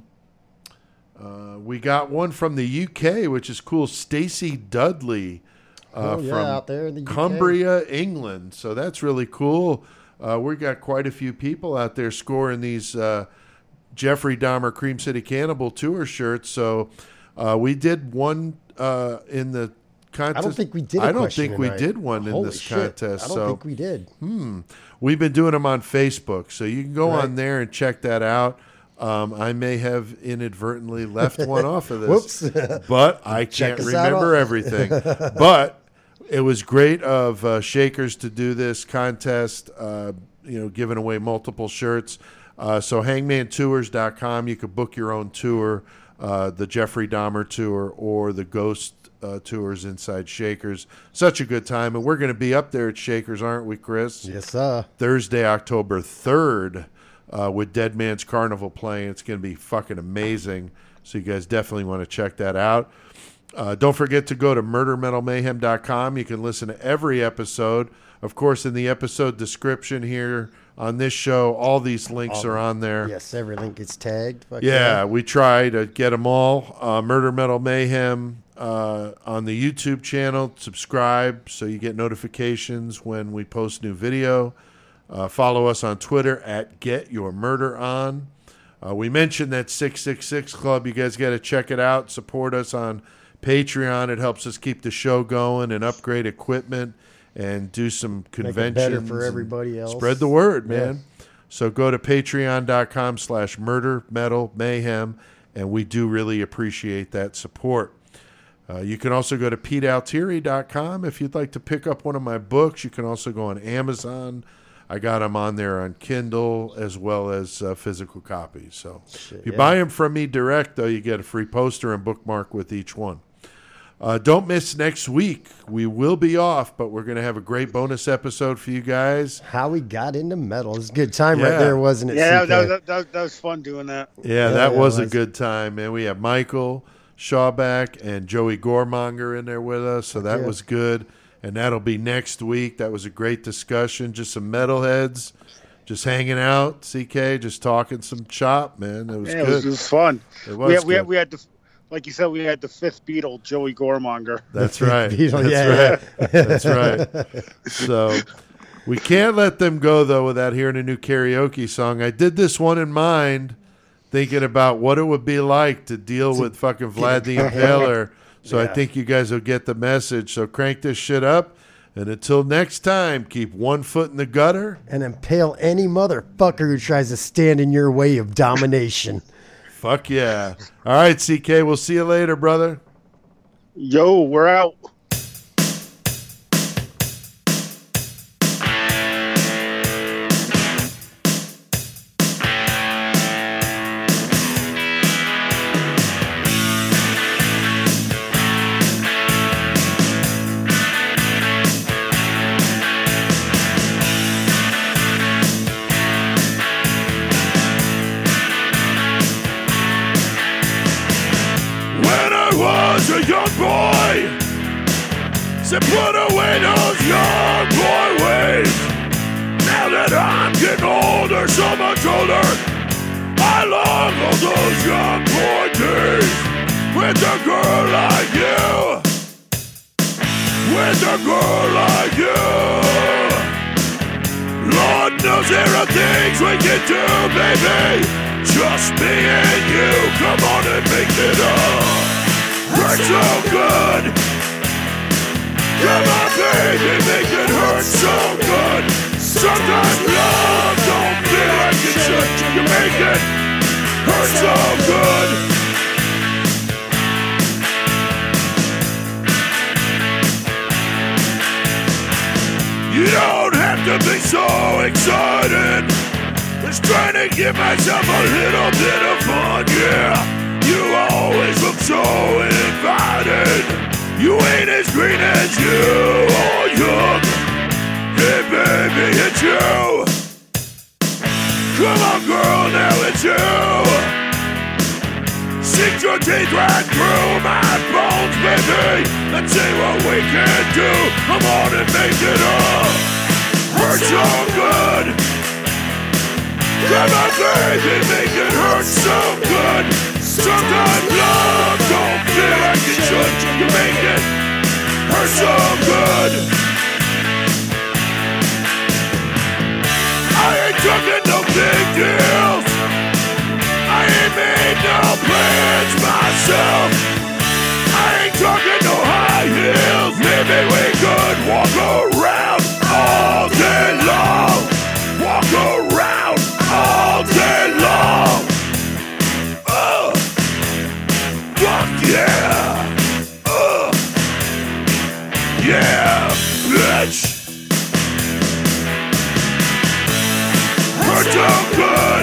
uh, we got one from the U K, which is cool. Stacy Dudley uh, Oh, yeah, from out there in the U K. Cumbria, England. So that's really cool. Uh, we got quite a few people out there scoring these uh, Jeffrey Dahmer Cream City Cannibal tour shirts. So uh, we did one uh, in the contest. I don't think we did. a I don't question think we tonight. did one in Holy this shit. contest. I don't so think we did. Hmm. We've been doing them on Facebook, so you can go Right. on there and check that out. Um, I may have inadvertently left one off of this, Whoops. but I Check can't us out remember on- everything. But it was great of uh, Shakers to do this contest, uh, you know, giving away multiple shirts. Uh, so hangman tours dot com, you could book your own tour, uh, the Jeffrey Dahmer tour or the Ghost uh, tours inside Shakers. Such a good time. And we're going to be up there at Shakers, aren't we, Chris? Yes, sir. Thursday, October third, uh, with Dead Man's Carnival playing. It's going to be fucking amazing. So you guys definitely want to check that out. Uh, don't forget to go to murder metal mayhem dot com. You can listen to every episode. Of course, in the episode description here on this show, all these links All- are on there. Yes, every link gets tagged. Fuck Yeah, we try to get them all. Uh, Murder Metal Mayhem uh, on the YouTube channel. Subscribe so you get notifications when we post new video. Uh, follow us on Twitter at Get Your Murder On. Uh, we mentioned that six six six Club. You guys got to check it out. Support us on Patreon. It helps us keep the show going and upgrade equipment and do some it conventions. better for and everybody else. Spread the word, Yeah. man. So go to patreon.com slash murder metal mayhem, and we do really appreciate that support. Uh, you can also go to pete altieri dot com if you'd like to pick up one of my books. You can also go on Amazon. I got them on there on Kindle as well as uh, physical copies. So if you yeah. buy them from me direct, though, you get a free poster and bookmark with each one. Uh, don't miss next week. We will be off, but we're going to have a great bonus episode for you guys. How we got into metal. It was a good time right Yeah. there, wasn't it? Yeah, C K? that, that, that, that was fun doing that. Yeah, Yeah, that yeah, was it a was. good time, man. We have Michael Shawback and Joey Gormonger in there with us, so that Yeah. was good. And that'll be next week. That was a great discussion. Just some metalheads, just hanging out, C K, just talking some chop, man. It was Yeah, it good. was, it was fun. It was we had, we good. had, we had the, like you said, we had the fifth Beatle, Joey Gormonger. That's right. Beatle, That's yeah, right. That's right. So we can't let them go, though, without hearing a new karaoke song. I did this one in mind, thinking about what it would be like to deal with fucking Vlad the Impaler. So I Yeah. think you guys will get the message. So crank this shit up. And until next time, keep one foot in the gutter. And impale any motherfucker who tries to stand in your way of domination. Fuck yeah. All right, C K, we'll see you later, brother. Yo, we're out. was a young boy. Said put away those young boy ways. Now that I'm getting older, so much older, I long all those young boy days. With a girl like you, with a girl like you. Lord knows there are things we can do, baby. Just me and you, come on and make it up. Hurt so good. Come on, baby, make it hurt so good. Sometimes love don't feel like it should. You make it hurt so good. You don't have to be so excited. Just trying to give myself a little bit of fun, yeah. You always look so invited. You ain't as green as you or young. Hey baby, it's you. Come on girl, now it's you. Sink your teeth right through my bones, baby. Let's see what we can do. Come on and make it up. Hurt so good. Come on, baby, make it hurt so good. Sometimes love don't feel like it should. You make it hurt so good. I ain't talking no big deals. I ain't made no plans myself. I ain't talking no high heels. Maybe we could walk around all day long. Walk around all day long. Uh, fuck yeah. Uh, yeah, bitch. Hurt so good.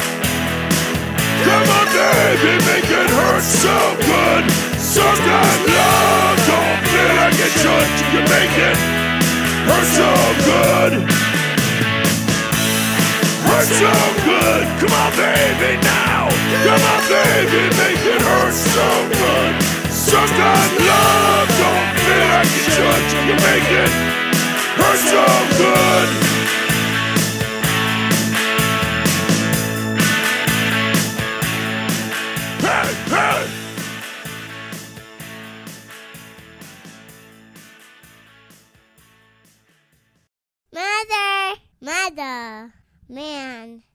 Come on, baby, make it hurt so good. Sometimes love don't feel like it should. You make it hurt so good. Hurt so good. Come on, baby, now. Come on, baby, make it hurt so good. Sometimes love don't feel like it should. You make it hurt so good. Hey, hey. Mother, mother, man.